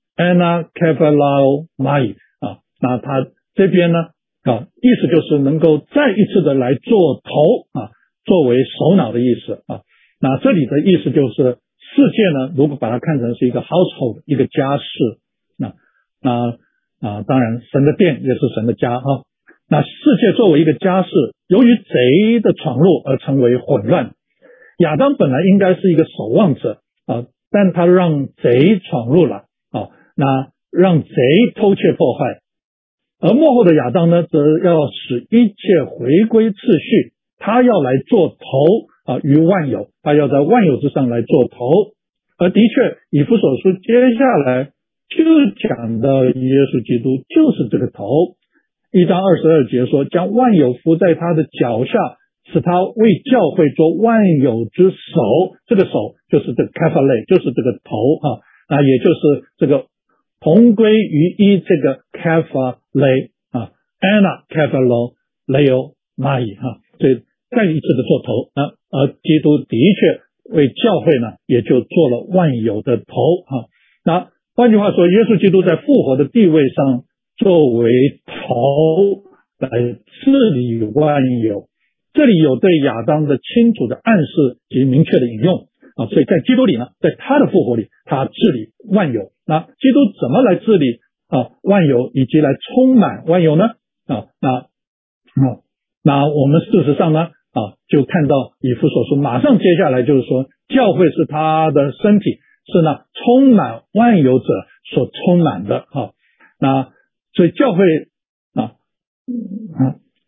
anakephalomai 啊，那它这边呢啊，意思就是能够再一次的来做头啊，作为首脑的意思啊。那这里的意思就是世界呢，如果把它看成是一个 household， 一个家室，那那啊，当然神的殿也是神的家啊。那世界作为一个家室，由于贼的闯入而成为混乱。亚当本来应该是一个守望者啊，但他让贼闯入了啊，那让贼偷窃破坏。而末后的亚当呢，则要使一切回归次序，他要来做头啊，于万有，他要在万有之上来做头。而的确，以弗所书接下来就讲到耶稣基督就是这个头。一章二十二节说，将万有伏在他的脚下，使他为教会做万有之首。这个手就是这个 kephale， 就是这个头啊，那也就是这个同归于一这个 kephale 啊 ，ana kephalo leo mai 哈，所以再一次的做头啊，而基督的确为教会呢，也就做了万有的头啊。那换句话说，耶稣基督在复活的地位上作为头来治理万有，这里有对亚当的清楚的暗示及明确的引用啊，所以在基督里呢，在他的复活里，他治理万有。那基督怎么来治理啊万有，以及来充满万有呢？啊，那啊，那我们事实上呢啊，就看到以弗所书马上接下来就是说，教会是他的身体，是呢充满万有者所充满的啊。那所以教会啊啊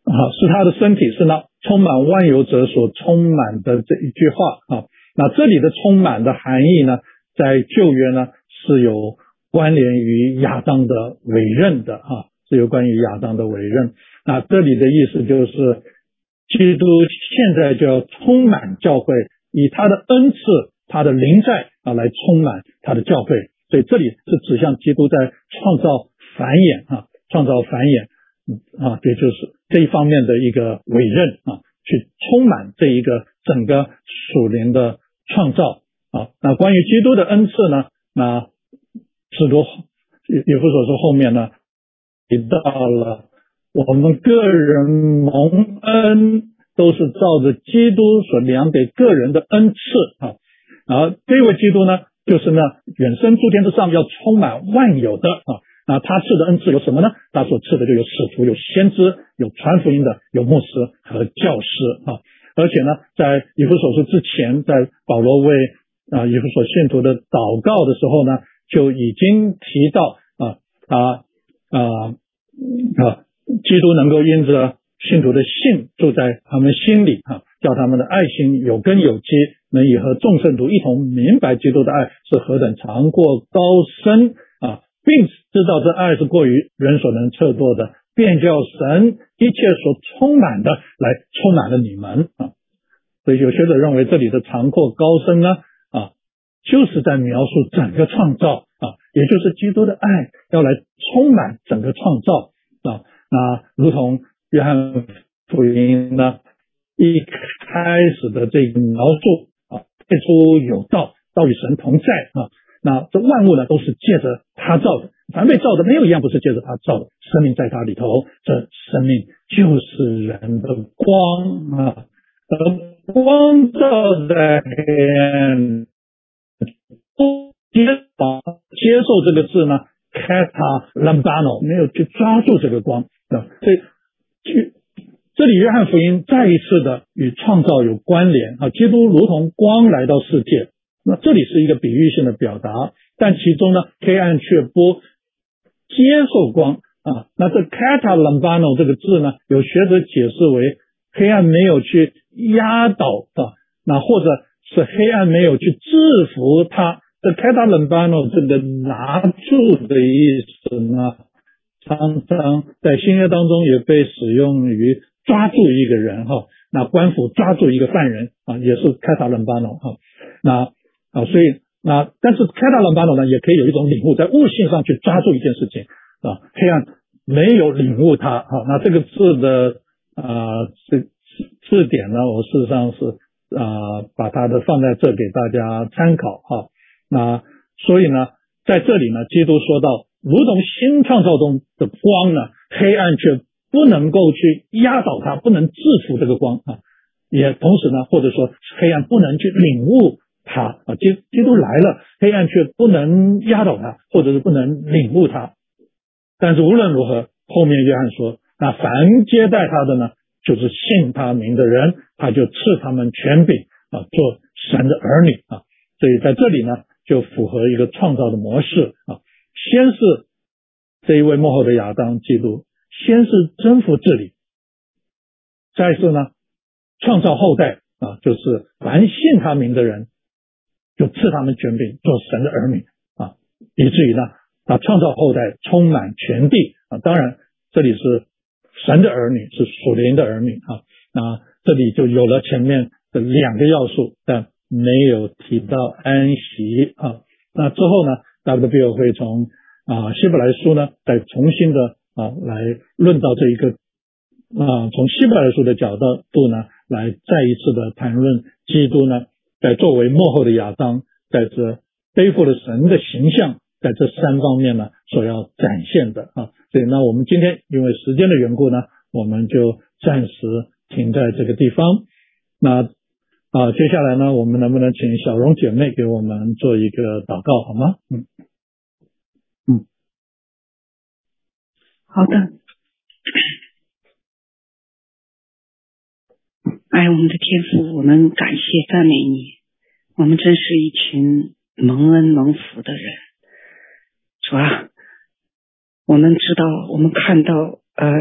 啊，是他的身体，是那充满万有者所充满的这一句话啊。那这里的充满的含义呢，在旧约呢是有关联于亚当的委任的啊，是有关于亚当的委任。那这里的意思就是，基督现在就要充满教会，以他的恩赐、他的灵在啊来充满他的教会。所以这里是指向基督在创造繁衍啊，创造繁衍啊，也就是这一方面的一个委任啊，去充满这一个整个属灵的创造啊。那关于基督的恩赐呢，那使徒以弗所书后面呢提到了，我们个人蒙恩都是照着基督所量给个人的恩赐啊。而这位基督呢，就是呢远升诸天之上，要充满万有的啊。那他赐的恩赐有什么呢？他所赐的就有使徒、有先知、有传福音的、有牧师和教师啊。而且呢，在以弗所书之前，在保罗为啊以弗所信徒的祷告的时候呢，就已经提到啊啊啊啊，基督能够因着信徒的信住在他们心里啊，叫他们的爱心有根有基，能以和众圣徒一同明白基督的爱是何等长阔高深啊，并知道这爱是过于人所能测度的，便叫神一切所充满的来充满了你们啊。所以有学者认为这里的长阔高深呢啊，就是在描述整个创造啊，也就是基督的爱要来充满整个创造啊。那如同约翰福音呢一开始的这个描述啊，最初有道，道与神同在啊。那这万物呢都是借着他造的，凡被造的没有一样不是借着他造的，生命在他里头，这生命就是人的光啊，而光照在黑暗，接接受这个字呢 kata lambano 没有去抓住这个光啊，所以这里约翰福音再一次的与创造有关联啊，基督如同光来到世界。那这里是一个比喻性的表达，但其中呢，黑暗却不接受光啊。那这 kata lambano 这个字呢，有学者解释为黑暗没有去压倒啊，那或者是黑暗没有去制服它。这 kata lambano 这个拿住的意思呢，常常在新约当中也被使用于抓住一个人哈，那官府抓住一个犯人啊，也是 kata lambano 哈，那啊，所以那但是 kata lambano 呢，也可以有一种领悟，在悟性上去抓住一件事情啊，黑暗没有领悟它啊，那这个字的啊字字典呢，我事实上是啊把它的放在这给大家参考哈，那所以呢，在这里呢，基督说到，如同新创造中的光呢，黑暗却不能够去压倒它，不能制服这个光啊，也同时呢，或者说黑暗不能去领悟他啊，基基督来了，黑暗却不能压倒他，或者是不能领悟他。但是无论如何，后面约翰说，那凡接待他的呢，就是信他名的人，他就赐他们权柄啊，做神的儿女啊。所以在这里呢，就符合一个创造的模式啊。先是这一位末后的亚当基督，先是征服治理，再是呢创造后代啊，就是凡信他名的人，就赐他们权柄做神的儿女啊，以至于呢，他创造后代充满全地啊。当然，这里是神的儿女，是属灵的儿女啊。那这里就有了前面的两个要素，但没有提到安息啊。那之后呢 ，W B O 会从啊希伯来书呢，再重新的啊来论到这一个啊，从希伯来书的角度呢，来再一次的谈论基督呢，在作为末后的亚当，在这背负了神的形象，在这三方面呢所要展现的啊。所以呢，我们今天因为时间的缘故呢，我们就暂时停在这个地方。那啊，接下来呢，我们能不能请小荣姐妹给我们做一个祷告好吗？嗯嗯， 好的。爱我们的天父，我们感谢赞美你，我们真是一群蒙恩蒙福的人。主啊，我们知道，我们看到呃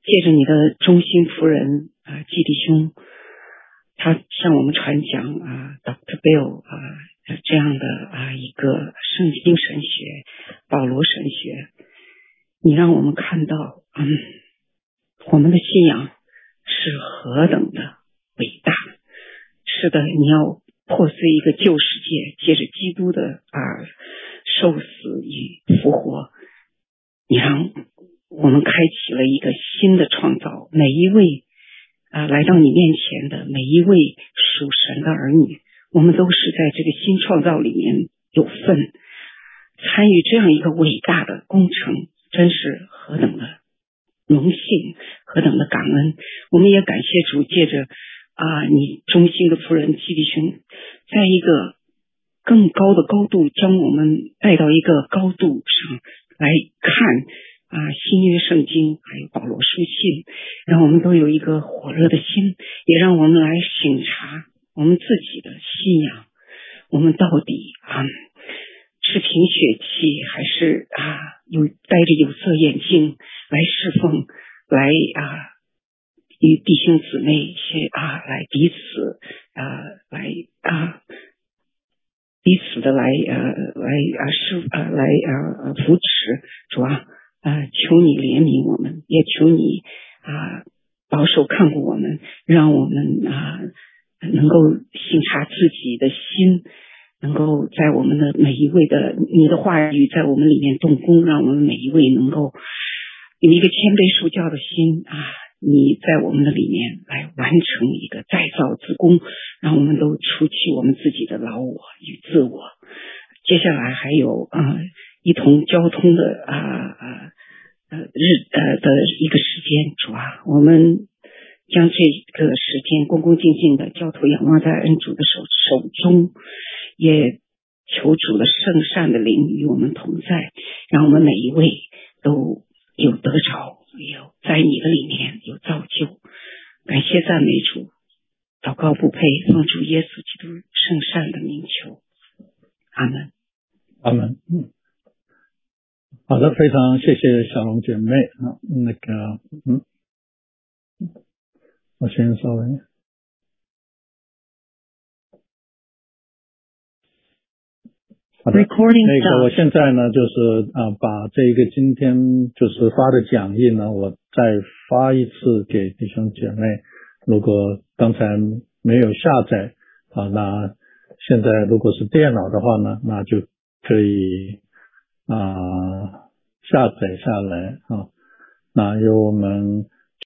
借着你的忠心仆人啊，基弟兄，他向我们传讲啊 ，Doctor Bill 啊这样的啊一个圣经神学、保罗神学，你让我们看到，嗯，我们的信仰是何等的伟大。是的，你要破碎一个旧世界，借着基督的啊受死与复活，你让我们开启了一个新的创造。每一位啊来到你面前的每一位属神的儿女，我们都是在这个新创造里面有份，参与这样一个伟大的工程，真是何等的荣幸，何等的感恩。我们也感谢主，借着啊，你忠心的仆人基弟兄，在一个更高的高度，将我们带到一个高度上来看啊，新约圣经还有保罗书信，让我们都有一个火热的心，也让我们来省察我们自己的信仰，我们到底啊是凭血气，还是啊有戴着有色眼镜来侍奉，来啊与弟兄姊妹是啊来彼此啊来啊彼此的来呃来啊是啊来啊扶持。主啊啊求你怜悯我们，也求你啊保守看顾我们，让我们啊能够省察自己的心，能够在我们的每一位的你的话语在我们里面动工，让我们每一位能够有一个谦卑受教的心啊，你在我们的里面来完成一个再造之功，让我们都除去我们自己的老我与自我。接下来还有啊、呃、一同交通的啊啊呃日呃的一个时间，主啊，我们将这个时间恭恭敬敬的交托仰望在恩主的手手中，也求主的圣善的灵与我们同在，让我们每一位都有得着，有在你的里面有造就。感谢赞美主，祷告不配，奉主耶稣基督圣善的名求，阿门。 阿门。嗯，好的，非常谢谢小龙姐妹啊，那个嗯，我先稍微。好的，那个我现在呢，就是啊，把这个今天就是发的讲义呢，我再发一次给弟兄姐妹。如果刚才没有下载啊，那现在如果是电脑的话呢，那就可以啊下载下来啊。那由我们